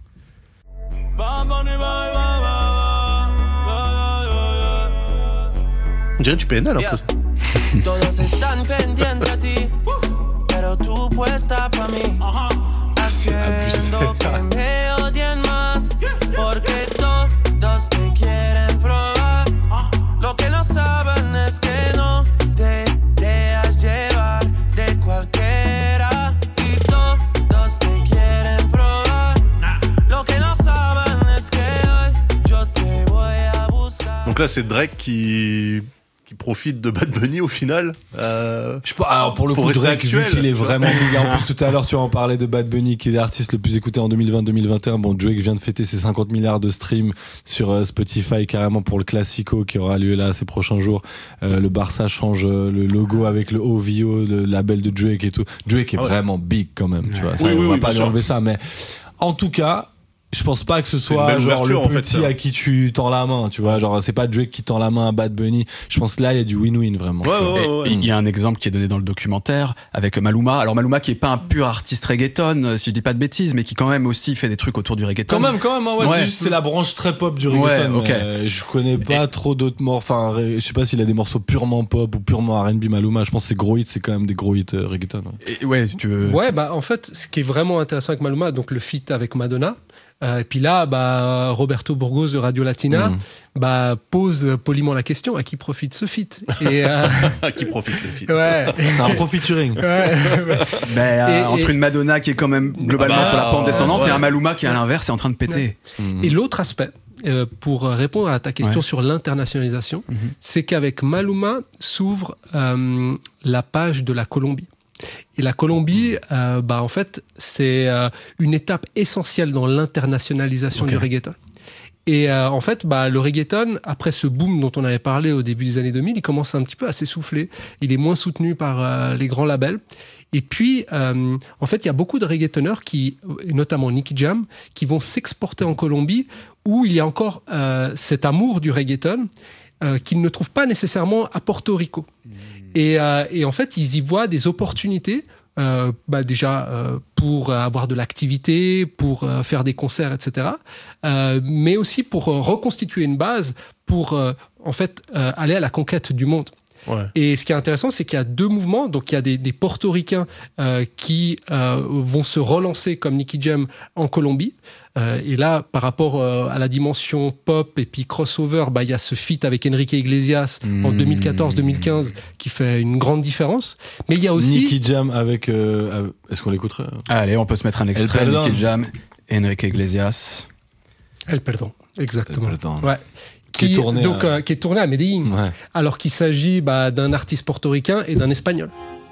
On dirait du P N L un peu. Todos están pendientes a ti, pero tú puesta pa mí, haciendo que me odien más, porque todos te quieren probar. Lo que no saben es que no te dejas llevar de cualquiera, y todos te quieren probar. Lo que no saben es que hoy yo te voy a buscar. Donc là, c'est Drake qui qui profite de Bad Bunny au final. Euh, Je sais pas, alors pour le pour coup, rester Drake, vu actuel, qu'il est tu vois. vraiment big. En plus, tout à l'heure, tu en parlais de Bad Bunny, qui est l'artiste le plus écouté en deux mille vingt deux mille vingt et un. Bon, Drake vient de fêter ses cinquante milliards de streams sur euh, Spotify, carrément pour le Classico qui aura lieu là ces prochains jours. Euh, le Barça change euh, le logo avec le O V O, le label de Drake et tout. Drake est Ah ouais. vraiment big quand même, tu vois. Ça, Oui, on oui, va oui, pas bien lui sûr. enlever ça, mais en tout cas, je pense pas que ce une soit belle genre ouverture, le en fait, petit ça. à qui tu tends la main, tu vois. Genre, c'est pas Drake qui tend la main à Bad Bunny. Je pense que là, il y a du win-win vraiment. Ouais, tu vois. ouais, ouais. Et il y a un exemple qui est donné dans le documentaire avec Maluma. Alors Maluma qui est pas un pur artiste reggaeton, euh, si je dis pas de bêtises, mais qui quand même aussi fait des trucs autour du reggaeton. Quand même, quand même, hein, ouais, Ouais. c'est juste, c'est la branche très pop du reggaeton. Ouais, ok. mais, euh, je connais pas trop d'autres morceaux. Enfin, ré- je sais pas s'il a des morceaux purement pop ou purement R and B Maluma. Je pense que ses gros hits, c'est quand même des gros hits euh, reggaeton. Ouais. Et, ouais, tu veux. Ouais, bah en fait, ce qui est vraiment intéressant avec Maluma, donc le feat avec Madonna, euh, et puis là, bah Roberto Burgos de Radio Latina, Mm. bah pose poliment la question à qui profite ce feat. Et euh, Qui profite le feat. ouais, C'est un profituring. ouais, ouais. Ben, euh, Et- entre et- une Madonna qui est quand même globalement Ah bah, sur la pente descendante ouais. et un Maluma qui à l'inverse est en train de péter. Mm. Et l'autre aspect, euh, pour répondre à ta question Ouais. sur l'internationalisation, Mhm. c'est qu'avec Maluma s'ouvre euh, la page de la Colombie. Et la Colombie, euh, bah, en fait, c'est euh, une étape essentielle dans l'internationalisation Ok. du reggaeton. Et euh, en fait, bah, le reggaeton, après ce boom dont on avait parlé au début des années deux mille, il commence un petit peu à s'essouffler. Il est moins soutenu par euh, les grands labels. Et puis, euh, en fait, il y a beaucoup de reggaetoneurs, qui, et notamment Nicky Jam, qui vont s'exporter en Colombie, où il y a encore euh, cet amour du reggaeton euh, qu'ils ne trouvent pas nécessairement à Porto Rico. Et, euh, et en fait, ils y voient des opportunités, euh, bah déjà euh, pour avoir de l'activité, pour euh, faire des concerts, et cetera. Euh, mais aussi pour euh, reconstituer une base, pour euh, en fait euh, aller à la conquête du monde. Ouais. Et ce qui est intéressant, c'est qu'il y a deux mouvements. Donc, il y a des, des portoricains euh, qui euh, vont se relancer comme Nicky Jam en Colombie. Euh, et là, par rapport euh, à la dimension pop et puis crossover, bah, il y a ce feat avec Enrique Iglesias en Mmh. deux mille quatorze deux mille quinze qui fait une grande différence. Mais il y a aussi... Nicky Jam avec. euh, euh, Est-ce qu'on l'écouterait? Allez, on peut se mettre un extrait. El Perdón. Nicky Jam, Enrique Iglesias. El Perdón, exactement. El Perdón. Ouais. Qui est tourné donc, à- euh, qui est tourné à Medellín, Ouais. alors qu'il s'agit bah, d'un artiste portoricain et d'un espagnol.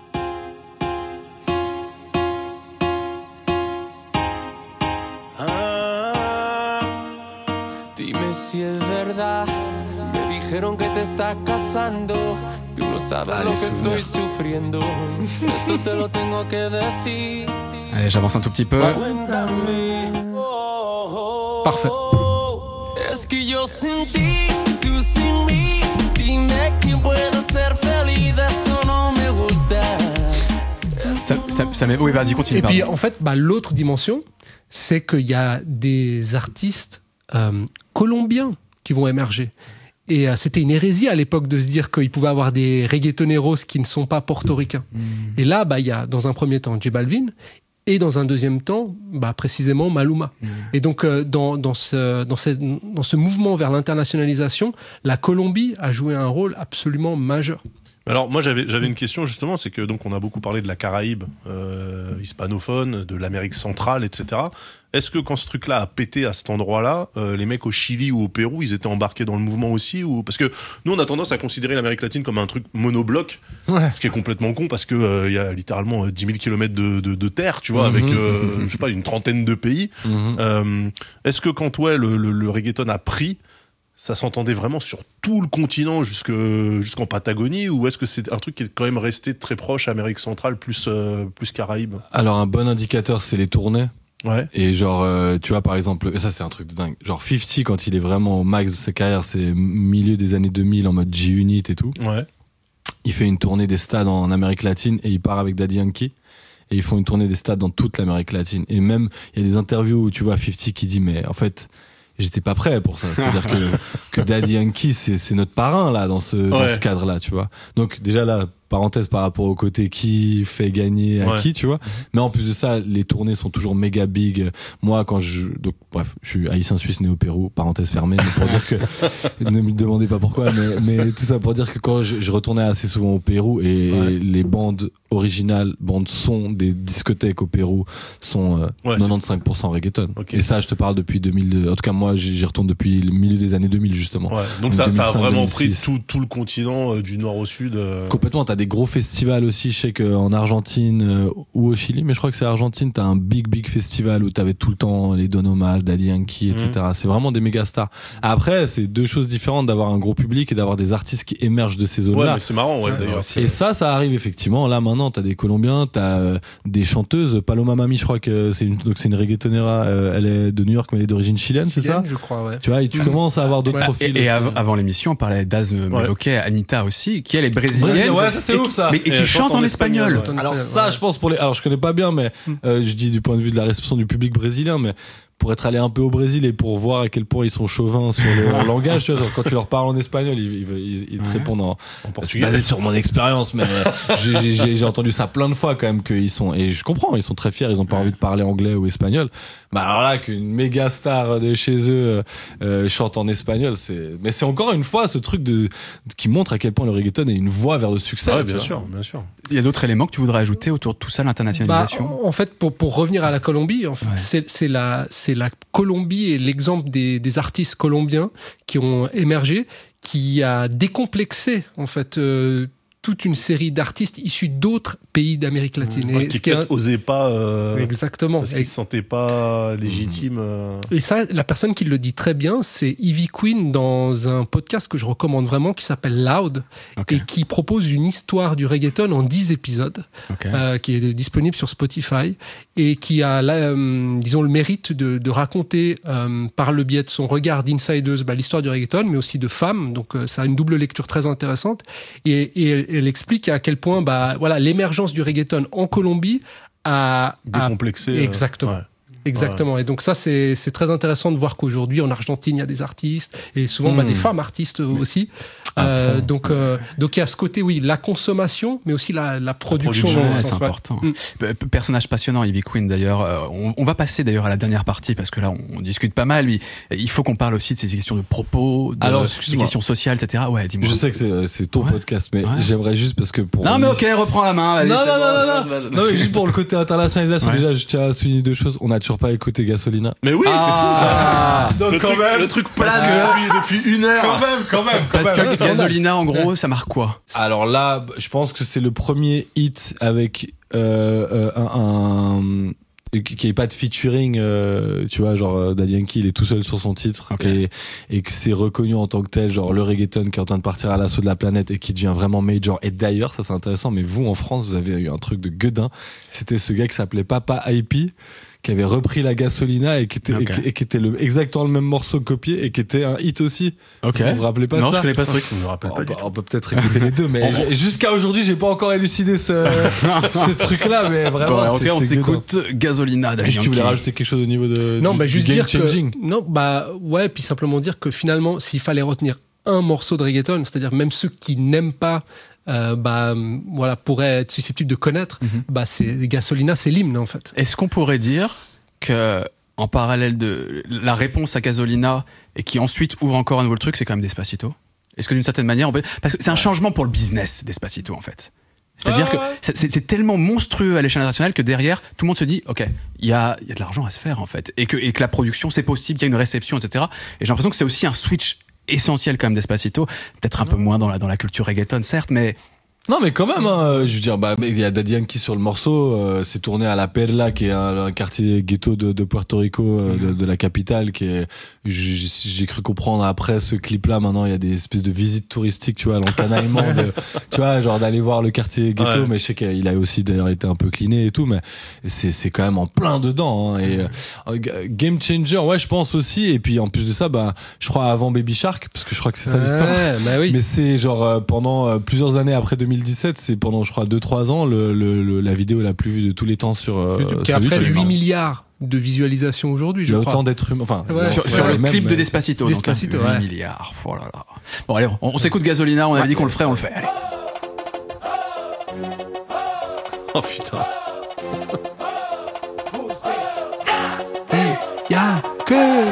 Dime si es verdad. Me dijeron que te estás casando. Tú no sabes Ah, lo les que souvenirs. estoy sufriendo. Esto te lo tengo que decir. Allez, j'avance un tout petit peu. Cuéntame. Oh, oh, Parfait. oh. Es que yo sin ti, tú sin mí. Dime quién puede ser feliz. Esto no me gusta. Ça, ça, ça met... Oui, vas-y, continue. Et puis, pardon. en fait, bah, l'autre dimension, c'est qu'il y a des artistes euh, colombiens qui vont émerger. Et euh, c'était une hérésie à l'époque de se dire qu'il pouvait avoir des reggaetoneros qui ne sont pas portoricains. Et là, bah, il y a dans un premier temps J Balvin et dans un deuxième temps, bah, précisément Maluma. Et donc, euh, dans, dans, ce, dans, ce, dans ce mouvement vers l'internationalisation, la Colombie a joué un rôle absolument majeur. Alors moi j'avais j'avais une question justement, c'est que donc on a beaucoup parlé de la Caraïbe euh, hispanophone, de l'Amérique centrale, et cetera. Est-ce que quand ce truc-là a pété à cet endroit-là, euh, les mecs au Chili ou au Pérou, ils étaient embarqués dans le mouvement aussi, ou parce que nous on a tendance à considérer l'Amérique latine comme un truc monobloc, Ouais. ce qui est complètement con parce que euh, il y a littéralement euh, dix mille kilomètres de, de, de terre, tu vois, avec euh, je sais pas une trentaine de pays. Mhm. Euh, est-ce que quand ouais le, le, le reggaeton a pris, ça s'entendait vraiment sur tout le continent jusque, jusqu'en Patagonie, ou est-ce que c'est un truc qui est quand même resté très proche Amérique centrale plus, euh, plus Caraïbes? Alors, un bon indicateur, c'est les tournées. Ouais. Et genre, euh, tu vois, par exemple, ça c'est un truc de dingue. Genre, cinquante, quand il est vraiment au max de sa carrière, c'est milieu des années deux mille en mode G-Unit et tout. Ouais. Il fait une tournée des stades en Amérique latine et il part avec Daddy Yankee. Et ils font une tournée des stades dans toute l'Amérique latine. Et même, il y a des interviews où tu vois cinquante qui dit, mais en fait, j'étais pas prêt pour ça. C'est-à-dire que, que Daddy Yankee, c'est, c'est notre parrain, là, dans ce, dans Ouais. ce cadre-là, tu vois. Donc, déjà là, parenthèse par rapport au côté qui fait gagner à Ouais. qui, tu vois. Mais en plus de ça, les tournées sont toujours méga big. Moi, quand je, donc, bref, je suis haïtien suisse né au Pérou, parenthèse fermée, mais pour dire que, ne me demandez pas pourquoi, mais, mais tout ça pour dire que quand je, je retournais assez souvent au Pérou et Ouais. les bandes originales, bandes son des discothèques au Pérou sont euh, Ouais, quatre-vingt-quinze pour cent reggaeton. Ok. Et ça, je te parle depuis deux mille. En tout cas, moi, j'y j'y retourne depuis le milieu des années deux mille, justement. Ouais. Donc ça, ça a deux mille cinq, vraiment pris deux mille six. tout, tout le continent euh, du nord au sud. euh. Complètement, t'as des gros festivals aussi, je sais qu'en Argentine euh, ou au Chili, mais je crois que c'est Argentine, t'as un big big festival où t'avais tout le temps les Don Omar, Daddy Yankee, et cetera. Mhm. C'est vraiment des méga stars. Après, c'est deux choses différentes d'avoir un gros public et d'avoir des artistes qui émergent de ces Ouais, zones-là. mais c'est marrant, ouais, Ça, d'ailleurs. aussi. Et ça, ça arrive effectivement. Là, maintenant, t'as des Colombiens, t'as euh, des chanteuses. Paloma Mami, je crois que c'est une, donc c'est une reggaetonera. euh, elle est de New York, mais elle est d'origine chilienne, c'est ça? Je crois, ouais. Tu vois, et tu Mhm. commences à avoir d'autres Ouais. profils. Et, et aussi. av- avant l'émission, on parlait d'Az me- Ouais. m'évoquait Anita aussi, qui elle est brésilienne. Brésil, ouais, ça, c'est et ouf, qui- ça. Mais, et Et qui elle chante en espagnol. ouais. Alors ça, je pense pour les. Alors je connais pas bien, mais euh, je dis du point de vue de la réception du public brésilien, mais pour être allé un peu au Brésil et pour voir à quel point ils sont chauvins sur le langage, tu vois, genre, quand tu leur parles en espagnol, ils, ils, ils, ils te Ouais. répondent en, En c'est portugais. basé sur mon expérience, mais euh, j'ai- j'ai j'ai- j'ai entendu ça plein de fois quand même qu'ils sont, et je comprends, ils sont très fiers, ils ont pas envie de parler anglais ou espagnol. Mais alors là, qu'une méga star de chez eux euh, chante en espagnol, c'est, mais c'est encore une fois ce truc de qui montre à quel point le reggaeton est une voie vers le succès. Ouais, tu bien vois. sûr, bien sûr. Il y a d'autres éléments que tu voudrais ajouter autour de tout ça, Bah, l'internationalisation. en fait, pour, pour revenir à la Colombie, en fait, Ouais. c'est, c'est la, c'est la Colombie et l'exemple des, des artistes colombiens qui ont émergé, qui a décomplexé, en fait, euh, toute une série d'artistes issus d'autres pays d'Amérique latine. Ouais, Et qui ce qui est peut-être osaient pas, euh, Exactement. parce qu'ils se sentaient pas légitimes. euh. Et ça, la personne qui le dit très bien, c'est Ivy Queen dans un podcast que je recommande vraiment qui s'appelle Loud Ok. et qui propose une histoire du reggaeton en dix épisodes Ok. euh, qui est disponible sur Spotify et qui a, là, euh, disons, le mérite de, de raconter euh, par le biais de son regard d'insideuse bah, l'histoire du reggaeton, mais aussi de femmes. Donc, euh, ça a une double lecture très intéressante. Et, et elle, elle explique à quel point bah, voilà, l'émergence du reggaeton en Colombie a... a Décomplexés. euh, Exactement. ouais. Exactement. Et donc ça, c'est c'est très intéressant de voir qu'aujourd'hui, en Argentine, il y a des artistes et souvent bah, Mmh. des femmes artistes aussi. À Euh, fond. donc, euh, donc il y a ce côté, oui, la consommation, mais aussi la, la production. production, dans le Ouais, sens, c'est ouais. important. Mm. P- Personnage passionnant, Ivy Queen d'ailleurs. Euh, on, on va passer d'ailleurs à la dernière partie parce que là, on, on discute pas mal. Mais il faut qu'on parle aussi de ces questions de propos, de, Alors, des excuse-moi. questions sociales, et cetera. Ouais, dis-moi. Je sais que c'est, c'est ton Ouais. podcast, mais Ouais. j'aimerais juste parce que pour. Non mais ok, reprends la main. Allez, Non, c'est non, bon, non, non, vas-y, vas-y, vas-y. Non, mais juste pour le côté internationalisation, Ouais. déjà, je tiens à souligner deux choses. On n'a toujours pas écouté Gasolina. Mais oui, Ah. c'est fou ça. Donc, le, quand truc, même. le truc plane Parce que- depuis, depuis une heure. même, quand même, Parce que Gasolina, en gros, ça marque quoi? Alors là, je pense que c'est le premier hit avec euh, euh, un, un qui est pas de featuring, euh, tu vois, genre euh, Daddy Yankee, il est tout seul sur son titre Ok. et, et que c'est reconnu en tant que tel, genre le reggaeton qui est en train de partir à l'assaut de la planète et qui devient vraiment major. Et d'ailleurs, ça c'est intéressant, mais vous en France, vous avez eu un truc de gueudin. C'était ce gars qui s'appelait Papa I P, qui avait repris la Gasolina et qui était, Ok. et, qui- et qui était le, exactement le même morceau copié et qui était un hit aussi. Ok. Vous vous rappelez pas Non, de ça? je connais pas ce truc. Je me rappelle On pas peut, du tout. on peut peut-être écouter les deux, mais On- j'ai- jusqu'à aujourd'hui, j'ai pas encore élucidé ce, ce truc-là, mais vraiment. Bon, en tout c'est- cas, on c'est s'écoute Gasolina. Daddy gueudin. Tu voulais Yankee. rajouter quelque chose au niveau de Non, du, bah du juste game dire changing. que non, bah ouais, puis simplement dire que finalement, s'il fallait retenir un morceau de reggaeton, c'est-à-dire même ceux qui n'aiment pas, euh, bah voilà, pourraient être susceptibles de connaître, Mhm. bah c'est Gasolina, c'est l'hymne en fait. Est-ce qu'on pourrait dire que, en parallèle de la réponse à Gasolina et qui ensuite ouvre encore un nouveau truc, c'est quand même Despacito? Est-ce que d'une certaine manière, on peut... parce que c'est un changement pour le business, Despacito, en fait. C'est-à-dire Ouais, que ouais. c'est- c'est c'est tellement monstrueux à l'échelle internationale que derrière, tout le monde se dit, ok, il y a, il y a de l'argent à se faire, en fait. Et que, et que la production, c'est possible, qu'il y a une réception, et cetera. Et j'ai l'impression que c'est aussi un switch essentiel quand même Despacito. Peut-être un peu moins dans la, dans la culture reggaeton, certes, mais Non, mais quand même, hein, je veux dire, bah, mais il y a Daddy Yankee sur le morceau, euh, c'est tourné à La Perla, qui est un, un quartier ghetto de, de Puerto Rico, euh, de, de la capitale, qui est, j- j'ai cru comprendre après ce clip-là, maintenant, il y a des espèces de visites touristiques, tu vois, l'encanaillement de, tu vois, genre d'aller voir le quartier ghetto, Ouais. mais je sais qu'il a aussi d'ailleurs été un peu cleané et tout, mais c'est, c'est quand même en plein dedans, hein, et, euh, g- Game Changer, ouais, je pense aussi, et puis en plus de ça, bah, je crois avant Baby Shark, parce que je crois que c'est ça l'histoire. Ouais, bah oui. Mais c'est genre euh, pendant euh, plusieurs années après deux mille dix-sept, c'est pendant je crois deux trois ans le, le, le- la vidéo la plus vue de tous les temps sur, euh, YouTube, qui sur a près de YouTube. huit milliards de visualisations aujourd'hui, Il y je a crois. autant d'êtres humains, enfin Ouais, sur, ouais, sur le même, clip de mais- Despacito. Despacito, donc, hein, ouais. huit milliards. Oh là là. Bon, allez, on, on s'écoute Gasolina, on avait dit qu'on le ferait, on le fait. Allez. Oh putain. Ya que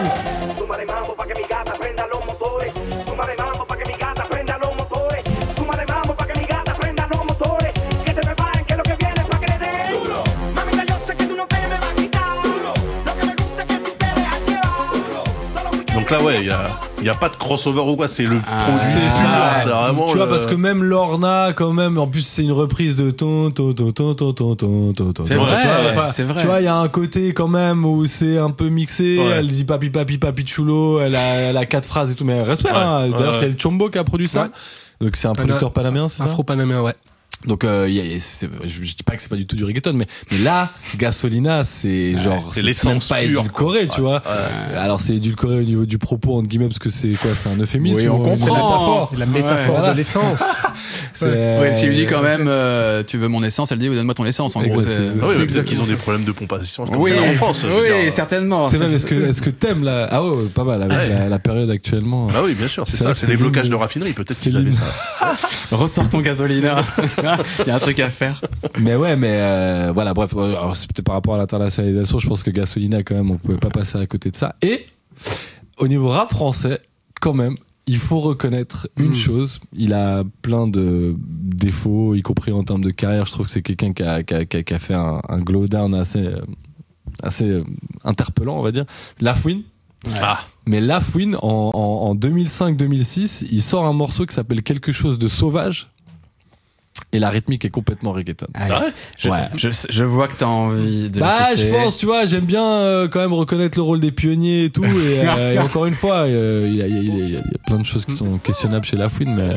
Donc là, ouais, il y a, il y a pas de crossover ou quoi, c'est le Ah, produit. c'est pur, ça. c'est vraiment. Tu vois, le- parce que même Lorna, quand même, en plus, c'est une reprise de ton, ton, ton, ton, ton, ton, ton, ton, ton. C'est Tu vrai, vois, enfin, c'est vrai. Tu vois, il y a un côté quand même où c'est un peu mixé. Ouais. Elle dit papi, papi, papi chulo. Elle a, elle a quatre phrases et tout, mais respect, Ouais. hein. D'ailleurs, Ouais. c'est El Chombo qui a produit ça. Ouais. Donc, c'est un Pana- producteur panaméen, c'est ça? Afro-panaméen, ouais. Donc, euh, y a- y a- c'est- je, je dis pas que c'est pas du tout du reggaeton, mais, mais là, Gasolina, c'est genre, c'est l'essence même pas pure, édulcoré, tu vois. Alors, c'est édulcoré au niveau du propos, entre guillemets, parce que c'est quoi, c'est un euphémisme? Oui, on ou une comprend. métaphore? La métaphore Ouais, voilà. de l'essence. C'est- Oui, si lui dit quand même, euh, tu veux mon essence, elle dit, oui, donne-moi ton essence, en gros. Exact, c'est- c'est- Ah oui, mais peut-être exactement qu'ils ont ça. des problèmes de pompation comme Oui, il y en a en France. je veux oui, dire. certainement. C'est vrai, est-ce que, est-ce que t'aimes là? Ah ouais, pas mal, avec Ouais. la, la période actuellement. Bah oui, bien sûr, c'est C'est ça, vrai que c'est c'est les blocages l'humour. de raffinerie, peut-être C'est qu'ils avaient l'humour. ça. Ressort ton gasolina. Il y a un truc à faire. Mais ouais, mais euh, voilà, bref, alors, c'est peut-être par rapport à l'internationalisation, je pense que Gasolina, quand même, on pouvait pas passer à côté de ça. Et au niveau rap français, quand même, il faut reconnaître une Mm. chose, il a plein de défauts, y compris en termes de carrière. Je trouve que c'est quelqu'un qui a, qui a, qui a, qui a fait un, un glow down assez, euh, assez euh, interpellant, on va dire. Lafouine. Ah, Mais Lafouine, en, en, en deux mille cinq deux mille six, il sort un morceau qui s'appelle Quelque chose de sauvage. Et la rythmique est complètement reggaeton. c'est vrai? Je, Ouais. je, je vois que t'as envie de Bah, je l'écouter. pense, tu vois, j'aime bien euh, quand même reconnaître le rôle des pionniers et tout. Et, euh, et encore une fois, euh, il y, a, il y a- il y a- il y a plein de choses qui sont questionnables chez Lafouine, mais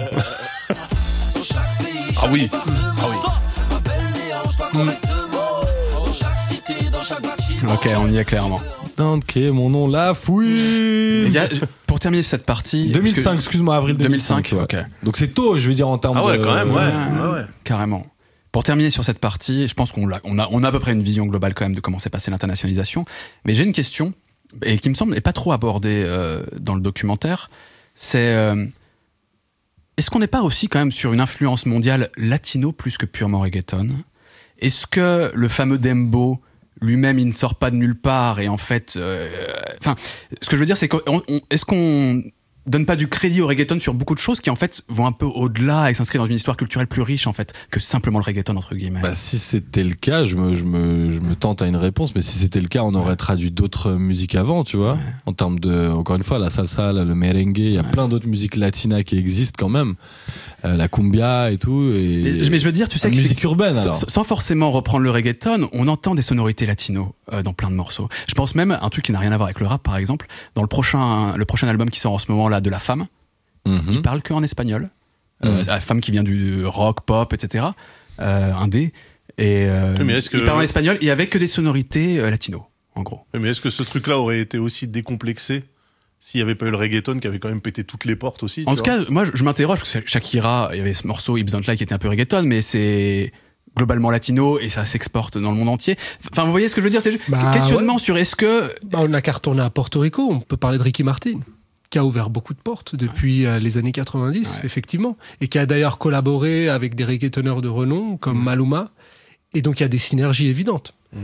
Ah oui. Ah oui. Ok, on y est clairement. ok, mon nom Les Lafouine. gars, je- pour terminer cette partie. deux mille cinq, parce que- excuse-moi, avril deux mille cinq. deux mille cinq, ouais. ok. Donc c'est tôt, je veux dire en termes Ah ouais, de. quand même, ouais. Ouais. ouais, ouais. Carrément. Pour terminer sur cette partie, je pense qu'on a, on a, on a à peu près une vision globale quand même de comment s'est passée l'internationalisation. Mais j'ai une question, et qui me semble n'est pas trop abordée euh, dans le documentaire. C'est euh, est-ce qu'on n'est pas aussi quand même sur une influence mondiale latino plus que purement reggaeton? Est-ce que le fameux Dembo lui-même, il ne sort pas de nulle part et en fait, euh, enfin, ce que je veux dire, c'est qu'on, on- est-ce qu'on donne pas du crédit au reggaeton sur beaucoup de choses qui en fait vont un peu au-delà et s'inscrivent dans une histoire culturelle plus riche en fait que simplement le reggaeton entre guillemets. Bah, si c'était le cas, je me, je, me, je me tente à une réponse, mais si c'était le cas, on aurait traduit d'autres musiques avant, tu vois. Ouais. En termes de, encore une fois, la salsa, la- le merengue, il y a plein d'autres musiques latinas qui existent quand même. Euh, la cumbia et tout. Et, mais, mais je veux dire, tu sais la que c'est- musique urbaine, alors. sans, sans forcément reprendre le reggaeton, on entend des sonorités latino euh, dans plein de morceaux. Je pense même à un truc qui n'a rien à voir avec le rap, par exemple, dans le prochain, le prochain album qui sort en ce moment là de La Femme. Mhm. Il parle que en espagnol. Euh, Mhm. La femme qui vient du rock, pop, et cetera. Euh, indé. Et euh, Oui, mais est-ce que- il parle en espagnol et avec que des sonorités euh, latino, en gros. Oui, mais est-ce que ce truc-là aurait été aussi décomplexé s'il n'y avait pas eu le reggaeton qui avait quand même pété toutes les portes aussi? En tu tout vois cas, moi, je, je m'interroge parce que Shakira, il y avait ce morceau Hips Don't Lie qui était un peu reggaeton, mais c'est globalement latino et ça s'exporte dans le monde entier. Enfin, vous voyez ce que je veux dire? C'est juste Bah, questionnement sur est-ce que Bah, on n'a qu'à retourner à Porto Rico. On peut parler de Ricky Martin, qui a ouvert beaucoup de portes depuis euh, les années quatre-vingt-dix, Ouais. effectivement, et qui a d'ailleurs collaboré avec des reggaetonneurs de renom comme Mm. Maluma. Et donc, il y a des synergies évidentes. Mm.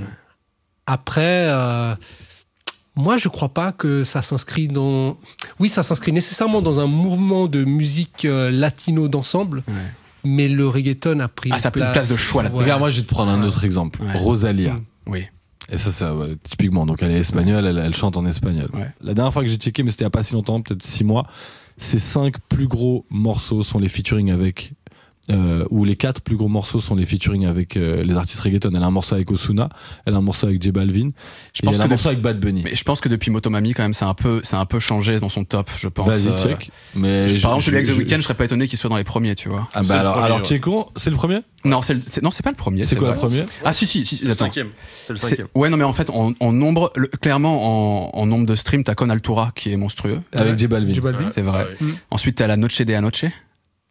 Après, euh, moi, je crois pas que ça s'inscrit dans... Oui, ça s'inscrit nécessairement dans un mouvement de musique euh, latino d'ensemble, Ouais. mais le reggaeton a pris Ah, ça a pris une place de choix là-dedans. Ouais. Regarde, moi, je vais te prendre un autre exemple. Ouais. Rosalia. Mm. Oui. Et ça, ça, ouais, typiquement. Donc, elle est espagnole, elle, elle chante en espagnol. Ouais. La dernière fois que j'ai checké, mais c'était il y a pas si longtemps, peut-être six mois, ses cinq plus gros morceaux sont les featuring avec, euh, ou les quatre plus gros morceaux sont les featuring avec euh, les artistes reggaeton. Elle a un morceau avec Ozuna, elle a un morceau avec J Balvin, Je et pense elle a que un de- morceau avec Bad Bunny. Mais je pense que depuis Motomami, quand même, c'est un peu, c'est un peu changé dans son top, je pense. Vas-y, euh, check. Mais je- je- par exemple, celui je- avec The je- Weeknd, je serais pas étonné qu'il soit dans les premiers, tu vois. Ah C'est bah le alors, premier, alors ouais. checkons, c'est le premier? Non, c'est, le- c'est- non, c'est pas le premier. C'est quoi vrai. le premier? Ah si si, si Le attends. cinquième. C'est le C'est- cinquième. Ouais, non, mais en fait, en, en nombre, le- clairement, en, en nombre de streams, t'as Con Altura qui est monstrueux. Avec J Balvin. J Balvin. C'est vrai. Ah oui. Ensuite, t'as la Noche de Anoche.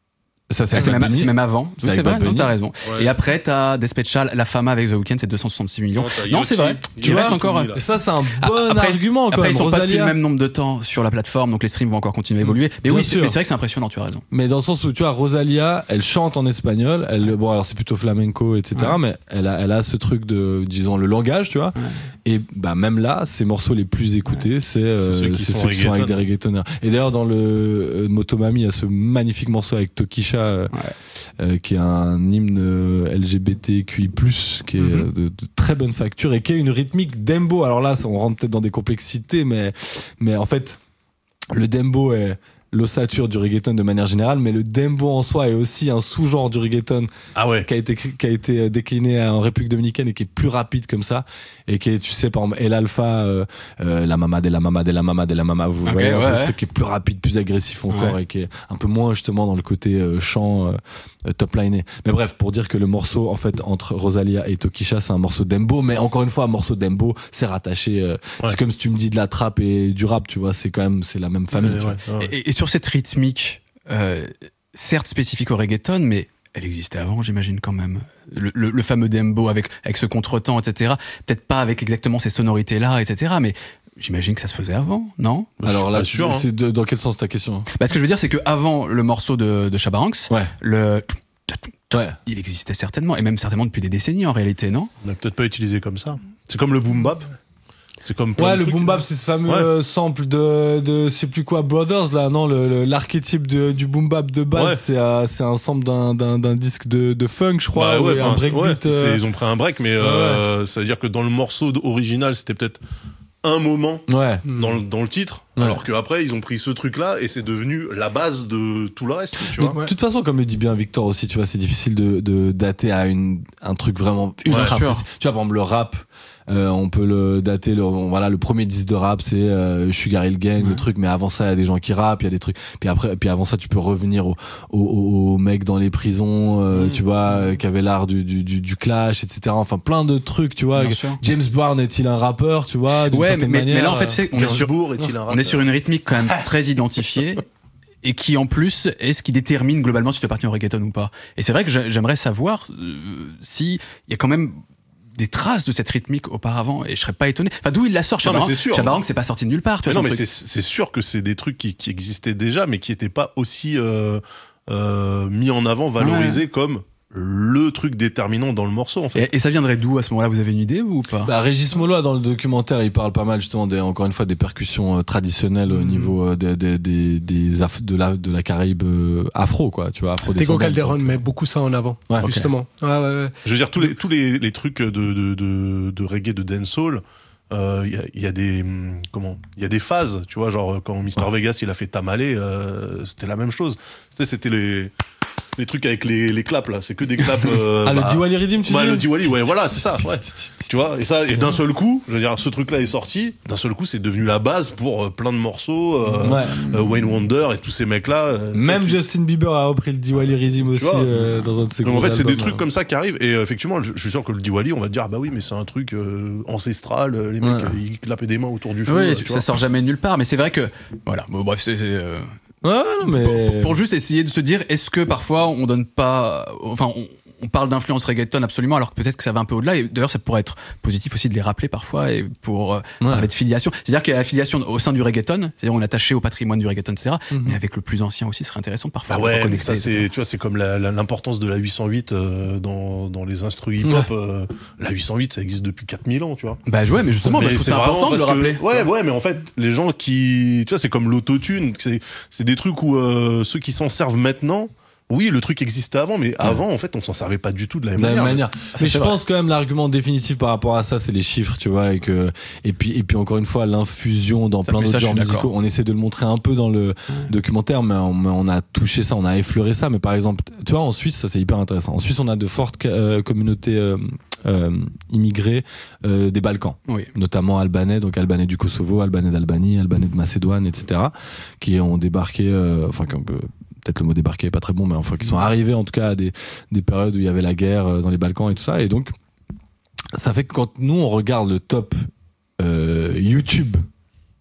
Ça, c'est Ah, c'est avec même, Bunny. c'est même avant. C'est Oui, avec c'est vrai, Bad non, Bunny. t'as raison. Ouais. Et après, t'as Despechal, La Fama avec The Weeknd, c'est deux cent soixante-six millions. Non, t'as Non, Yoshi, c'est vrai. il Tu y a restes tout encore. mis, là. Et ça, c'est un bon Après, argument, quand Après, même. ils sont pas depuis Rosalia. le même nombre de temps sur la plateforme, donc les streams vont encore continuer à évoluer. Mais Bien oui, c'est sûr. mais c'est vrai que c'est impressionnant, tu as raison. Mais dans le sens où, tu vois, Rosalia, elle chante en espagnol. Elle, bon, alors c'est plutôt flamenco, et cetera. Ouais. Mais elle a, elle a ce truc de, disons, le langage, tu vois. Ouais. Et bah, même là, ses morceaux les plus écoutés, c'est, euh, C'est ceux qui c'est sont ceux qui sont avec reggaeton. des reggaetoners. Et d'ailleurs, dans le euh, Motomami, il y a ce magnifique morceau avec Tokisha, euh, Ouais. euh, qui est un hymne euh, L G B T Q I plus, qui est Mhm. euh, de, de très bonne facture et qui est une rythmique dembo. Alors là, ça, on rentre peut-être dans des complexités, mais, mais en fait, le dembo est l'ossature du reggaeton de manière générale, mais le dembo en soi est aussi un sous-genre du reggaeton Ah ouais. qui a été qui a été décliné en République dominicaine et qui est plus rapide comme ça, et qui est, tu sais, par exemple, El Alpha, euh, euh, la mama de la mama de la mama de la mama, vous Ok, voyez, un peu ouais, ce ouais. truc qui est plus rapide, plus agressif encore, Ouais. et qui est un peu moins justement dans le côté euh, chant euh, euh, top liné. Mais bref, pour dire que le morceau en fait entre Rosalia et Tokisha, c'est un morceau dembo, mais encore une fois, un morceau dembo, c'est rattaché. euh, Ouais. C'est comme si tu me dis de la trappe et du rap, tu vois, c'est quand même c'est la même famille. C'est- tu vois. ouais, ouais. Et, et sur cette rythmique, euh, certes spécifique au reggaeton, mais elle existait avant, j'imagine quand même. Le, le, le fameux dembo avec avec ce contretemps, et cetera. Peut-être pas avec exactement ces sonorités-là, et cetera. Mais j'imagine que ça se faisait avant, non? Je Alors suis là, pas tu- sûr, hein. c'est de- dans quel sens ta question? Bah, ce que je veux dire, c'est que avant le morceau de, de Shabba Ranks, Ouais. le Ouais. il existait certainement, et même certainement depuis des décennies en réalité, non? On n'a peut-être pas utilisé comme ça. C'est comme le boom bap. C'est comme plein Ouais, de le trucs. boom bap, c'est ce fameux Ouais. euh, sample de, de, je sais plus quoi, Brothers, là, non, le, le- l'archétype de, du boom bap de base, Ouais. c'est, euh, c'est un sample d'un, d'un, d'un disque de, de funk, je crois, Bah ouais, ou un enfin, c'est- breakbeat. ouais, euh, c'est- ils ont pris un break, mais euh, ça veut dire que dans le morceau d- original, c'était peut-être un moment Ouais. dans le, dans le titre, Ouais. alors qu'après, ils ont pris ce truc-là et c'est devenu la base de tout le reste, tu vois. De toute façon, comme le dit bien Victor aussi, tu vois, c'est difficile de, de dater à une, un truc vraiment ultra sûr. précis. Tu vois, par exemple, le rap, euh, on peut le dater, le, voilà, le premier disque de rap, c'est euh, Sugar Hill Gang, Ouais. le truc, mais avant ça, il y a des gens qui rappent, il y a des trucs. Puis après, puis avant ça, tu peux revenir aux au, au, au mecs dans les prisons, euh, Mmh. tu vois, euh, qui avaient l'art du, du, du, du clash, et cetera. Enfin, plein de trucs, tu vois. Bien sûr. James Brown est-il un rappeur, tu vois, d'une Ouais, mais, certaine mais, manière. mais là en fait, tu sais, on est sur, Gainsbourg est-il un on est rappeur sur une rythmique quand même très identifiée. Et qui en plus est ce qui détermine globalement si tu fais partie au reggaeton ou pas. Et c'est vrai que j'ai- j'aimerais savoir euh, si il y a quand même des traces de cette rythmique auparavant, et je serais pas étonné. Enfin, d'où il la sort, Non, mais Shabba c'est sûr. Shabba Ranks, c'est pas sorti de nulle part, tu Mais vois. non, son mais truc. c'est c'est sûr que c'est des trucs qui, qui existaient déjà, mais qui n'étaient pas aussi euh, euh, mis en avant, valorisés comme le truc déterminant dans le morceau, en fait. Et, et ça viendrait d'où à ce moment-là? Vous avez une idée ou pas? Bah, Régis Moloa, dans le documentaire, il parle pas mal justement des, encore une fois, des percussions euh, traditionnelles au niveau euh, des, des, des, des af- de la, de la Caraïbe euh, afro, quoi, tu vois, afro Tego Calderon met beaucoup ça en avant, Ouais, justement. Ouais, ouais, ouais. Je veux dire, tous les, tous les, les trucs de, de, de, de reggae, de dancehall, euh, il y, a, il y a des hum, comment il y a des phases, tu vois, genre quand Mister Ouais. Vegas il a fait Tamale, euh, c'était la même chose. Tu sais, c'était les les trucs avec les, les claps là, c'est que des claps. Euh, Ah, bah, le Diwali Rhythm, tu bah, dis le Diwali, ouais, voilà, c'est ça, ouais. Tu vois, et ça, et d'un seul coup, je veux dire, ce truc-là est sorti, d'un seul coup, c'est devenu la base pour euh, plein de morceaux, euh, Ouais. euh, Wayne Wonder et tous ces mecs-là. euh, Même qui- Justin Bieber a repris le Diwali Rhythm aussi vois, euh, dans un de ses Donc en gros fait, c'est des albums, trucs euh. comme ça qui arrivent. Et euh, effectivement, je, je suis sûr que le Diwali, on va te dire, ah bah oui, mais c'est un truc euh, ancestral. euh, Les mecs, Ouais. euh, ils clapaient des mains autour du feu. Oui, euh, tu- tu ça vois. sort jamais de nulle part, mais c'est vrai que voilà. Bon, bref, c'est c'est, euh, Ouais, non, mais. pour, pour- pour juste essayer de se dire, est-ce que parfois on donne pas, enfin, on, on parle d'influence reggaeton absolument, alors que peut-être que ça va un peu au-delà. Et d'ailleurs, ça pourrait être positif aussi de les rappeler parfois et pour euh, Ouais. parler de filiation. C'est-à-dire qu'il y a la filiation au sein du reggaeton, c'est-à-dire on est attaché au patrimoine du reggaeton, et cetera. Mhm. Mais avec le plus ancien aussi, ce serait intéressant parfois. Ah de le ouais, mais reconnecter, ça et cetera. c'est, tu vois, c'est comme la- la- l'importance de la huit cent huit euh, dans, dans les instrus hip-hop. euh, la huit cent huit, ça existe depuis quatre mille ans, tu vois. Bah ouais, mais justement, bah, je trouve c'est ça vraiment important de le parce que- rappeler. Ouais, ouais, mais en fait, les gens qui, tu vois, c'est comme l'autotune. C'est, c'est des trucs où euh, ceux qui s'en servent maintenant. Oui, le truc existait avant, mais avant, en fait, on s'en servait pas du tout de la même De la même manière. manière. Mais je c'est vrai. pense quand même l'argument définitif par rapport à ça, c'est les chiffres, tu vois, et que et puis et puis encore une fois l'infusion dans Ça, plein mais ça, d'autres je genres suis d'accord. musicaux. On essaie de le montrer un peu dans le documentaire, mais on, mais on a touché ça, on a effleuré ça. Mais par exemple, tu vois, en Suisse, ça c'est hyper intéressant. En Suisse, on a de fortes euh, communautés euh, euh, immigrées euh, des Balkans, Oui. notamment albanais, donc albanais du Kosovo, albanais d'Albanie, albanais de Macédoine, et cetera, qui ont débarqué, euh, enfin, qui ont, euh, peut-être le mot débarquer est pas très bon, mais enfin, qui sont arrivés en tout cas à des, des périodes où il y avait la guerre euh, dans les Balkans et tout ça. Et donc, ça fait que quand nous, on regarde le top euh, YouTube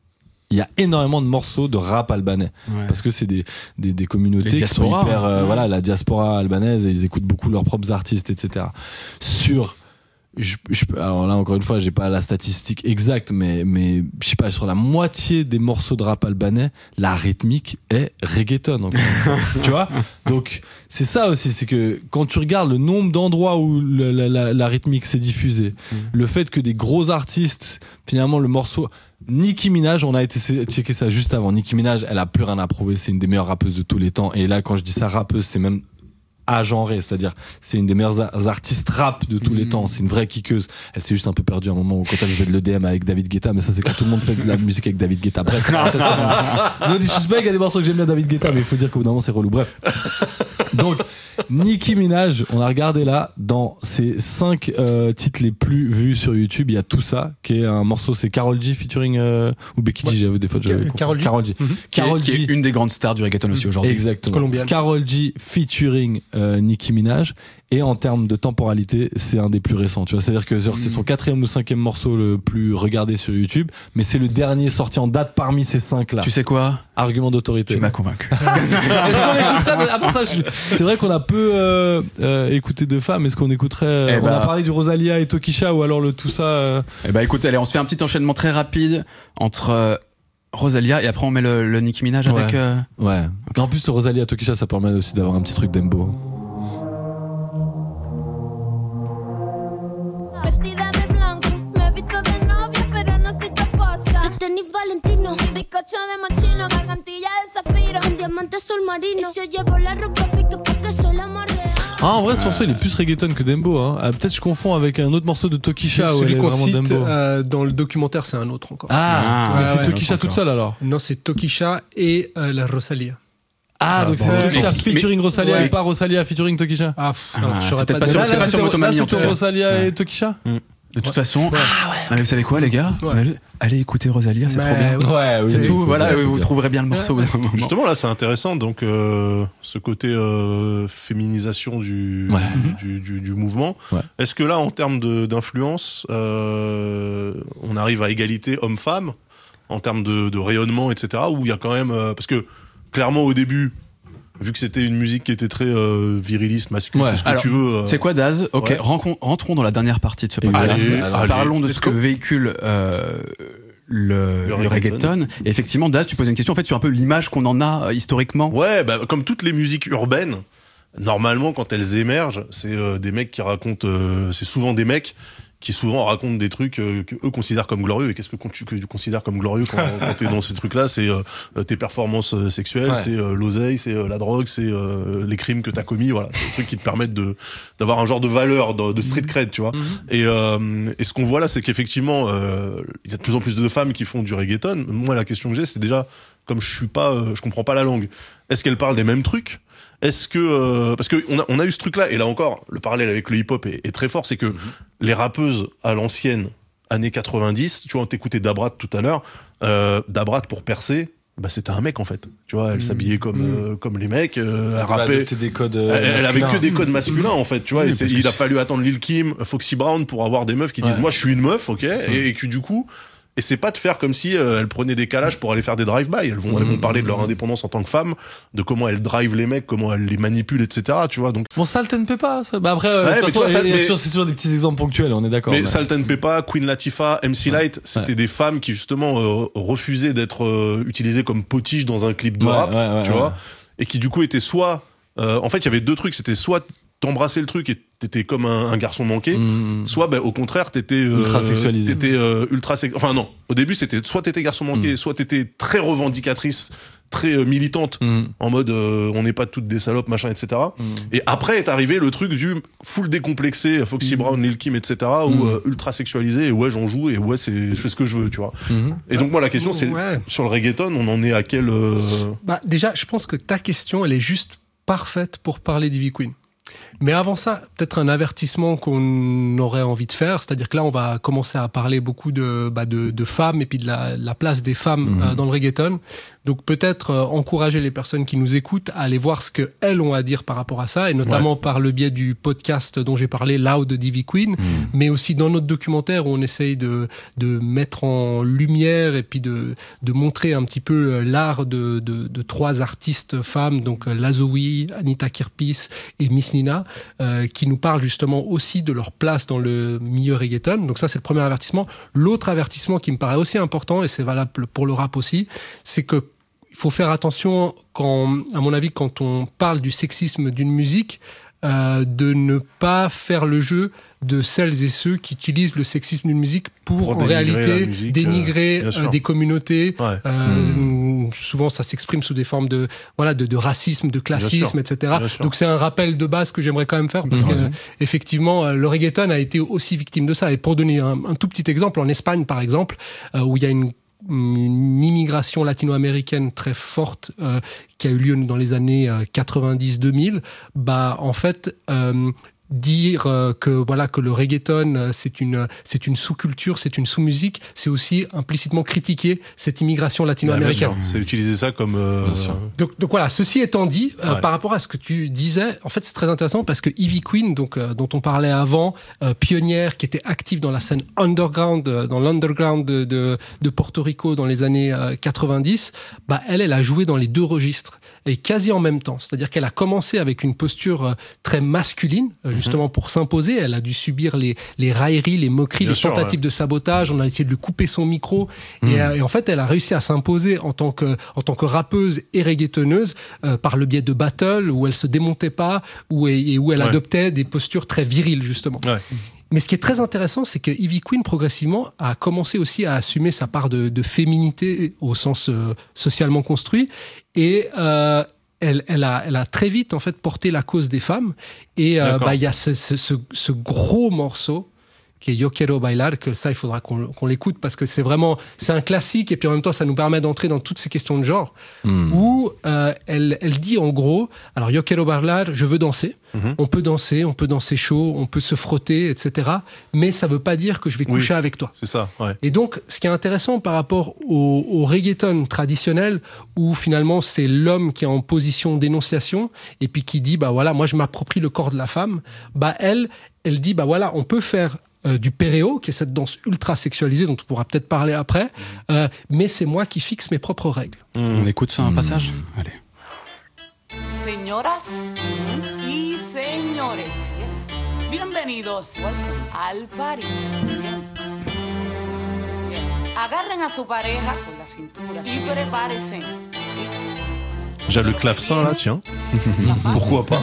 il y a énormément de morceaux de rap albanais. Ouais. Parce que c'est des, des, des communautés Les qui sont diasporas, hyper, euh, ouais. voilà, la diaspora albanaise, et ils écoutent beaucoup leurs propres artistes, et cetera. Sur, je, je, alors là, encore une fois, j'ai pas la statistique exacte, mais, mais, je sais pas, sur la moitié des morceaux de rap albanais, la rythmique est reggaeton, encore une fois. Tu vois? Donc, c'est ça aussi, c'est que quand tu regardes le nombre d'endroits où le, la, la, la rythmique s'est diffusée, mmh. le fait que des gros artistes, finalement, le morceau, Nicki Minaj, on a été checker ça juste avant. Nicki Minaj, elle a plus rien à prouver, c'est une des meilleures rappeuses de tous les temps. Et là, quand je dis ça rappeuse, c'est même agenrée, c'est-à-dire c'est une des meilleures artistes rap de tous mmh. les temps. C'est une vraie kickeuse. Elle s'est juste un peu perdue à un moment où quand elle faisait de l'E D M avec David Guetta, mais ça c'est quand tout le monde fait de la musique avec David Guetta. Bref, non, je suis pas qu'il y a des morceaux que j'aime bien David Guetta, mais il faut dire qu'au bout d'un moment c'est relou. Bref, donc Nicki Minaj, on a regardé là dans ses cinq euh, titres les plus vus sur YouTube, il y a tout ça qui est un morceau, c'est Karol G featuring euh, ou Becky G, ouais. j'avais des fois Ka- Karol G, Karol G. Mmh. Karol G, qui est une des grandes stars du reggaeton aussi aujourd'hui. Exactement. Colombienne. Karol G featuring euh, Nicki Minaj, et en termes de temporalité c'est un des plus récents, tu vois, c'est à dire que genre, mmh. c'est son quatrième ou cinquième morceau le plus regardé sur YouTube, mais c'est le dernier sorti en date parmi ces cinq là. Tu sais quoi, argument d'autorité, tu m'as convaincu. Est-ce qu'on écouterait, à part ça, je... c'est vrai qu'on a peu euh, euh, écouté de femmes, est-ce qu'on écouterait eh on bah... a parlé du Rosalia et Tokischa, ou alors le tout ça euh... eh bah écoute, allez, on se fait un petit enchaînement très rapide entre euh, Rosalia et après on met le, le Nicki Minaj ouais. avec euh... ouais okay. En plus le Rosalia Tokischa ça permet aussi d'avoir un petit truc d'embo. Valentino, bizcocho de mochino, gargantilla de zafiro, con diamantes sol marino, y se llevó la ropa pique porque soy la marea. Ah, en vrai, ce morceau il est plus reggaeton que Dembo, hein. Ah, peut-être je confonds avec un autre morceau de Tokischa où elle est celui qu'on vraiment cite Dembo. euh, dans le documentaire, c'est un autre encore. Ah, Ah, mais ouais, c'est ouais, Tokischa ouais, toute seule alors. Non, c'est Tokischa et euh, la Rosalia. Ah, Ah, donc bon, c'est ouais. Tokischa Mais- featuring Rosalia ouais. et pas Rosalia featuring Tokischa. Ah, pff, Ah, alors, je c'est saurais peut-être pas pas dire. sur- c'est pas sur Motomami, là, en tout c'est cas. Rosalia Ouais. et Tokischa. De toute façon, Ouais. ah mais vous savez quoi les gars, Ouais. allez écouter Rosalia, c'est Mais trop bien. Ouais, oui, C'est oui, tout, faut voilà, dire, faut vous dire. trouverez bien le morceau. au bout d'un moment. Justement, là, c'est intéressant. Donc, euh, ce côté euh, féminisation du, Ouais. du, du, du mouvement. Ouais. Est-ce que là, en termes de, d'influence, euh, on arrive à égalité homme-femme en termes de, de rayonnement, et cetera. Ou il y a quand même, euh, parce que clairement au début, vu que c'était une musique qui était très euh, viriliste, masculine, Ouais. tout ce que Alors, tu veux. euh, C'est quoi Daz? Ok, Ouais. rencontrons- rentrons dans la dernière partie de ce Allez, podcast. allez. Parlons de Let's ce que go. véhicule euh, le, Le le reggaeton. reggaeton. Et effectivement, Daz, tu posais une question en fait sur un peu l'image qu'on en a euh, historiquement. Ouais, bah, comme toutes les musiques urbaines, normalement, quand elles émergent, c'est euh, des mecs qui racontent. euh, c'est souvent des mecs qui souvent racontent des trucs euh, que eux considèrent comme glorieux. Et qu'est-ce que tu, que tu considères comme glorieux quand, quand t'es dans ces trucs-là? C'est euh, tes performances euh, sexuelles, Ouais. c'est euh, l'oseille, c'est euh, la drogue, c'est euh, les crimes que t'as commis. Voilà, c'est des trucs qui te permettent de d'avoir un genre de valeur, de, de street cred, tu vois. Mm-hmm. Et, euh, et ce qu'on voit là, c'est qu'effectivement, euh, il y a de plus en plus de femmes qui font du reggaeton. Moi, la question que j'ai, c'est déjà, comme je suis pas, euh, je comprends pas la langue. Est-ce qu'elles parlent des mêmes trucs? Est-ce que euh, parce que on a on a eu ce truc-là, et là encore, le parallèle avec le hip-hop est, est très fort, c'est que les rappeuses à l'ancienne, années quatre-vingt-dix, tu vois, on t'écoutait Dabrat tout à l'heure, euh, Dabrat pour percer, bah c'était un mec en fait, tu vois, elle Mmh. s'habillait comme Mmh. euh, comme les mecs, euh, elle Elle rappait. adopter des codes. euh, Elle, elle avait masculins. que des codes masculins en fait, tu vois. Oui, et c'est- parce que il a c'est- fallu attendre Lil Kim, Foxy Brown pour avoir des meufs qui disent Ouais. moi je suis une meuf, ok, et, et que du coup, et c'est pas de faire comme si euh, elles prenaient des calages pour aller faire des drive-by. Elles vont, elles vont Mhm, parler de leur mhm. indépendance en tant que femmes, de comment elles drive les mecs, comment elles les manipulent, et cetera. Tu vois. Donc, Bon, Salt and Peppa, ça. Bah après, euh, Ouais, de toute mais façon, tu vois, ça, il y a mais- toujours- c'est toujours des petits exemples ponctuels, on est d'accord. mais mais- Salt and Peppa, Queen Latifah, M C Light, c'était Ouais. des femmes qui justement euh, refusaient d'être euh, utilisées comme potiches dans un clip de Ouais, rap, ouais, ouais, tu ouais. vois, et qui du coup étaient soit, euh, en fait, il y avait deux trucs, c'était soit t'embrassais le truc et t'étais comme un, un garçon manqué, Mmh. soit bah, au contraire t'étais euh, Ultra sexualisé. t'étais euh, ultra sex- enfin non, au début c'était soit t'étais garçon manqué, Mm. soit t'étais très revendicatrice, très euh, militante, Mmh. en mode euh, on n'est pas toutes des salopes machin, etc. Mmh. Et après est arrivé le truc du full décomplexé, Foxy Mm. Brown, Lil Kim, etc. ou Mm. euh, ultra sexualisé, et ouais j'en joue et ouais c'est je fais ce que je veux, tu vois. Mmh. Et donc moi la question c'est Ouais. sur le reggaeton, on en est à quel euh, Bah, déjà, je pense que ta question, elle est juste parfaite pour parler d'Ivy Queen. Mais avant ça, peut-être un avertissement qu'on aurait envie de faire, c'est-à-dire que là, on va commencer à parler beaucoup de, bah, de, de femmes et puis de la, la place des femmes Mhm. euh, dans le reggaeton. Donc peut-être euh, encourager les personnes qui nous écoutent à aller voir ce que elles ont à dire par rapport à ça, et notamment ouais. par le biais du podcast dont j'ai parlé, Loud de Ivy Queen, mmh. mais aussi dans notre documentaire où on essaye de de mettre en lumière et puis de de montrer un petit peu l'art de de, de trois artistes femmes, donc Lazoui, Anita Kirpis et Miss Nina, euh, qui nous parlent justement aussi de leur place dans le milieu reggaeton. Donc ça, c'est le premier avertissement. L'autre avertissement qui me paraît aussi important, et c'est valable pour le rap aussi, c'est que il faut faire attention, quand, à mon avis, quand on parle du sexisme d'une musique, euh, de ne pas faire le jeu de celles et ceux qui utilisent le sexisme d'une musique pour, pour en réalité musique, dénigrer euh, euh, des communautés. Ouais. Euh, mmh. Souvent, ça s'exprime sous des formes de voilà de, de racisme, de classisme, et cetera. Donc c'est un rappel de base que j'aimerais quand même faire parce mmh. que euh, effectivement, le reggaeton a été aussi victime de ça. Et pour donner un, un tout petit exemple, en Espagne, par exemple, euh, où il y a une une immigration latino-américaine très forte euh, qui a eu lieu dans les années euh, quatre-vingt-dix deux mille, bah en fait euh, dire euh, que voilà que le reggaeton euh, c'est une c'est une sous-culture, c'est une sous-musique, c'est aussi implicitement critiquer cette immigration latino-américaine. Bah, c'est utiliser ça comme euh... donc donc voilà, ceci étant dit, euh, ouais. par rapport à ce que tu disais, en fait c'est très intéressant parce que Ivy Queen, donc euh, dont on parlait avant, euh, pionnière qui était active dans la scène underground, euh, dans l'underground de, de de Porto Rico dans les années euh, quatre-vingt-dix, bah elle elle a joué dans les deux registres et quasi en même temps, c'est-à-dire qu'elle a commencé avec une posture euh, très masculine, euh, justement pour s'imposer. Elle a dû subir les, les railleries, les moqueries, Bien les sûr, tentatives ouais. de sabotage. On a essayé de lui couper son micro. Mmh. Et, euh, et en fait, elle a réussi à s'imposer en tant que, en tant que rappeuse et reggaetonneuse euh, par le biais de battles où elle se démontait pas, où, et où elle ouais. adoptait des postures très viriles, justement. Ouais. Mais ce qui est très intéressant, c'est que Ivy Queen, progressivement, a commencé aussi à assumer sa part de, de féminité au sens euh, socialement construit. Et euh, Elle, elle, a, elle a très vite en fait porté la cause des femmes et euh, bah il y a ce, ce, ce, ce gros morceau qui est Yo Quiero Bailar, que ça il faudra qu'on, qu'on l'écoute parce que c'est vraiment c'est un classique et puis en même temps ça nous permet d'entrer dans toutes ces questions de genre mmh. où euh, elle, elle dit en gros alors Yo Quiero Bailar, je veux danser, mmh. on peut danser, on peut danser chaud, on peut se frotter, et cetera. Mais ça veut pas dire que je vais coucher oui, avec toi. C'est ça. Ouais. Et donc ce qui est intéressant par rapport au, au reggaeton traditionnel où finalement c'est l'homme qui est en position d'énonciation et puis qui dit bah voilà moi je m'approprie le corps de la femme, bah elle elle dit bah voilà on peut faire Euh, du perreo, qui est cette danse ultra sexualisée dont on pourra peut-être parler après, mmh. euh, mais c'est moi qui fixe mes propres règles. Mmh. On écoute ça un mmh. passage. Allez. Señoras y señores, bienvenidos al party. Bien. Bien. Agarren a su pareja con la cintura y prepárense. J'ai le clavecin là, tiens. Pourquoi pas?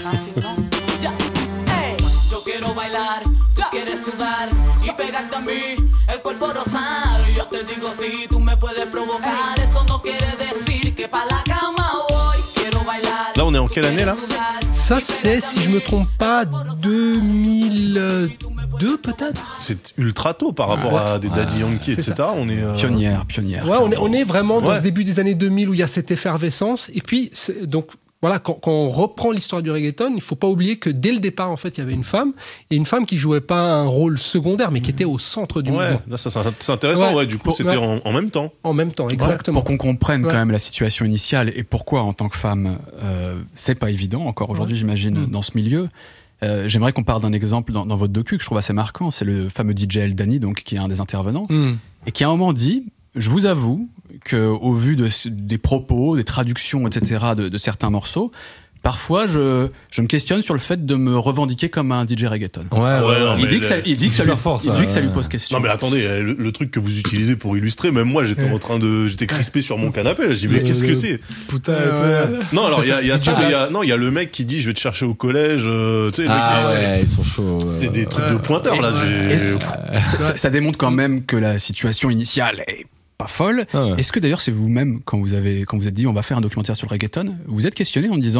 Quiero bailar, tú quieres sudar y pegarte a mí, el cuerpo rosar. Yo te digo si tú me puedes provocar, eso no quiere decir que pa' la cama voy. Quiero bailar. Là, on est en quelle année là? Ça, c'est, si je me trompe pas, deux mille deux peut-être. C'est ultra tôt par rapport ah, à des Daddy Yankee, et cetera. On est euh... pionnière, pionnière. Ouais, on est, on est vraiment dans ouais. ce début des années deux mille où il y a cette effervescence. Et puis, c'est, donc. Voilà, quand, quand on reprend l'histoire du reggaeton, il faut pas oublier que dès le départ, en fait, il y avait une femme, et une femme qui jouait pas un rôle secondaire, mais qui était au centre du ouais, mouvement. Ouais, ça, c'est intéressant, ouais, ouais du coup, pour, c'était ouais. en, en même temps. En même temps, exactement. Ouais, pour qu'on comprenne ouais. quand même la situation initiale, et pourquoi, en tant que femme, euh, c'est pas évident, encore aujourd'hui, ouais. j'imagine, mmh. dans ce milieu. Euh, j'aimerais qu'on parle d'un exemple dans, dans votre docu que je trouve assez marquant, c'est le fameux D J El Dani, donc, qui est un des intervenants, mmh. et qui à un moment dit, je vous avoue que, au vu de, des propos, des traductions, et cetera, de, de certains morceaux, parfois, je, je me questionne sur le fait de me revendiquer comme un D J reggaeton. Ouais, ouais, ouais il, dit que ça, il dit que ça lui force. Il dit que ça lui pose question. Non, mais attendez, le, le truc que vous utilisez pour illustrer, même moi, j'étais en train de, j'étais crispé sur mon canapé. Je dis, mais qu'est-ce que c'est? Putain, ouais. Non, alors, il y a, il y a ça, il y a, non, il y a le mec qui dit, je vais te chercher au collège, euh, tu sais, ah, le mec, ouais, ils sont chauds. C'est des trucs de pointeur, là. Ça, ça démontre quand même que la situation initiale est pas folle. Ah ouais. Est-ce que d'ailleurs c'est vous-même quand vous avez quand vous êtes dit on va faire un documentaire sur le reggaeton, vous êtes questionné en disant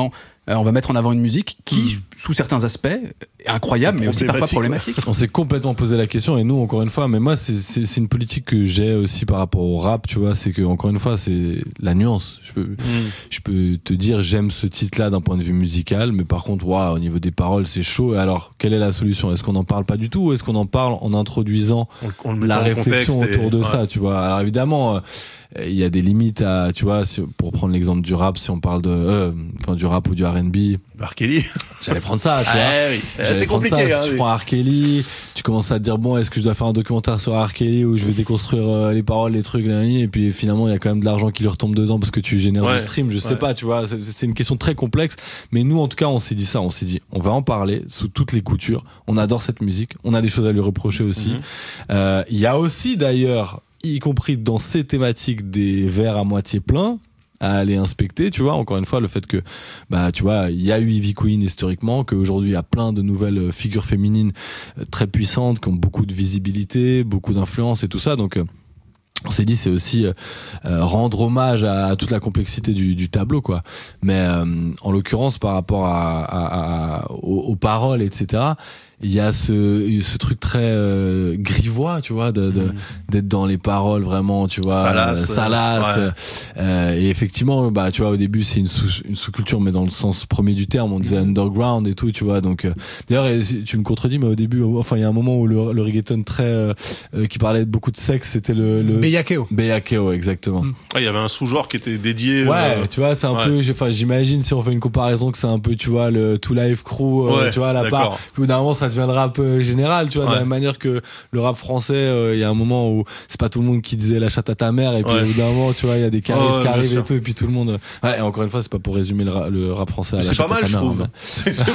euh, on va mettre en avant une musique qui, mmh. sous certains aspects, est incroyable, mais aussi parfois problématique. On s'est complètement posé la question, et nous, encore une fois, mais moi, c'est, c'est, c'est une politique que j'ai aussi par rapport au rap, tu vois, c'est que, encore une fois, c'est la nuance. Je peux, mmh. je peux te dire, j'aime ce titre-là d'un point de vue musical, mais par contre, waouh, au niveau des paroles, c'est chaud. Alors, quelle est la solution? Est-ce qu'on n'en parle pas du tout, ou est-ce qu'on en parle en introduisant on, on la réflexion autour et... de ouais. ça, tu vois? Alors, évidemment, il euh, y a des limites à, tu vois, si, pour prendre l'exemple du rap, si on parle de, euh, enfin, du rap ou du R and B. R. Kelly. J'allais prendre ça, tu vois. Ah, oui. C'est compliqué, ça. Hein, si oui. tu prends R. Kelly, tu commences à te dire, bon, est-ce que je dois faire un documentaire sur R. Kelly où je vais déconstruire euh, les paroles, les trucs, là, et puis finalement, il y a quand même de l'argent qui lui retombe dedans parce que tu génères ouais. du stream, je sais ouais. pas, tu vois. C'est, c'est une question très complexe. Mais nous, en tout cas, on s'est dit ça. On s'est dit, on va en parler sous toutes les coutures. On adore cette musique. On a des choses à lui reprocher aussi. Il mm-hmm. euh, y a aussi, d'ailleurs, y compris dans ces thématiques, des verres à moitié pleins à aller inspecter, tu vois. Encore une fois, le fait que, bah, tu vois, il y a eu Ivy Queen historiquement, qu'aujourd'hui il y a plein de nouvelles figures féminines très puissantes qui ont beaucoup de visibilité, beaucoup d'influence et tout ça. Donc, on s'est dit, c'est aussi euh, rendre hommage à, à toute la complexité du, du tableau, quoi. Mais euh, en l'occurrence, par rapport à, à, à aux, aux paroles, et cetera, il y a ce ce truc très euh, grivois, tu vois, de, de mmh. d'être dans les paroles vraiment, tu vois, salace, euh, salace ouais. euh, et effectivement, bah, tu vois, au début c'est une sous une sous-culture, mais dans le sens premier du terme, on disait mmh. underground et tout, tu vois. Donc euh, d'ailleurs, tu me contredis, mais au début, enfin, il y a un moment où le, le reggaeton très euh, qui parlait beaucoup de sexe, c'était le, le Beyakeo. Beyakeo, exactement. Mmh. Ah, il y avait un sous-genre qui était dédié. Ouais, euh... tu vois, c'est un ouais. peu, enfin, j'imagine si on fait une comparaison que c'est un peu, tu vois, le Two Live Crew, euh, ouais, tu vois, à la d'accord. part. Puis au bout d'un moment, ça devient le rap euh, général, tu vois, ouais. de la même manière que le rap français, il euh, y a un moment où c'est pas tout le monde qui disait la chatte à ta mère, et puis ouais. au bout d'un moment, tu vois, il y a des charismes ouais, qui arrivent et tout, et puis tout le monde. Ouais, et encore une fois, c'est pas pour résumer le, ra- le rap français à mais la c'est chatte pas mal, à ta je mère. trouve. Hein, c'est, c'est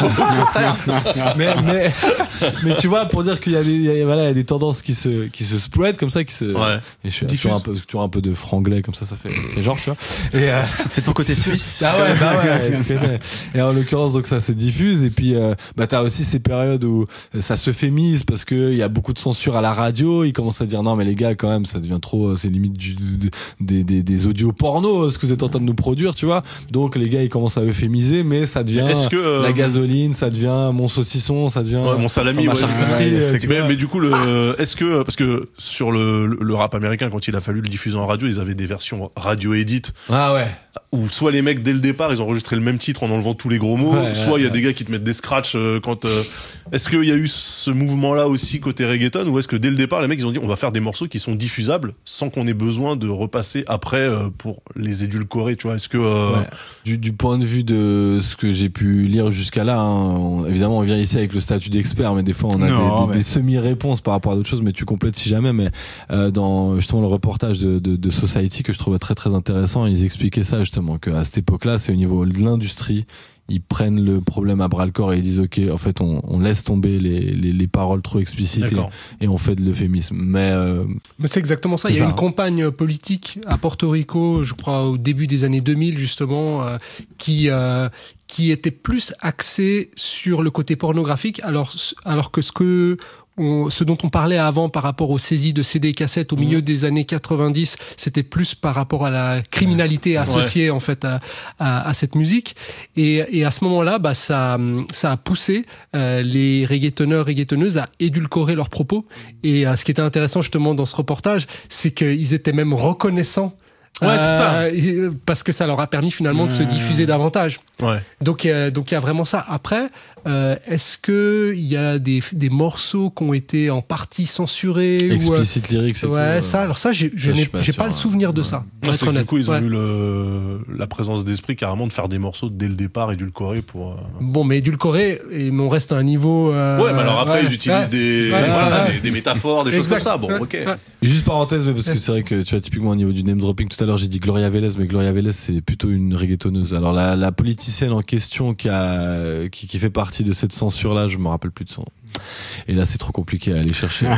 bon. mais, mais, mais tu vois, pour dire qu'il y a des, il y a, voilà, il y a des tendances qui se, qui se spread comme ça, qui se, ouais. et je suis toujours un peu, toujours un peu de franglais comme ça, ça fait, ça fait genre, tu vois. Et, euh, c'est ton côté suisse. Ah ouais, bah ouais, tu connais. Et en l'occurrence, donc ça se diffuse, et puis, euh, bah t'as aussi ces périodes où ça se fémise parce que il y a beaucoup de censure à la radio, ils commencent à dire non mais les gars quand même ça devient trop, c'est limite du, des, des, des audios porno ce que vous êtes en train de nous produire, tu vois. Donc les gars ils commencent à euphémiser, mais ça devient Est-ce que, euh, la gasoline, ça devient mon saucisson, ça devient ouais, mon salami, ma ouais, charcuterie. ouais, euh, mais, mais du coup, le, est-ce que parce que sur le, le rap américain, quand il a fallu le diffuser en radio, ils avaient des versions radio edit. Ah ouais. Où soit les mecs dès le départ ils ont enregistré le même titre en enlevant tous les gros mots, ouais, soit il ouais, y a ouais. des gars qui te mettent des scratchs euh, quand. Euh... Est-ce qu'il y a eu ce mouvement-là aussi côté reggaeton, ou est-ce que dès le départ les mecs ils ont dit on va faire des morceaux qui sont diffusables sans qu'on ait besoin de repasser après euh, pour les édulcorer, tu vois? Est-ce que euh... ouais. du, du point de vue de ce que j'ai pu lire jusqu'à là, hein, on, évidemment on vient ici avec le statut d'expert, mais des fois on a non, des, des, mais... des semi-réponses par rapport à d'autres choses, mais tu complètes si jamais. Mais euh, dans justement le reportage de, de, de Society que je trouvais très très intéressant, ils expliquaient ça justement, qu'à cette époque-là, c'est au niveau de l'industrie, ils prennent le problème à bras le corps et ils disent ok, en fait on, on laisse tomber les, les, les paroles trop explicites et, et on fait de l'euphémisme. Mais, euh, mais c'est exactement ça. Il y a ça, une hein. campagne politique à Porto Rico, je crois au début des années deux mille justement, euh, qui euh, qui était plus axée sur le côté pornographique, alors alors que ce que On, ce dont on parlait avant par rapport aux saisies de C D et cassettes au mmh. milieu des années quatre-vingt-dix, c'était plus par rapport à la criminalité associée ouais. en fait à, à, à cette musique. Et, et à ce moment-là, bah ça, ça a poussé euh, les reggaetonneurs, reggaetonneuses à édulcorer leurs propos. Et euh, ce qui était intéressant justement dans ce reportage, c'est qu'ils étaient même reconnaissants. Ouais, euh, c'est ça. Parce que ça leur a permis finalement de se diffuser davantage. Ouais. Donc, euh, donc il y a vraiment ça. Après, euh, est-ce que il y a des des morceaux qui ont été en partie censurés explicit ou, lyrics et ouais, tout, euh... ça. Alors ça, j'ai, je ça, n'ai je pas j'ai sûr, pas le souvenir de ouais. ça. Non, c'est que honnête. du coup, ils ont ouais. eu le la présence d'esprit carrément de faire des morceaux dès le départ édulcorés pour. Euh... Bon, mais édulcorés, et on reste à un niveau. Euh... Ouais, mais alors après, ouais, ils utilisent ouais, des, ouais, voilà, ouais, des des métaphores, des exact, choses comme ça. Bon, ouais, ok. Ouais. Juste parenthèse, mais parce que c'est vrai que tu vois typiquement au niveau du name dropping, tout à l'heure j'ai dit Gloria Vélez, mais Gloria Vélez c'est plutôt une reggaetonneuse. Alors la, la politicienne en question qui a qui, qui fait partie de cette censure là, je me rappelle plus de son. Et là c'est trop compliqué à aller chercher.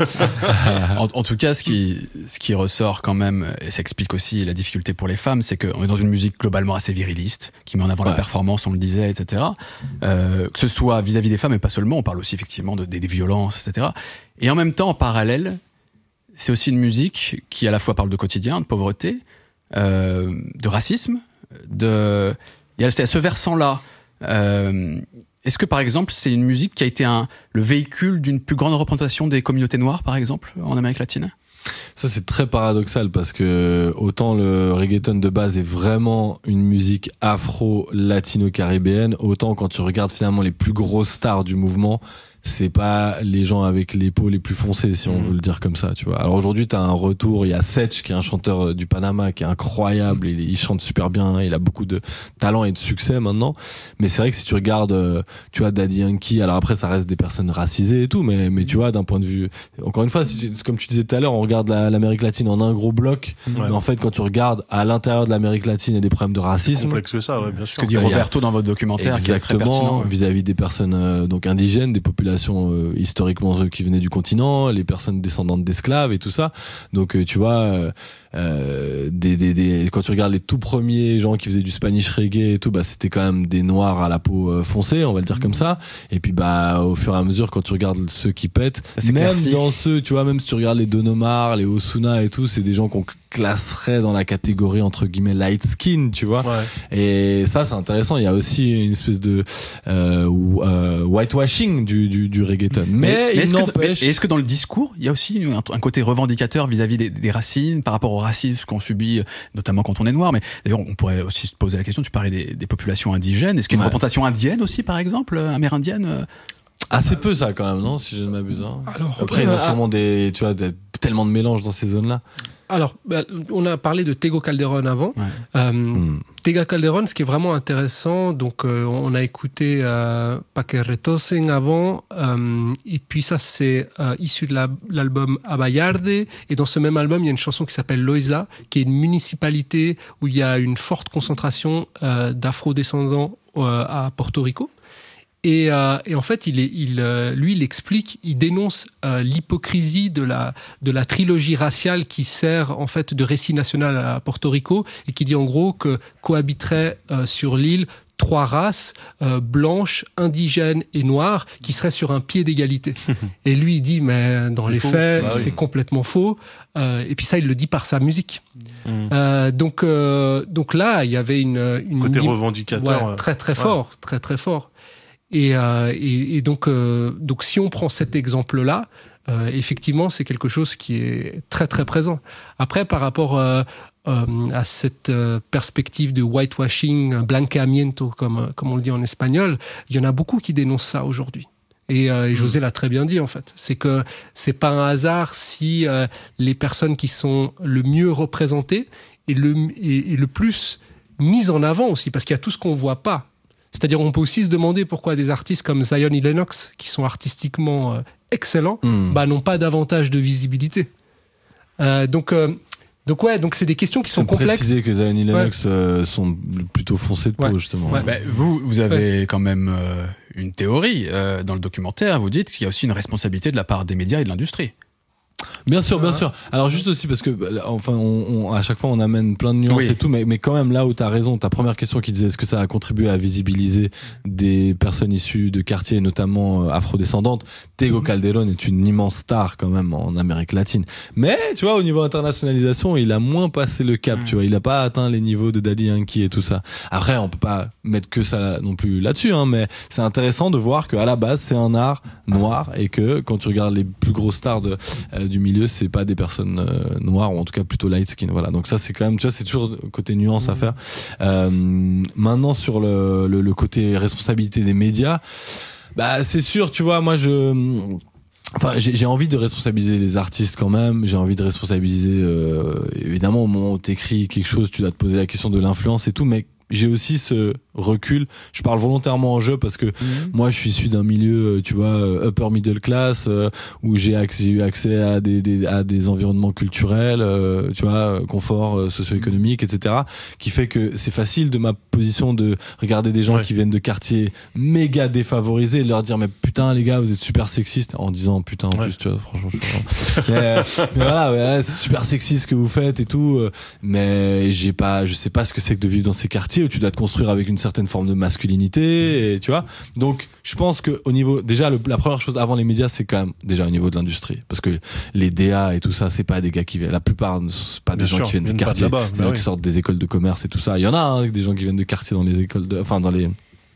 en, en tout cas, ce qui ce qui ressort quand même, et ça explique aussi la difficulté pour les femmes, c'est qu'on est dans une musique globalement assez viriliste, qui met en avant ouais. la performance, on le disait, et cetera. Euh, que ce soit vis-à-vis des femmes, et pas seulement, on parle aussi effectivement de, des, des violences, et cetera. Et en même temps, en parallèle, c'est aussi une musique qui à la fois parle de quotidien, de pauvreté, euh, de racisme, de il y a ce versant-là Euh, est-ce que par exemple c'est une musique qui a été un, le véhicule d'une plus grande représentation des communautés noires par exemple en Amérique latine? Ça c'est très paradoxal parce que autant le reggaeton de base est vraiment une musique afro-latino-caribéenne, autant quand tu regardes finalement les plus grosses stars du mouvement, c'est pas les gens avec les peaux les plus foncées, si on veut le dire comme ça, tu vois. Alors aujourd'hui, t'as un retour, il y a Setch, qui est un chanteur du Panama, qui est incroyable, il, il chante super bien, il a beaucoup de talent et de succès maintenant. Mais c'est vrai que si tu regardes, tu vois, Daddy Yankee, alors après, ça reste des personnes racisées et tout, mais, mais tu vois, d'un point de vue, encore une fois, si tu, comme tu disais tout à l'heure, on regarde la, l'Amérique latine en un gros bloc, ouais. Mais en fait, quand tu regardes à l'intérieur de l'Amérique latine, il y a des problèmes de racisme. C'est complexe que ça, ouais, bien sûr. Ce que dit Roberto dans votre documentaire, qui est très pertinent. Vis-à-vis des personnes, euh, donc indigènes, des populations Euh, historiquement euh, qui venaient du continent, les personnes descendantes d'esclaves et tout ça. Donc euh, tu vois, euh, euh, des, des, des, quand tu regardes les tout premiers gens qui faisaient du Spanish reggae et tout, bah c'était quand même des noirs à la peau euh, foncée, on va le dire comme ça. Et puis bah au fur et à mesure, quand tu regardes ceux qui pètent, ça, même clairci. Dans ceux, tu vois, même si tu regardes les Don Omar, les Ozuna et tout, c'est des gens qu'on classerait dans la catégorie entre guillemets light skin, tu vois. Ouais. Et ça c'est intéressant. Il y a aussi une espèce de euh, euh, whitewashing du, du du reggaeton. Mais, mais, mais il est-ce, n'empêche... que, est-ce que dans le discours, il y a aussi un, un côté revendicateur vis-à-vis des, des racines, par rapport au racisme qu'on subit, notamment quand on est noir. Mais d'ailleurs, on pourrait aussi se poser la question, tu parlais des, des populations indigènes. Est-ce qu'il y a une ouais. représentation indienne aussi, par exemple, amérindienne? Assez peu ça quand même, non, si je ne m'abuse. Hein. Alors, après, euh, ils ont sûrement des, tu vois, des, tellement de mélanges dans ces zones-là. Alors, bah, on a parlé de Tego Calderón avant. Ouais. Euh, Mm. Tego Calderón, ce qui est vraiment intéressant, donc euh, on a écouté euh, Pa que retosen avant, euh, et puis ça c'est euh, issu de la, l'album Abayarde, et dans ce même album il y a une chanson qui s'appelle Loiza, qui est une municipalité où il y a une forte concentration euh, d'afro-descendants euh, à Porto Rico. Et, euh, et en fait, il est, il, euh, lui, il explique, il dénonce euh, l'hypocrisie de la, de la trilogie raciale qui sert en fait de récit national à Porto Rico et qui dit en gros que cohabiteraient euh, sur l'île trois races, euh, blanches, indigènes et noires, qui seraient sur un pied d'égalité. Et lui, il dit, mais dans c'est les faux. faits, Bah oui. c'est complètement faux. Euh, et puis ça, il le dit par sa musique. Mmh. Euh, donc, euh, donc là, il y avait une... une Côté dim- revendicateur. ouais, euh, très très ouais. fort, très très fort. Et, euh, et, et donc, euh, donc, si on prend cet exemple-là, euh, effectivement, c'est quelque chose qui est très très présent. Après, par rapport euh, euh, à cette euh, perspective de whitewashing, blanqueamiento, comme comme on le dit en espagnol, il y en a beaucoup qui dénoncent ça aujourd'hui. Et, euh, et José l'a très bien dit en fait. C'est que c'est pas un hasard si euh, les personnes qui sont le mieux représentées et le et, et le plus mises en avant aussi, parce qu'il y a tout ce qu'on voit pas. C'est-à-dire, on peut aussi se demander pourquoi des artistes comme Zion et Lennox, qui sont artistiquement euh, excellents, Mm. bah, n'ont pas davantage de visibilité. Euh, donc, euh, donc ouais, donc c'est des questions qui sont Faut complexes. préciser que Zion et Lennox Ouais. euh, sont plutôt foncés de peau, Ouais. justement. Ouais. Bah, vous, vous avez quand même euh, une théorie euh, dans le documentaire. Vous dites qu'il y a aussi une responsabilité de la part des médias et de l'industrie. Bien sûr, bien sûr. Alors juste aussi parce que, enfin, on, on, à chaque fois on amène plein de nuances Oui. et tout, mais, mais quand même là où t'as raison, ta première question qui disait est-ce que ça a contribué à visibiliser des personnes issues de quartiers, notamment euh, afrodescendantes. Tego Calderón est une immense star quand même en Amérique latine. Mais tu vois, au niveau internationalisation, il a moins passé le cap. Mm. Tu vois, il a pas atteint les niveaux de Daddy Yankee et tout ça. Après, on peut pas mettre que ça non plus là-dessus, hein, mais c'est intéressant de voir que à la base c'est un art noir et que quand tu regardes les plus grosses stars de euh, du milieu, c'est pas des personnes euh, noires ou en tout cas plutôt light skin. Voilà. Donc ça c'est quand même, tu vois, c'est toujours côté nuance à faire. Euh, maintenant sur le, le le côté responsabilité des médias, bah c'est sûr, tu vois, moi je Enfin, j'ai, j'ai envie de responsabiliser les artistes quand même. J'ai envie de responsabiliser, euh, évidemment, au moment où t'écris quelque chose, tu dois te poser la question de l'influence et tout, mais j'ai aussi ce recul. Je parle volontairement en jeu parce que mmh. moi, je suis issu d'un milieu, tu vois, upper middle class, euh, où j'ai, accès, j'ai eu accès à des, des, à des environnements culturels, euh, tu vois, confort euh, socio-économique, et cetera, qui fait que c'est facile de ma position de regarder des gens ouais. qui viennent de quartiers méga défavorisés et de leur dire mais putain les gars, vous êtes super sexistes, en disant putain en ouais. plus, tu vois, franchement, je suis mais, euh, mais voilà, ouais, c'est super sexiste ce que vous faites et tout, euh, mais j'ai pas, je sais pas ce que c'est que de vivre dans ces quartiers où tu dois te construire avec une certaine forme de masculinité, et tu vois. Donc, je pense que au niveau, déjà, le, la première chose avant les médias, c'est quand même déjà au niveau de l'industrie, parce que les D A et tout ça, c'est pas des gars qui viennent, la plupart, c'est pas des Bien gens sûr, qui viennent de quartiers, de là-bas, bah oui. qui sortent des écoles de commerce et tout ça. Il y en a hein, des gens qui viennent de quartiers dans les écoles, de, enfin dans les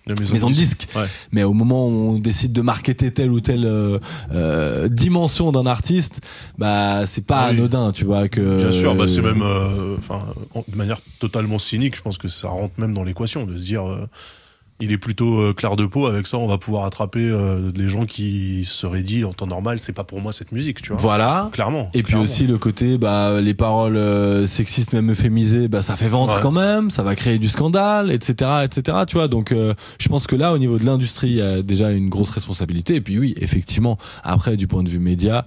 La maison, maison de de disques. Ouais. Mais au moment où on décide de marketer telle ou telle euh, euh, dimension d'un artiste, bah c'est pas Oui. anodin, tu vois que. Bien sûr, bah c'est même, enfin, euh, de manière totalement cynique, je pense que ça rentre même dans l'équation de se dire, euh, il est plutôt euh, clair de peau. Avec ça, on va pouvoir attraper euh, les gens qui se seraient dit en temps normal, c'est pas pour moi cette musique, tu vois. Voilà. Clairement. Et puis clairement. aussi le côté, bah les paroles euh, sexistes, même euphémisées, bah ça fait vendre Ouais. quand même, ça va créer du scandale, et cetera, et cetera. Tu vois. Donc euh, je pense que là, au niveau de l'industrie, il y a déjà une grosse responsabilité. Et puis oui, effectivement, après du point de vue média,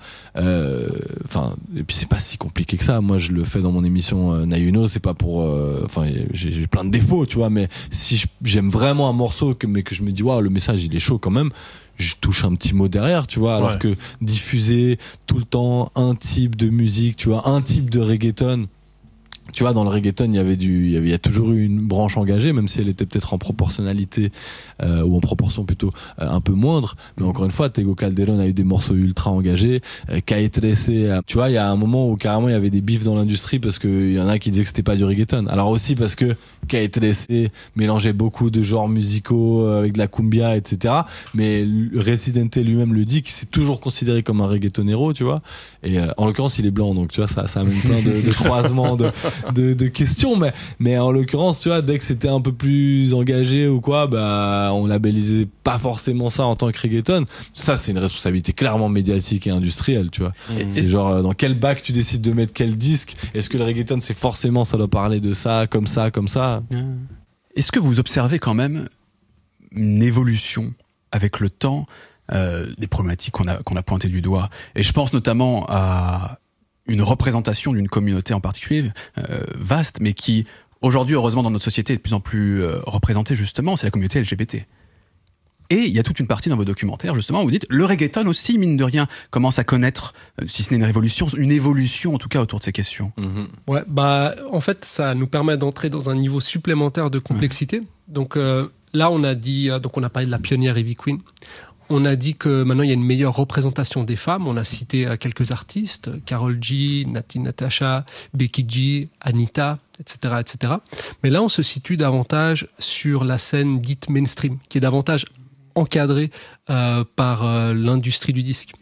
enfin, euh, et puis c'est pas si compliqué que ça. Moi, je le fais dans mon émission euh, Nayuno, c'est pas pour, enfin, euh, j'ai, j'ai plein de défauts, tu vois. Mais si je, j'aime vraiment un morceau, que, mais que je me dis, waouh, le message il est chaud quand même, je touche un petit mot derrière, tu vois, alors Ouais. que diffuser tout le temps un type de musique, tu vois, un type de reggaeton, tu vois, dans le reggaeton, il y avait du, il y avait, il y a toujours eu une branche engagée, même si elle était peut-être en proportionnalité euh, ou en proportion plutôt euh, un peu moindre. Mais encore une fois, Tego Calderón a eu des morceaux ultra engagés. Euh, Calle trece, euh, tu vois, il y a un moment où carrément il y avait des bifs dans l'industrie parce que il y en a qui disaient que c'était pas du reggaeton. Alors aussi parce que Calle trece mélangeait beaucoup de genres musicaux euh, avec de la cumbia, et cetera. Mais Residente lui-même le dit qu'il s'est toujours considéré comme un reggaetonero, tu vois. Et euh, en l'occurrence, il est blanc, donc tu vois, ça, ça amène plein de, de croisements de De, de questions, mais mais en l'occurrence, tu vois, dès que c'était un peu plus engagé ou quoi, bah on labellisait pas forcément ça en tant que reggaeton. Ça, c'est une responsabilité clairement médiatique et industrielle, tu vois. Mmh. C'est genre euh, dans quel bac tu décides de mettre quel disque. Est-ce que le reggaeton, c'est forcément ça doit parler de ça, comme ça, comme ça. Est-ce que vous observez quand même une évolution avec le temps euh, des problématiques qu'on a qu'on a pointées du doigt? Et je pense notamment à une représentation d'une communauté en particulier euh, vaste, mais qui aujourd'hui, heureusement, dans notre société est de plus en plus euh, représentée justement, c'est la communauté L G B T. Et il y a toute une partie dans vos documentaires justement où vous dites le reggaeton aussi, mine de rien, commence à connaître, euh, si ce n'est une révolution, une évolution en tout cas autour de ces questions. Mmh. Ouais, bah en fait, ça nous permet d'entrer dans un niveau supplémentaire de complexité. Ouais. Donc euh, là, on a dit, euh, donc on a parlé de la pionnière Ivy Queen. On a dit que maintenant il y a une meilleure représentation des femmes. On a cité quelques artistes, Karol G, Nati Natasha, Becky G, Anita, et cetera, et cetera. Mais là, on se situe davantage sur la scène dite mainstream, qui est davantage encadrée euh, par euh, l'industrie du disque.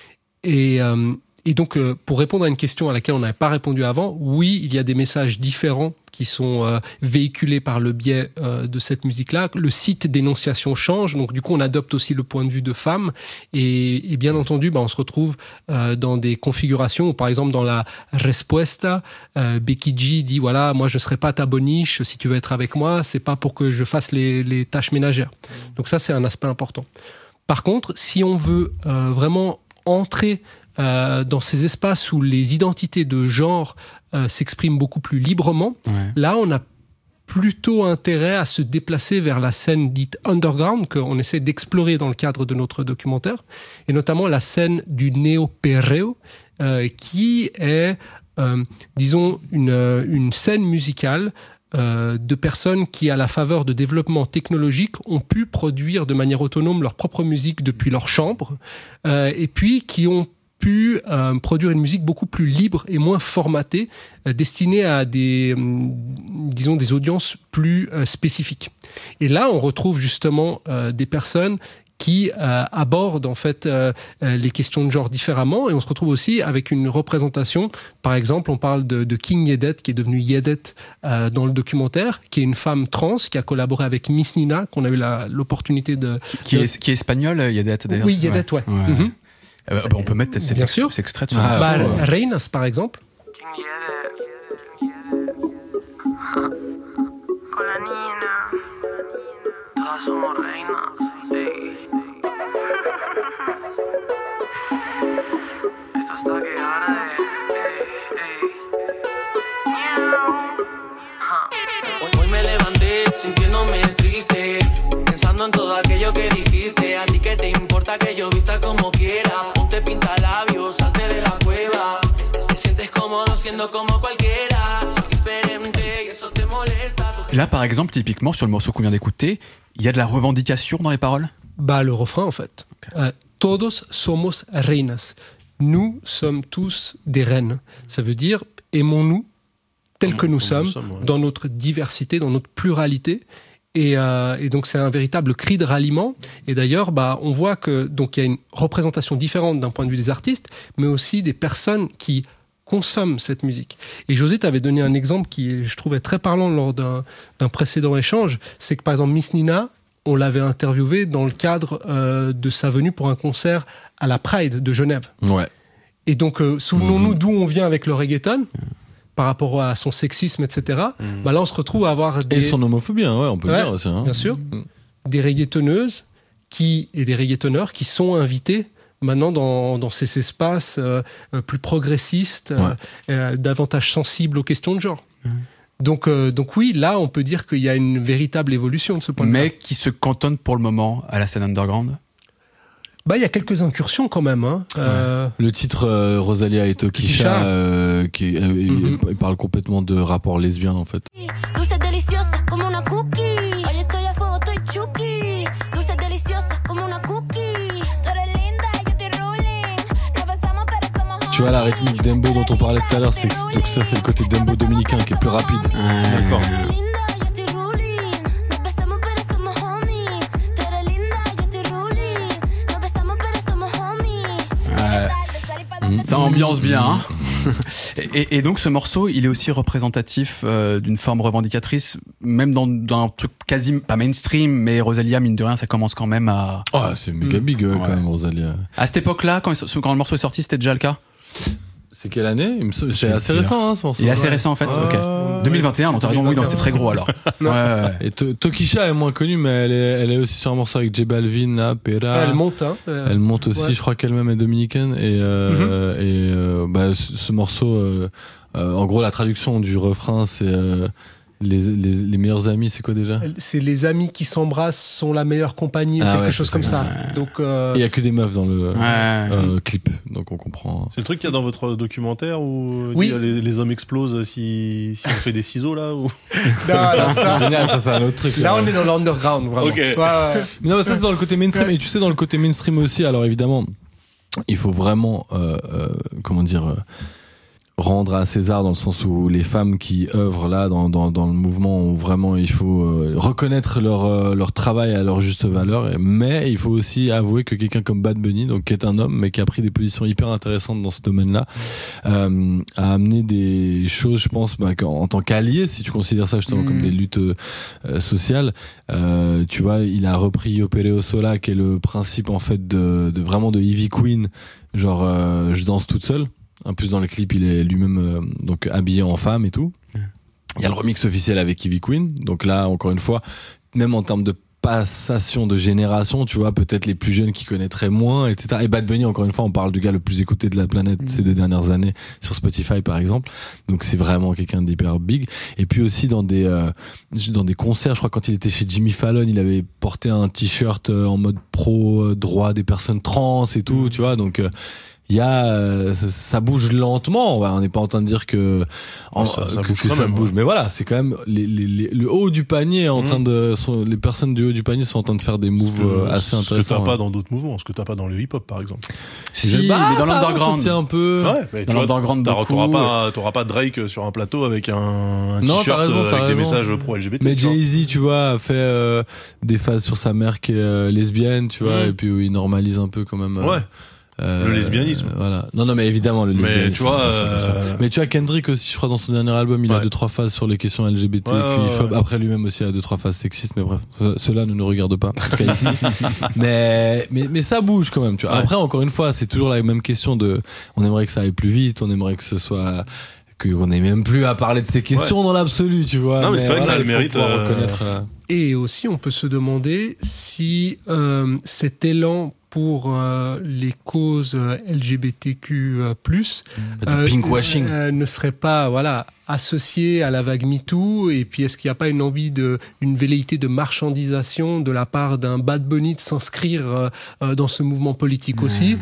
Et, euh, et donc, euh, pour répondre à une question à laquelle on n'avait pas répondu avant, oui, il y a des messages différents qui sont euh, véhiculés par le biais euh, de cette musique-là. Le site d'énonciation change, donc du coup on adopte aussi le point de vue de femmes, et, et bien entendu bah, on se retrouve euh, dans des configurations où par exemple dans la Respuesta, euh, Becky G dit voilà, moi je serai pas ta boniche, si tu veux être avec moi, c'est pas pour que je fasse les, les tâches ménagères. Donc ça c'est un aspect important. Par contre, si on veut euh, vraiment entrer Euh, dans ces espaces où les identités de genre euh, s'expriment beaucoup plus librement, ouais. Là, on a plutôt intérêt à se déplacer vers la scène dite underground qu'on essaie d'explorer dans le cadre de notre documentaire, et notamment la scène du néo-perreo, euh, qui est, euh, disons, une, une scène musicale Euh, de personnes qui, à la faveur de développement technologique, ont pu produire de manière autonome leur propre musique depuis leur chambre, euh, et puis qui ont pu euh, produire une musique beaucoup plus libre et moins formatée, euh, destinée à des, euh, disons, des audiences plus euh, spécifiques. Et là, on retrouve justement euh, des personnes qui euh, abordent en fait euh, les questions de genre différemment, et on se retrouve aussi avec une représentation. Par exemple, on parle de, de King Yedet, qui est devenu Yedet euh, dans le documentaire, qui est une femme trans qui a collaboré avec Miss Nina, qu'on a eu la, l'opportunité de... Qui, qui, de... Est, qui est espagnol, Yedet d'ailleurs. Oui, Yedet, ouais. ouais. ouais. Mm-hmm. Euh, bah, on peut mettre cet, Bien ex- sûr. cet extrait de son ah, bah, euh... Reinas, par exemple. Con la Nina, todas somos reinas. Ey. Esto hasta que arde. Ey, ey. Hoy, hoy me levanté sintiéndome triste, pensando en todo aquello que dijiste. A ti que te importa que yo vista como quiera, ponte pinta labios, salte de la cueva. Te sientes cómodo siendo como cualquiera, soy diferente y eso te molesta. Là, par exemple, typiquement sur le morceau qu'on vient d'écouter, il y a de la revendication dans les paroles. Bah, le refrain en fait. Okay. Euh, Todos somos reinas. Nous sommes tous des reines. Ça veut dire aimons-nous tels que nous Comme sommes, nous sommes ouais. dans notre diversité, dans notre pluralité. Et, euh, et donc c'est un véritable cri de ralliement. Et d'ailleurs, bah, on voit que donc il y a une représentation différente d'un point de vue des artistes, mais aussi des personnes qui consomment cette musique. Et José t'avait donné un exemple qui, je trouvais très parlant lors d'un, d'un précédent échange. C'est que par exemple Miss Nina, on l'avait interviewée dans le cadre euh, de sa venue pour un concert à la Pride de Genève. Ouais. Et donc euh, souvenons-nous mmh. d'où on vient avec le reggaeton. Par rapport à son sexisme, et cetera. Mmh. Bah là, on se retrouve à avoir des... Et son homophobie, hein, ouais, on peut ouais, le dire aussi. Hein. Bien sûr. Mmh. Des reggaetonneuses qui, et des reggaetonneurs qui sont invités maintenant dans, dans ces espaces euh, plus progressistes, ouais. euh, davantage sensibles aux questions de genre. Mmh. Donc, euh, donc oui, là, on peut dire qu'il y a une véritable évolution de ce point de vue. Mais qui se cantonne pour le moment à la scène underground. Bah, il y a quelques incursions quand même. Hein. Euh... Le titre euh, Rosalia et Tokisha, euh, qui euh, mm-hmm. il, il parle complètement de rapport lesbien en fait. Dulce deliciosa como una cookie. Hoy estoy a fuego, estoy chuki. Dulce deliciosa como una cookie. Tú eres linda, yo estoy ruling. No pensamos pero somos homies. Tu vois la rythmique dembo dont on parlait tout à l'heure, c'est donc ça c'est le côté dembo dominicain qui est plus rapide. Ah, d'accord. Ça ambiance bien. Hein. et, et donc ce morceau, il est aussi représentatif euh, d'une forme revendicatrice, même dans, dans un truc quasi pas mainstream, mais Rosalia, mine de rien, ça commence quand même à... Oh, c'est méga big euh, ouais. quand même, Rosalia. À cette époque-là, quand, quand le morceau est sorti, c'était déjà le cas? C'est quelle année? Il me semble... C'est assez récent, hein, ce morceau. Il est assez ouais. récent, en fait. Ah, ok. deux mille vingt et un, donc t'as raison, oui, donc c'était très gros, alors. ouais, ouais. Et to- Tokisha est moins connue, mais elle est, elle est aussi sur un morceau avec J Balvin, là, Pera. Elle monte, hein. Euh... Elle monte aussi, ouais. je crois qu'elle-même est dominicaine. Et, euh, mm-hmm. et, euh, bah, ce, ce morceau, euh, euh, en gros, la traduction du refrain, c'est, euh, Les, les, les meilleurs amis, c'est quoi déjà? C'est les amis qui s'embrassent sont la meilleure compagnie, ah quelque ouais, chose comme ça. ça. Donc, euh... il y a que des meufs dans le ouais. euh, clip, donc on comprend. C'est le truc qu'il y a dans votre documentaire où oui. les, les hommes explosent si, si on fait des ciseaux là ou... Non, non, ça... c'est génial, ça c'est un autre truc. Là, on est dans l'underground, vraiment. Okay. Pas... Non, mais ça c'est dans le côté mainstream. Ouais. Et tu sais, dans le côté mainstream aussi, alors évidemment, il faut vraiment, euh, euh, comment dire. Euh, rendre à César dans le sens où les femmes qui œuvrent là dans dans dans le mouvement où vraiment il faut euh, reconnaître leur euh, leur travail à leur juste valeur, mais il faut aussi avouer que quelqu'un comme Bad Bunny, donc qui est un homme mais qui a pris des positions hyper intéressantes dans ce domaine-là, euh, a amené des choses, je pense, bah, en, en tant qu'allié, si tu considères ça justement mmh. comme des luttes euh, sociales, euh, tu vois, il a repris Yo Perreo Sola, qui est le principe en fait de de vraiment de Ivy Queen, genre euh, je danse toute seule. En plus, dans le clip, il est lui-même euh, donc habillé en femme et tout. Il y a le remix officiel avec Ivy Queen. Donc là, encore une fois, même en termes de passation de génération, tu vois, peut-être les plus jeunes qui connaîtraient moins, et cetera. Et Bad Bunny, encore une fois, on parle du gars le plus écouté de la planète mmh. ces deux dernières années sur Spotify, par exemple. Donc c'est vraiment quelqu'un d'hyper big. Et puis aussi dans des euh, dans des concerts, je crois quand il était chez Jimmy Fallon, il avait porté un t-shirt en mode pro euh, droit des personnes trans et tout, mmh. tu vois. Donc euh, il y a euh, ça, ça bouge lentement, ouais, on n'est pas en train de dire que en, ça, ça que, bouge, que ça même, bouge ouais. mais voilà, c'est quand même les, les, les, le haut du panier est en mmh. train de sont, les personnes du haut du panier sont en train de faire des moves euh, assez intéressants. Ce que t'as ouais. pas dans d'autres mouvements, ce que t'as pas dans le hip-hop par exemple. Si, bah, mais dans l'underground c'est un peu ouais, mais dans l'underground t'auras, beaucoup, t'auras pas t'auras pas Drake sur un plateau avec un, un non, t-shirt raison, avec des raison. messages pro-L G B T. Mais Jay-Z, tu vois, a fait euh, des phases sur sa mère qui est euh, lesbienne, tu vois, mmh. et puis où il normalise un peu quand même euh, ouais. Euh, le lesbianisme. Euh, voilà. Non, non, mais évidemment, le lesbianisme. Mais tu vois, euh... mais tu vois, Kendrick aussi, je crois, dans son dernier album, il ouais. a deux, trois phases sur les questions L G B T, ouais, ouais, ouais. après lui-même aussi, il a deux, trois phases sexistes, mais bref, cela ne nous regarde pas, en tout cas ici. mais, mais, mais ça bouge quand même, tu vois. Ouais. Après, encore une fois, c'est toujours la même question de, on aimerait que ça aille plus vite, on aimerait que ce soit, qu'on n'ait même plus à parler de ces questions ouais. dans l'absolu, tu vois. Non, mais, mais c'est vrai voilà, que ça a le mérite. Euh... reconnaître, euh... Et aussi, on peut se demander si euh, cet élan pour euh, les causes L G B T Q plus, euh, pinkwashing euh, ne serait pas voilà associé à la vague MeToo, et puis est-ce qu'il n'y a pas une envie de une velléité de marchandisation de la part d'un Bad Bunny de s'inscrire euh, dans ce mouvement politique mmh. aussi.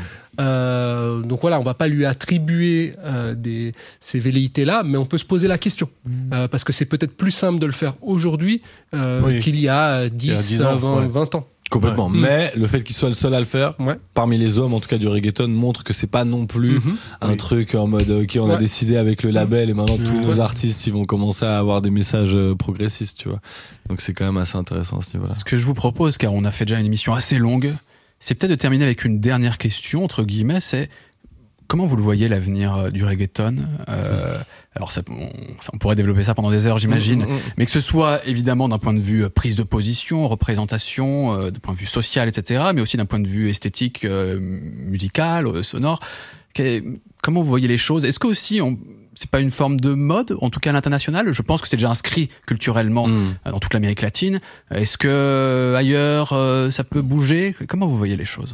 Euh, donc voilà, on va pas lui attribuer euh, des, ces velléités-là, mais on peut se poser la question. Mmh. Euh, parce que c'est peut-être plus simple de le faire aujourd'hui euh, oui. qu'il y a dix, vingt, ouais. vingt ans. Complètement. Ouais. Mais le fait qu'il soit le seul à le faire, ouais. parmi les hommes, en tout cas du reggaeton, montre que c'est pas non plus mm-hmm. un oui. truc en mode ok, on ouais. a décidé avec le label et maintenant tous ouais. nos artistes ils vont commencer à avoir des messages progressistes, tu vois. Donc c'est quand même assez intéressant à ce niveau-là. Ce que je vous propose, car on a fait déjà une émission assez longue, c'est peut-être de terminer avec une dernière question entre guillemets, c'est comment vous le voyez l'avenir du reggaeton? euh, Alors ça, on, ça, on pourrait développer ça pendant des heures, j'imagine, mmh, mmh. mais que ce soit évidemment d'un point de vue prise de position, représentation, euh, d'un point de vue social, et cetera, mais aussi d'un point de vue esthétique, euh, musical, euh, sonore. Qu'est, comment vous voyez les choses? Est-ce que aussi, on, c'est pas une forme de mode, en tout cas à l'international? Je pense que c'est déjà inscrit culturellement mmh. euh, dans toute l'Amérique latine. Est-ce que ailleurs euh, ça peut bouger? Comment vous voyez les choses?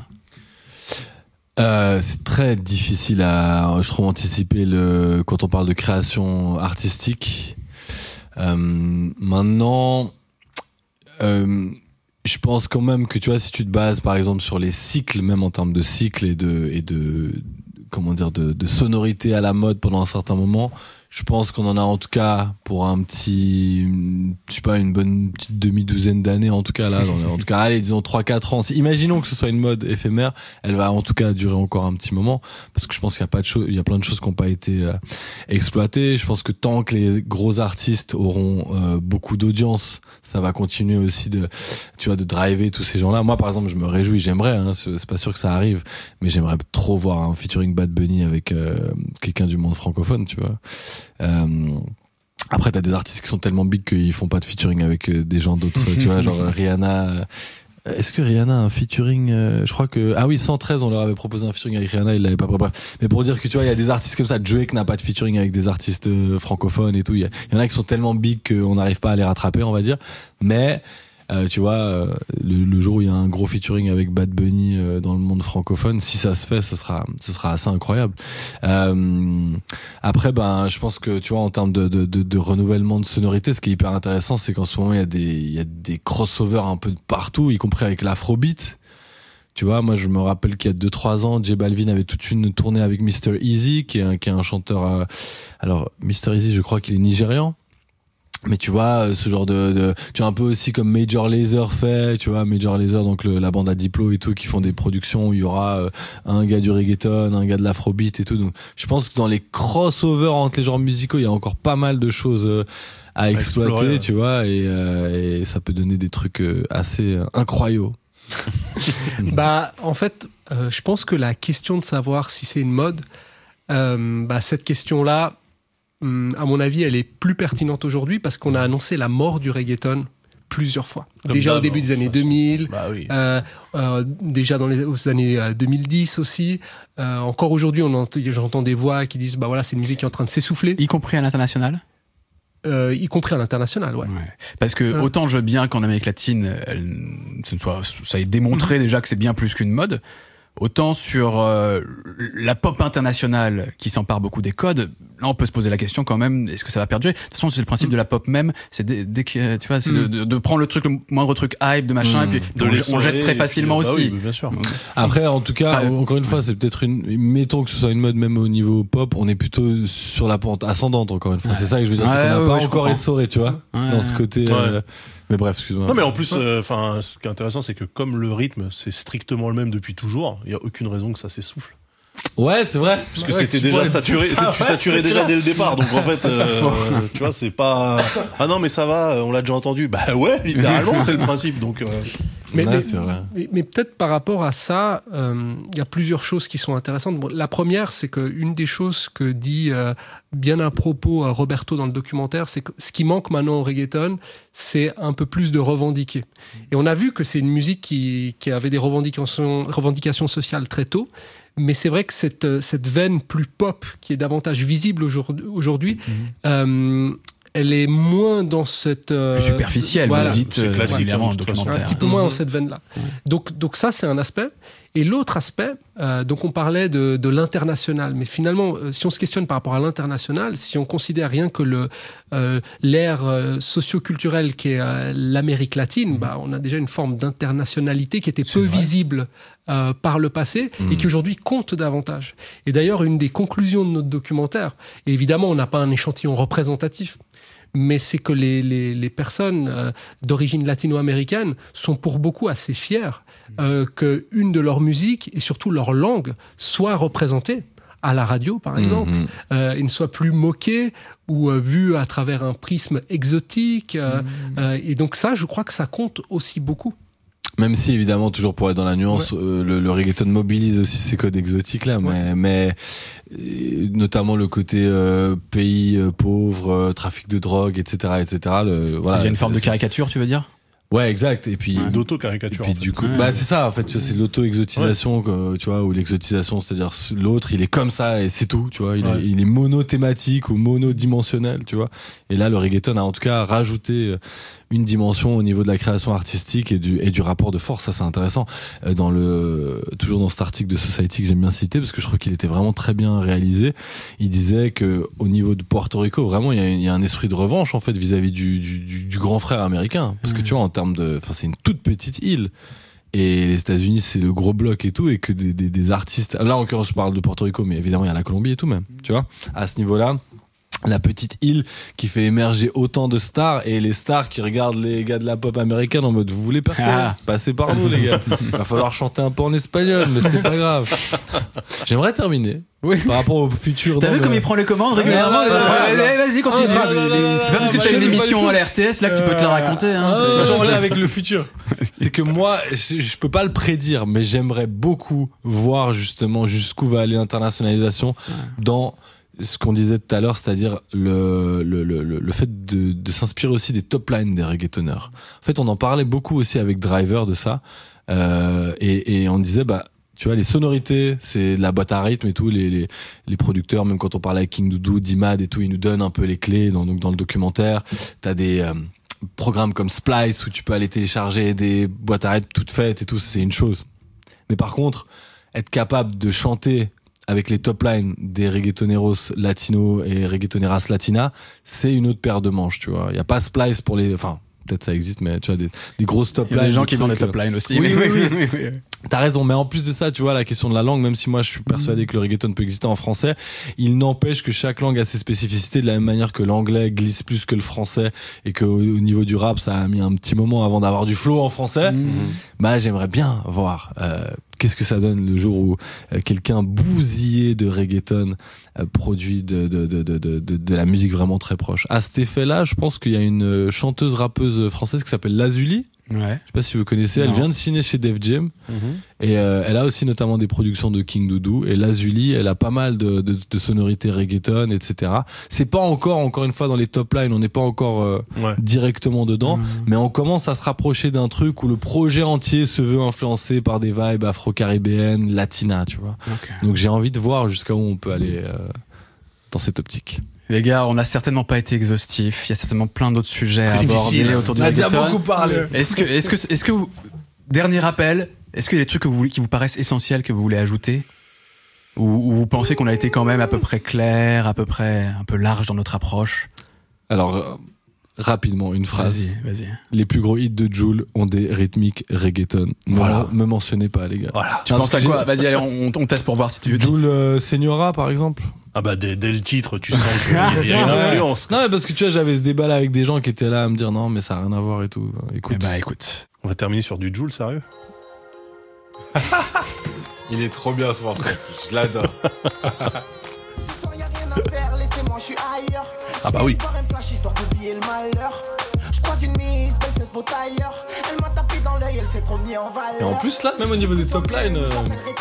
Euh, c'est très difficile à, je trouve, anticiper le, quand on parle de création artistique. Euh, maintenant, euh, je pense quand même que tu vois, si tu te bases par exemple sur les cycles, même en termes de cycles et de, et de, comment dire, de, de sonorité à la mode pendant un certain moment, je pense qu'on en a en tout cas pour un petit, je sais pas, une bonne petite demi-douzaine d'années en tout cas là. En tout cas, allez, disons trois quatre ans. Imaginons que ce soit une mode éphémère, elle va en tout cas durer encore un petit moment parce que je pense qu'il y a pas de choses, il y a plein de choses qui n'ont pas été euh, exploitées. Je pense que tant que les gros artistes auront euh, beaucoup d'audience, ça va continuer aussi de, tu vois, de driver tous ces gens-là. Moi, par exemple, je me réjouis, j'aimerais, hein, c'est, c'est pas sûr que ça arrive, mais j'aimerais trop voir un featuring Bad Bunny avec euh, quelqu'un du monde francophone, tu vois. Euh, après t'as des artistes qui sont tellement big qu'ils font pas de featuring avec euh, des gens d'autres, tu vois, genre Rihanna. Euh, est-ce que Rihanna a un featuring euh, je crois que ah oui cent treize on leur avait proposé un featuring avec Rihanna, il l'avait pas. Bref, mais pour dire que tu vois il y a des artistes comme ça, Drake n'a pas de featuring avec des artistes euh, francophones et tout. Il y, y en a qui sont tellement big qu'on n'arrive pas à les rattraper, on va dire. Mais Euh, tu vois, euh, le, le jour où il y a un gros featuring avec Bad Bunny euh, dans le monde francophone, si ça se fait, ce sera, ce sera assez incroyable. Euh, après, ben, je pense que tu vois, en termes de, de, de, de renouvellement de sonorité, ce qui est hyper intéressant, c'est qu'en ce moment il y a des, il y a des crossovers un peu de partout, y compris avec l'afrobeat. Tu vois, moi je me rappelle qu'il y a deux trois ans, J Balvin avait toute une tournée avec mister Easy, qui est un, qui est un chanteur. Euh, alors mister Easy, je crois qu'il est nigérian. Mais tu vois, ce genre de, de, tu vois, un peu aussi comme Major Lazer fait, tu vois, Major Lazer, donc le, la bande à Diplo et tout, qui font des productions où il y aura euh, un gars du reggaeton, un gars de l'afrobeat et tout. Donc, je pense que dans les crossovers entre les genres musicaux, il y a encore pas mal de choses euh, à exploiter, à explorer, tu ouais. vois, et, euh, et ça peut donner des trucs euh, assez euh, incroyables. Bah, en fait, euh, je pense que la question de savoir si c'est une mode, euh, bah, cette question-là, à mon avis, elle est plus pertinente aujourd'hui parce qu'on a annoncé la mort du reggaeton plusieurs fois. Comme déjà au début des années deux mille, bah oui. euh, euh, déjà dans les aux années deux mille dix aussi. Euh, encore aujourd'hui, on entend, j'entends des voix qui disent bah voilà, c'est une musique qui est en train de s'essouffler. Y compris à l'international. Euh, y compris à l'international, ouais. ouais. Parce que euh. autant je veux bien qu'en Amérique latine, elle, ce ne soit, ça ait démontré mmh. déjà que c'est bien plus qu'une mode. Autant sur euh, la pop internationale qui s'empare beaucoup des codes, là on peut se poser la question quand même, est-ce que ça va perdurer? De toute façon c'est le principe mmh. de la pop même, c'est dès, dès que tu vois, c'est mmh. de, de, de prendre le truc, le moindre truc hype de machin, mmh. et puis de on, on jette très facilement puis, aussi. Bah oui, bien sûr. Après en tout cas, ah, encore une fois, c'est peut-être une, mettons que ce soit une mode même au niveau pop, on est plutôt sur la pente ascendante encore une fois. Ouais. C'est ça que je veux dire, c'est ouais, qu'on n'a ouais, pas encore essoré, tu vois, ouais. dans ce côté. Ouais. Euh, Mais bref, excuse-moi. Non, mais en plus, enfin, euh, ce qui est intéressant, c'est que comme le rythme, c'est strictement le même depuis toujours, il y a aucune raison que ça s'essouffle. Ouais, c'est vrai. Parce que ouais, c'était déjà saturé, ça, tu ouais, saturais déjà clair. Dès le départ, donc en fait, euh, tu vois, c'est pas. Ah non, mais ça va, on l'a déjà entendu. Bah ouais, littéralement, c'est le principe, donc. Euh... Mais, ouais, mais, c'est vrai. mais, mais peut-être par rapport à ça, il euh, y a plusieurs choses qui sont intéressantes. Bon, la première, c'est qu'une des choses que dit euh, bien à propos euh, Roberto dans le documentaire, c'est que ce qui manque maintenant au reggaeton, c'est un peu plus de revendiquer. Et on a vu que c'est une musique qui, qui avait des revendications, revendications sociales très tôt. Mais c'est vrai que cette, cette veine plus pop, qui est davantage visible aujourd'hui, aujourd'hui mmh. euh, elle est moins dans cette... Euh, plus superficielle, voilà. Vous le dites régulièrement euh, documentaire. Un petit peu mmh. moins dans cette veine-là. Mmh. Donc, donc ça, c'est un aspect. Et l'autre aspect, euh, donc on parlait de, de l'international. Mais finalement, euh, si on se questionne par rapport à l'international, si on considère rien que le, euh, l'ère euh, socio-culturelle qui est euh, l'Amérique latine, mmh. bah, on a déjà une forme d'internationalité qui était c'est peu vrai. visible euh, par le passé mmh. et qui aujourd'hui compte davantage. Et d'ailleurs, une des conclusions de notre documentaire, et évidemment, on n'a pas un échantillon représentatif, mais c'est que les, les, les personnes euh, d'origine latino-américaine sont pour beaucoup assez fières euh, qu'une de leurs musiques, et surtout leur langue, soit représentée à la radio, par exemple, Mmh. euh, il ne soit plus moqué ou euh, vu à travers un prisme exotique. Euh, Mmh. euh, et donc ça, je crois que ça compte aussi beaucoup. Même si, évidemment, toujours pour être dans la nuance, Ouais. euh, le, le reggaeton mobilise aussi ces codes exotiques là, mais, mais euh, notamment le côté euh, pays euh, pauvre, euh, trafic de drogue, et cetera, et cetera. Le, voilà, Il y a une c'est- forme de c'est- caricature, tu veux dire? Ouais, exact. Et puis, D'auto-caricature. Et puis en fait. du coup, Ouais. bah c'est ça en fait, tu vois, c'est l'auto-exotisation, que, tu vois, ou l'exotisation, c'est-à-dire l'autre il est comme ça et c'est tout, tu vois, il, Ouais. est, il est monothématique ou monodimensionnel, tu vois. Et là, le reggaeton a en tout cas rajouté une dimension au niveau de la création artistique et du et du rapport de force. Ça c'est intéressant. Euh, Dans le toujours dans cet article de Society que j'aime bien citer parce que je trouve qu'il était vraiment très bien réalisé. Il disait que au niveau de Porto Rico, vraiment il y a, il y a un esprit de revanche en fait vis-à-vis du, du, du, du grand frère américain, parce que tu vois en termes de, enfin c'est une toute petite île. Et les États-Unis, c'est le gros bloc et tout, et que des, des, des artistes. Là, en l'occurrence, je parle de Porto Rico, mais évidemment, il y a la Colombie et tout même. Tu vois, à ce niveau-là, la petite île qui fait émerger autant de stars, et les stars qui regardent les gars de la pop américaine en mode vous voulez percer, Ah. passez par nous les gars. Va falloir chanter un peu en espagnol, mais c'est pas grave. J'aimerais terminer. Oui. Par rapport au futur. T'as dans vu le- comme il prend les commandes régulièrement? Ouais, ouais, ouais, ouais. Vas-y, continue. Ah, non, non, non, non, C'est pas parce que non, t'as non, une pas du émission tout. à la R T S là que tu peux te la raconter. Hein. Ah, c'est genre là avec le futur. C'est que moi, je, je peux pas le prédire, mais j'aimerais beaucoup voir justement jusqu'où va aller l'internationalisation dans ce qu'on disait tout à l'heure, c'est-à-dire le, le, le, le fait de, de s'inspirer aussi des top lines des reggaetonneurs. En fait, on en parlait beaucoup aussi avec Driver de ça, euh, et, et on disait, bah, tu vois, les sonorités, c'est de la boîte à rythme et tout, les, les, les producteurs, même quand on parlait avec King Doudou, D-Mad et tout, ils nous donnent un peu les clés dans, donc dans le documentaire. T'as des euh, programmes comme Splice où tu peux aller télécharger des boîtes à rythme toutes faites et tout, c'est une chose. Mais par contre, être capable de chanter avec les top lines des reggaetoneros latinos et reggaetoneras latinas, c'est une autre paire de manches, tu vois. Il y a pas Splice pour les, enfin, peut-être ça existe, mais tu vois, des, des grosses top Il y lines. a des gens des qui vendent des trucs, top lines aussi. Oui, oui, oui. oui, oui. T'as raison, mais en plus de ça, tu vois, la question de la langue, même si moi je suis persuadé que le reggaeton peut exister en français, il n'empêche que chaque langue a ses spécificités, de la même manière que l'anglais glisse plus que le français et que au, au niveau du rap, ça a mis un petit moment avant d'avoir du flow en français. Mmh. Bah, j'aimerais bien voir euh, qu'est-ce que ça donne le jour où euh, quelqu'un bousillé de reggaeton euh, produit de, de, de, de, de, de, de la musique vraiment très proche. À cet effet-là, je pense qu'il y a une chanteuse rappeuse française qui s'appelle Lazuli. Ouais. Je sais pas si vous connaissez, elle Non. vient de signer chez Def Jam. Mhm. Et euh, elle a aussi notamment des productions de King Doudou. Et Lazuli, elle a pas mal de, de, de sonorités reggaeton, et cetera. C'est pas encore, encore une fois, dans les top lines, on n'est pas encore euh, Ouais. directement dedans, Mhm. mais on commence à se rapprocher d'un truc où le projet entier se veut influencé par des vibes afro-caribéennes, latinas, tu vois. Ok. Donc j'ai envie de voir jusqu'à où on peut aller euh, dans cette optique. Les gars, on n'a certainement pas été exhaustif. Il y a certainement plein d'autres sujets à C'est aborder difficile. autour du On a déjà reggaeton. beaucoup parlé. Est-ce que, est-ce que, est-ce que vous, dernier rappel, est-ce qu'il y a des trucs que vous, qui vous paraissent essentiels que vous voulez ajouter? Ou, ou vous pensez qu'on a été quand même à peu près clair, à peu près un peu large dans notre approche? Alors, euh, rapidement, une phrase. Vas-y, vas-y. Les plus gros hits de Jul ont des rythmiques reggaeton. Ne Voilà. me mentionnez pas, les gars. Voilà. Tu Ah, penses à parce que quoi? Vas-y, allez, on, on teste pour voir si tu veux. Jul euh, Señora, par exemple. Ah bah dès, dès le titre, tu sens qu'il y a, il y a une influence. Non, mais parce que tu vois, j'avais ce débat là avec des gens qui étaient là à me dire non, mais ça a rien à voir et tout. Écoute. Eh bah, écoute. On va terminer sur du Jul, sérieux? Il est trop bien ce morceau. Je l'adore. Ah bah oui. Et en plus, là, même au niveau des top lines, euh,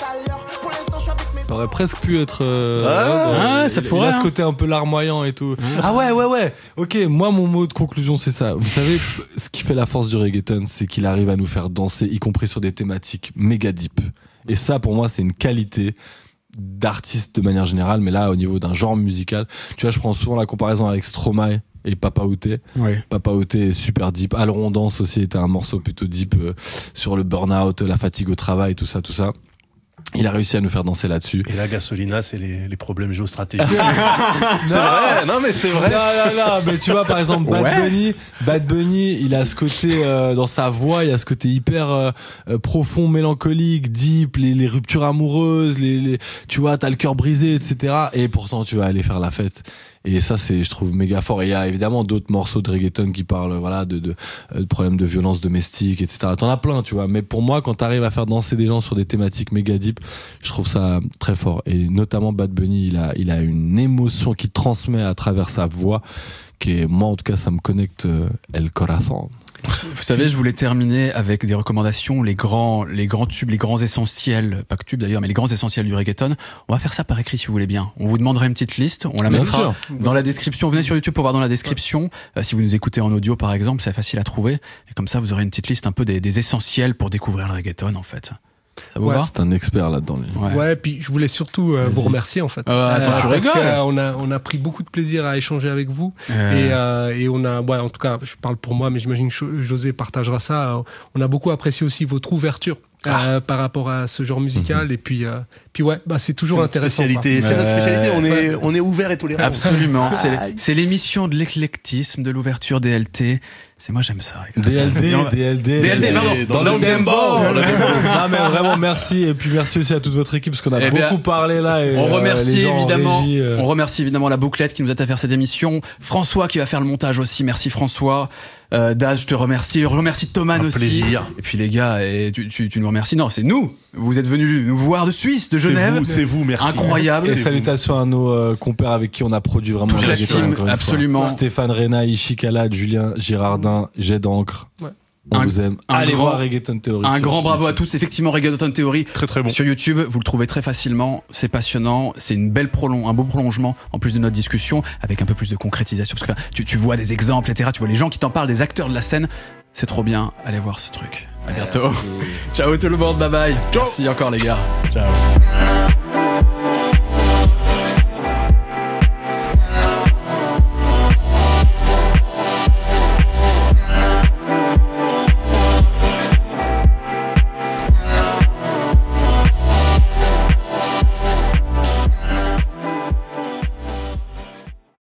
ça aurait presque pu être. Euh, Ah, euh, ça il- pourrait, Il a ce hein. côté un peu larmoyant et tout. Ah ouais, ouais, ouais. Ok, moi, mon mot de conclusion, c'est ça. Vous savez, ce qui fait la force du reggaeton, c'est qu'il arrive à nous faire danser, y compris sur des thématiques méga deep. Et ça, pour moi, c'est une qualité d'artiste de manière générale, mais là, au niveau d'un genre musical, tu vois, je prends souvent la comparaison avec Stromae et Papa Outé. Oui. Papa Outé est super deep. Aleron Dance aussi était un morceau plutôt deep euh, sur le burn-out, la fatigue au travail, tout ça, tout ça. Il a réussi à nous faire danser là-dessus. Et la gasolina, c'est les, les problèmes géostratégiques. C'est vrai, non mais c'est vrai. Non, non, non, mais tu vois, par exemple, Bad Ouais. Bunny, Bad Bunny, il a ce côté, euh, dans sa voix, il y a ce côté hyper euh, euh, profond, mélancolique, deep, les, les ruptures amoureuses, les, les, tu vois, t'as le cœur brisé, et cetera. Et pourtant, tu vas aller faire la fête. Et ça, c'est, je trouve, méga fort. Et il y a évidemment d'autres morceaux de reggaeton qui parlent, voilà, de, de, de problèmes de violence domestique, et cetera. T'en as plein, tu vois. Mais pour moi, quand t'arrives à faire danser des gens sur des thématiques méga deep, je trouve ça très fort. Et notamment Bad Bunny, il a, il a une émotion qui transmet à travers sa voix, qui est, moi, en tout cas, ça me connecte euh, el corazón. Vous savez, je voulais terminer avec des recommandations, les grands, les grands tubes, les grands essentiels, pas que tubes d'ailleurs, mais les grands essentiels du reggaeton. On va faire ça par écrit si vous voulez bien. On vous demandera une petite liste, on la Bien mettra sûr. dans la description. Venez sur YouTube pour voir dans la description. Euh, si vous nous écoutez en audio par exemple, c'est facile à trouver. Et comme ça, vous aurez une petite liste un peu des, des essentiels pour découvrir le reggaeton en fait. Ça vous Ouais. va? C'est un expert là-dedans. lui. Ouais. Ouais, puis je voulais surtout euh, vous remercier en fait. Euh, attends, tu parce rigoles. qu'on a on a pris beaucoup de plaisir à échanger avec vous Euh, et euh, et on a ouais, en tout cas, je parle pour moi, mais j'imagine que José partagera ça. euh, On a beaucoup apprécié aussi votre ouverture euh, par rapport à ce genre musical et puis euh, puis ouais, bah c'est toujours C'est notre intéressant. spécialité. quoi. C'est notre spécialité. On est, Ouais. on est ouvert et tolérant. Absolument. C'est, c'est l'émission de l'éclectisme, de l'ouverture D L T. C'est moi, j'aime ça. D L D, Et on va- D L D, D L D, pardon. dans, Dans le le Dembo. Dembo. Non mais vraiment merci et puis merci aussi à toute votre équipe parce qu'on a Eh beaucoup bien, parlé là. Et, On euh, remercie les gens en évidemment, régie, euh, on remercie évidemment la bouclette qui nous aide à faire cette émission. François qui va faire le montage aussi. Merci François. Euh, Daz, je te remercie. Je remercie Thomas Un aussi. plaisir. Et puis les gars, et tu, tu, tu nous remercies. Non, c'est nous. Vous êtes venus nous voir de Suisse, de C'est Genève. vous, c'est vous, merci. Incroyable. Et salutations à nos euh, compères avec qui on a produit vraiment Toute le la reggaeton, team, encore une absolument. fois. Stéphane Rena, Ishikala, Julien Girardin, Jet d'encre. Ouais. On Un- vous aime. un Allez grand- voir Reggaeton Theory. Un sur grand bravo à YouTube. tous. Effectivement, Reggaeton Theory Très très bon. sur YouTube, vous le trouvez très facilement. C'est passionnant. C'est une belle prolong, un beau prolongement en plus de notre discussion avec un peu plus de concrétisation. Parce que enfin, tu, tu vois des exemples, et cetera. Tu vois les gens qui t'en parlent, des acteurs de la scène. C'est trop bien. Allez voir ce truc. À bientôt. Ciao tout le monde. Bye bye. Merci encore les gars. Ciao.